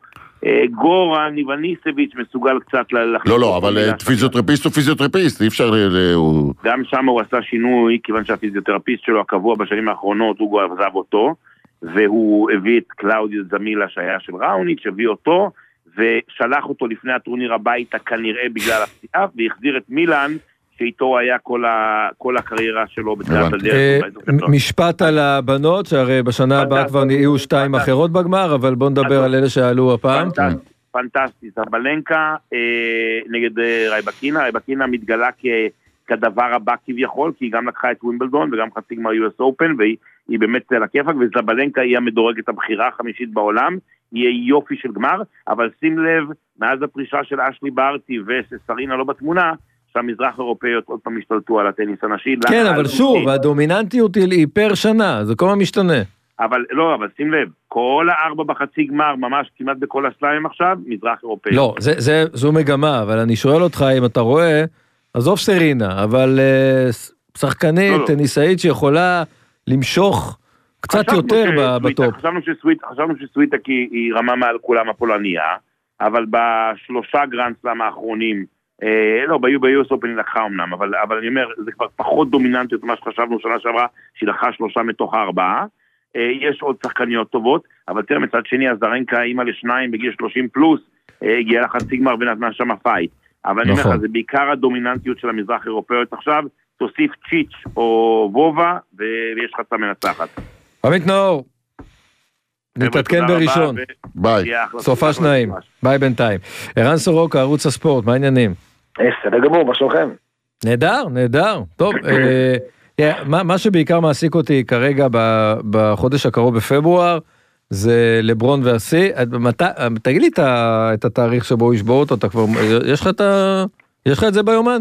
גורן, איווניסביץ' מסוגל קצת... לא, אבל פיזיותרפיסט הוא פיזיותרפיסט, אי אפשר... גם שם הוא עשה שינוי, כיוון שהפיזיותרפיסט שלו הקבוע בשנים האחרונות, הוא עזב אותו, והוא הביא את קלאודיו זמילה שהיה של ראוניץ', הביא אותו, ושלח אותו לפני הטורניר הביתה כנראה בגלל הפציעה, והחזיר את מילאן, שאיתו היה כל הקריירה שלו בתחילת הדרך. משפט על הבנות, שהרי בשנה הבאה כבר נהיו 2 אחרות בגמר, אבל בואו נדבר על אלה שעלו הפעם. פנטסטי, סבלנקה נגד רייבקינה מתגלה כדבר הבא כביכול, כי היא גם לקחה את ווימבלדון וגם חצי גמר US Open, והיא באמת על הכיפק, וסבלנקה היא המדורגת הבחירה החמישית בעולם, יהיה יופי של גמר, אבל שים לב, מאז הפרישה של אשלי בארטי וסרינה לא בתמונה, שהמזרח אירופאיות עוד פעם השתלטו על הטניס הנשי. כן, אבל שוב, הדומיננטיות היא פר שנה, זה כל מה משתנה. אבל שים לב, כל 4 בחצי גמר, ממש כמעט בכל הסלאמים עכשיו, מזרח אירופאיות. לא, זו מגמה, אבל אני שואל אותך אם אתה רואה, עזוב סרינה, אבל שחקנית, טניסאית שיכולה למשוך קצת יותר בטופ. חשבנו שסוויטה היא רמה מעל כולם הפולניה, אבל בשלושה גרנד סלאם האחרונים, לא, ביוס אופן היא לקחה אמנם, אבל אני אומר, זה כבר פחות דומיננטיות ממה שחשבנו שנה שעברה, שהיא לקחה 3 מתוך 4, יש עוד שחקניות טובות, אבל תראה, מצד שני, הזרנקה אימא ל2 בגיל 30 פלוס, הגיעה לחצי גמר ונתנה שם הפייט, אבל אני אומר לך, זה בעיקר הדומיננטיות של המזרח אירופאיות עכשיו, תוסיף צ'יץ' או וובה, ויש לך את המנצחת. עמית נאור, נתעדכן בראשון. ביי. סופה שניים. ביי בינתיים. ערן סורוקה, ערוץ הספורט, מה העניינים? בסדר גמור, מה שלומכם? נהדר. טוב, מה שבעיקר מעסיק אותי כרגע בחודש הקרוב בפברואר, זה לברון והסי. תגיד לי את התאריך שבו הוא ישבור אותו, יש לך את זה ביומן?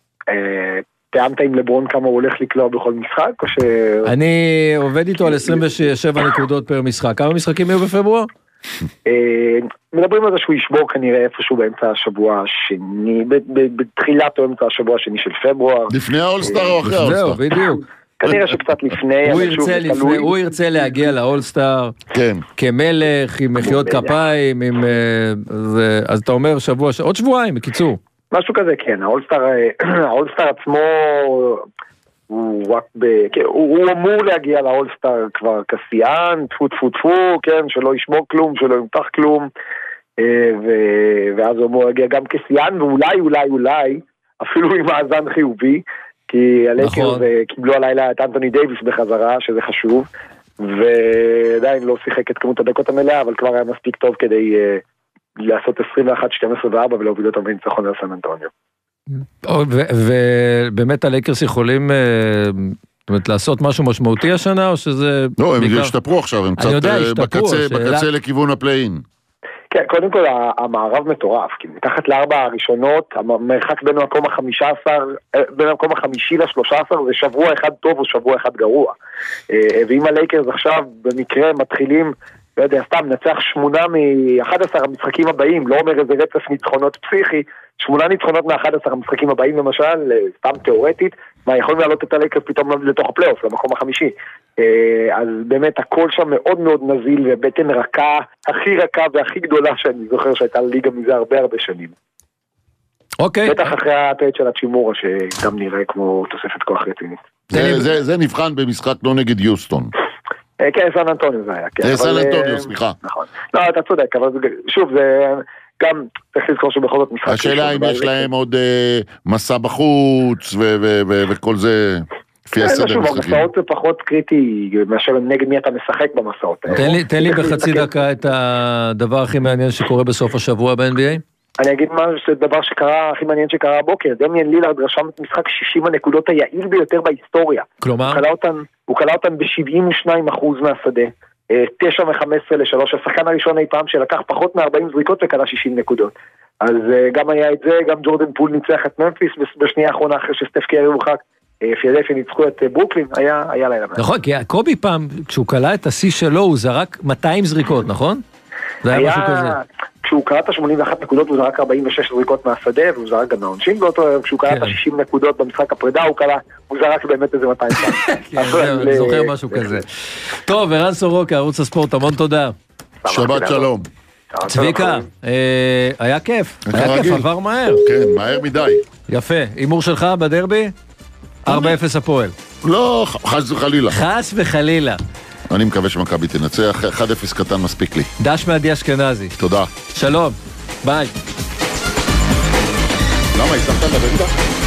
תיאמת עם לברון כמה הוא הולך לקלוע בכל משחק? אני עובד איתו על 27 נקודות פר משחק. כמה משחקים יהיו בפברואר? מדברים על זה שהוא ישבור כנראה איפשהו באמצע השבוע השני, בתחילת או אמצע השבוע השני של פברואר. לפני האולסטאר או אחרי האולסטאר? זהו, בדיוק. כנראה שקצת לפני. הוא ירצה להגיע לאולסטאר כמלך, עם מחיאות כפיים, אז אתה אומר עוד שבועיים, בקיצור. משהו כזה, כן. האולסטאר עצמו הוא אמור להגיע לאולסטאר כבר כסיין, טפו, כן, שלא ישמור כלום, שלא ימתח כלום, ואז הוא אמור להגיע גם כסיין, ואולי, אפילו עם מאזן חיובי, כי הלייקרס קיבלו הלילה את אנטוני דייביס בחזרה, שזה חשוב, ועדיין לא שיחק את כמות הדקות המלאה, אבל כבר היה מספיק טוב כדי לעשות 21-12-4 ולהוביל אותם בניצחון על סן אנטוניו. ובאמת הלייקרס יכולים לעשות משהו משמעותי השנה, או שזה... לא, הם השתפרו עכשיו, הם קצת בקצה לכיוון הפליין. כן, קודם כל המערב מטורף, כי מתחת ל4 הראשונות, המרחק בין המקום החמישי ל13 זה שבוע אחד טוב או שבוע אחד גרוע. ואם הלייקרס עכשיו במקרה מתחילים לא יודע, סתם נצח 8 מ-11 המשחקים הבאים, לא אומר איזה רצף ניצחונות פסיכי, 8 ניצחונות מ-11 המשחקים הבאים למשל, סתם תיאורטית, מה, יכולים לעלות את הלייקרס פתאום לתוך הפלייאוף, למקום החמישי. אז באמת הכל שם מאוד מאוד נזיל, ובטן רכה, הכי רכה והכי גדולה שאני זוכר שהייתה ליגה מזה הרבה הרבה שנים. אוקיי. בטח אחרי הטייט של הצ'ימורה, שגם נראה כמו תוספת כוח רצינית. זה נבחן במשחק לא נגד יוסטון. כן, סן אנטוניו זה היה. סן אנטוניו, סליחה. נכון. לא, אתה צודק, אבל שוב, זה גם צריך לזכור שבכל זאת משחק. השאלה אם יש להם עוד מסע בחוץ וכל זה, לפי הסדר משחקים. המסעות זה פחות קריטי מאשר נגד מי אתה משחק במסעות. תן לי בחצי דקה את הדבר הכי מעניין שקורה בסוף השבוע ב-NBA. אני אגיד מה זה דבר שקרה, הכי מעניין שקרה הבוקר, דמיאן לילארד רשם את משחק 60 הנקודות היעיל ביותר בהיסטוריה. כלומר? הוא קלה אותן ב-72% מהשדה, 9 מ-15 ל-3, השחקן הראשון אי פעם שלקח פחות מ-40 זריקות וקלה 60 נקודות. אז גם היה את זה, גם ג'ורדן פול ניצח את ממפיס בשנייה האחרונה אחרי שסטף קרי הורחק, פילדלפיה ניצחו את ברוקלין, היה לילה. נכון, כי קובי פעם, כשהוא קלה את השיא שלו, הוא זרק 200 זריקות, נכון? זה היה משהו כזה. כשהוא קרא את ה-81 נקודות הוא זרק 46 זריקות מהשדה והוא זרק גם מהעונשין באותו יום, כשהוא קרא את ה-60 נקודות במשחק הפרידה הוא זרק באמת איזה 200 פעם. אני זוכר משהו כזה. טוב, ערן סורוקה, ערוץ הספורט, המון תודה. שבת שלום. צביקה, היה כיף, עבר מהר. כן, מהר מדי. יפה, אימור שלך בדרבי? 4-0 הפועל. לא, חס וחלילה. חס וחלילה. אני מקווה שמכבי תנצח, 1-0 קטן מספיק לי. דש מעדי אשכנזי. תודה. שלום, ביי. למה, הצלחת לדבר איתה?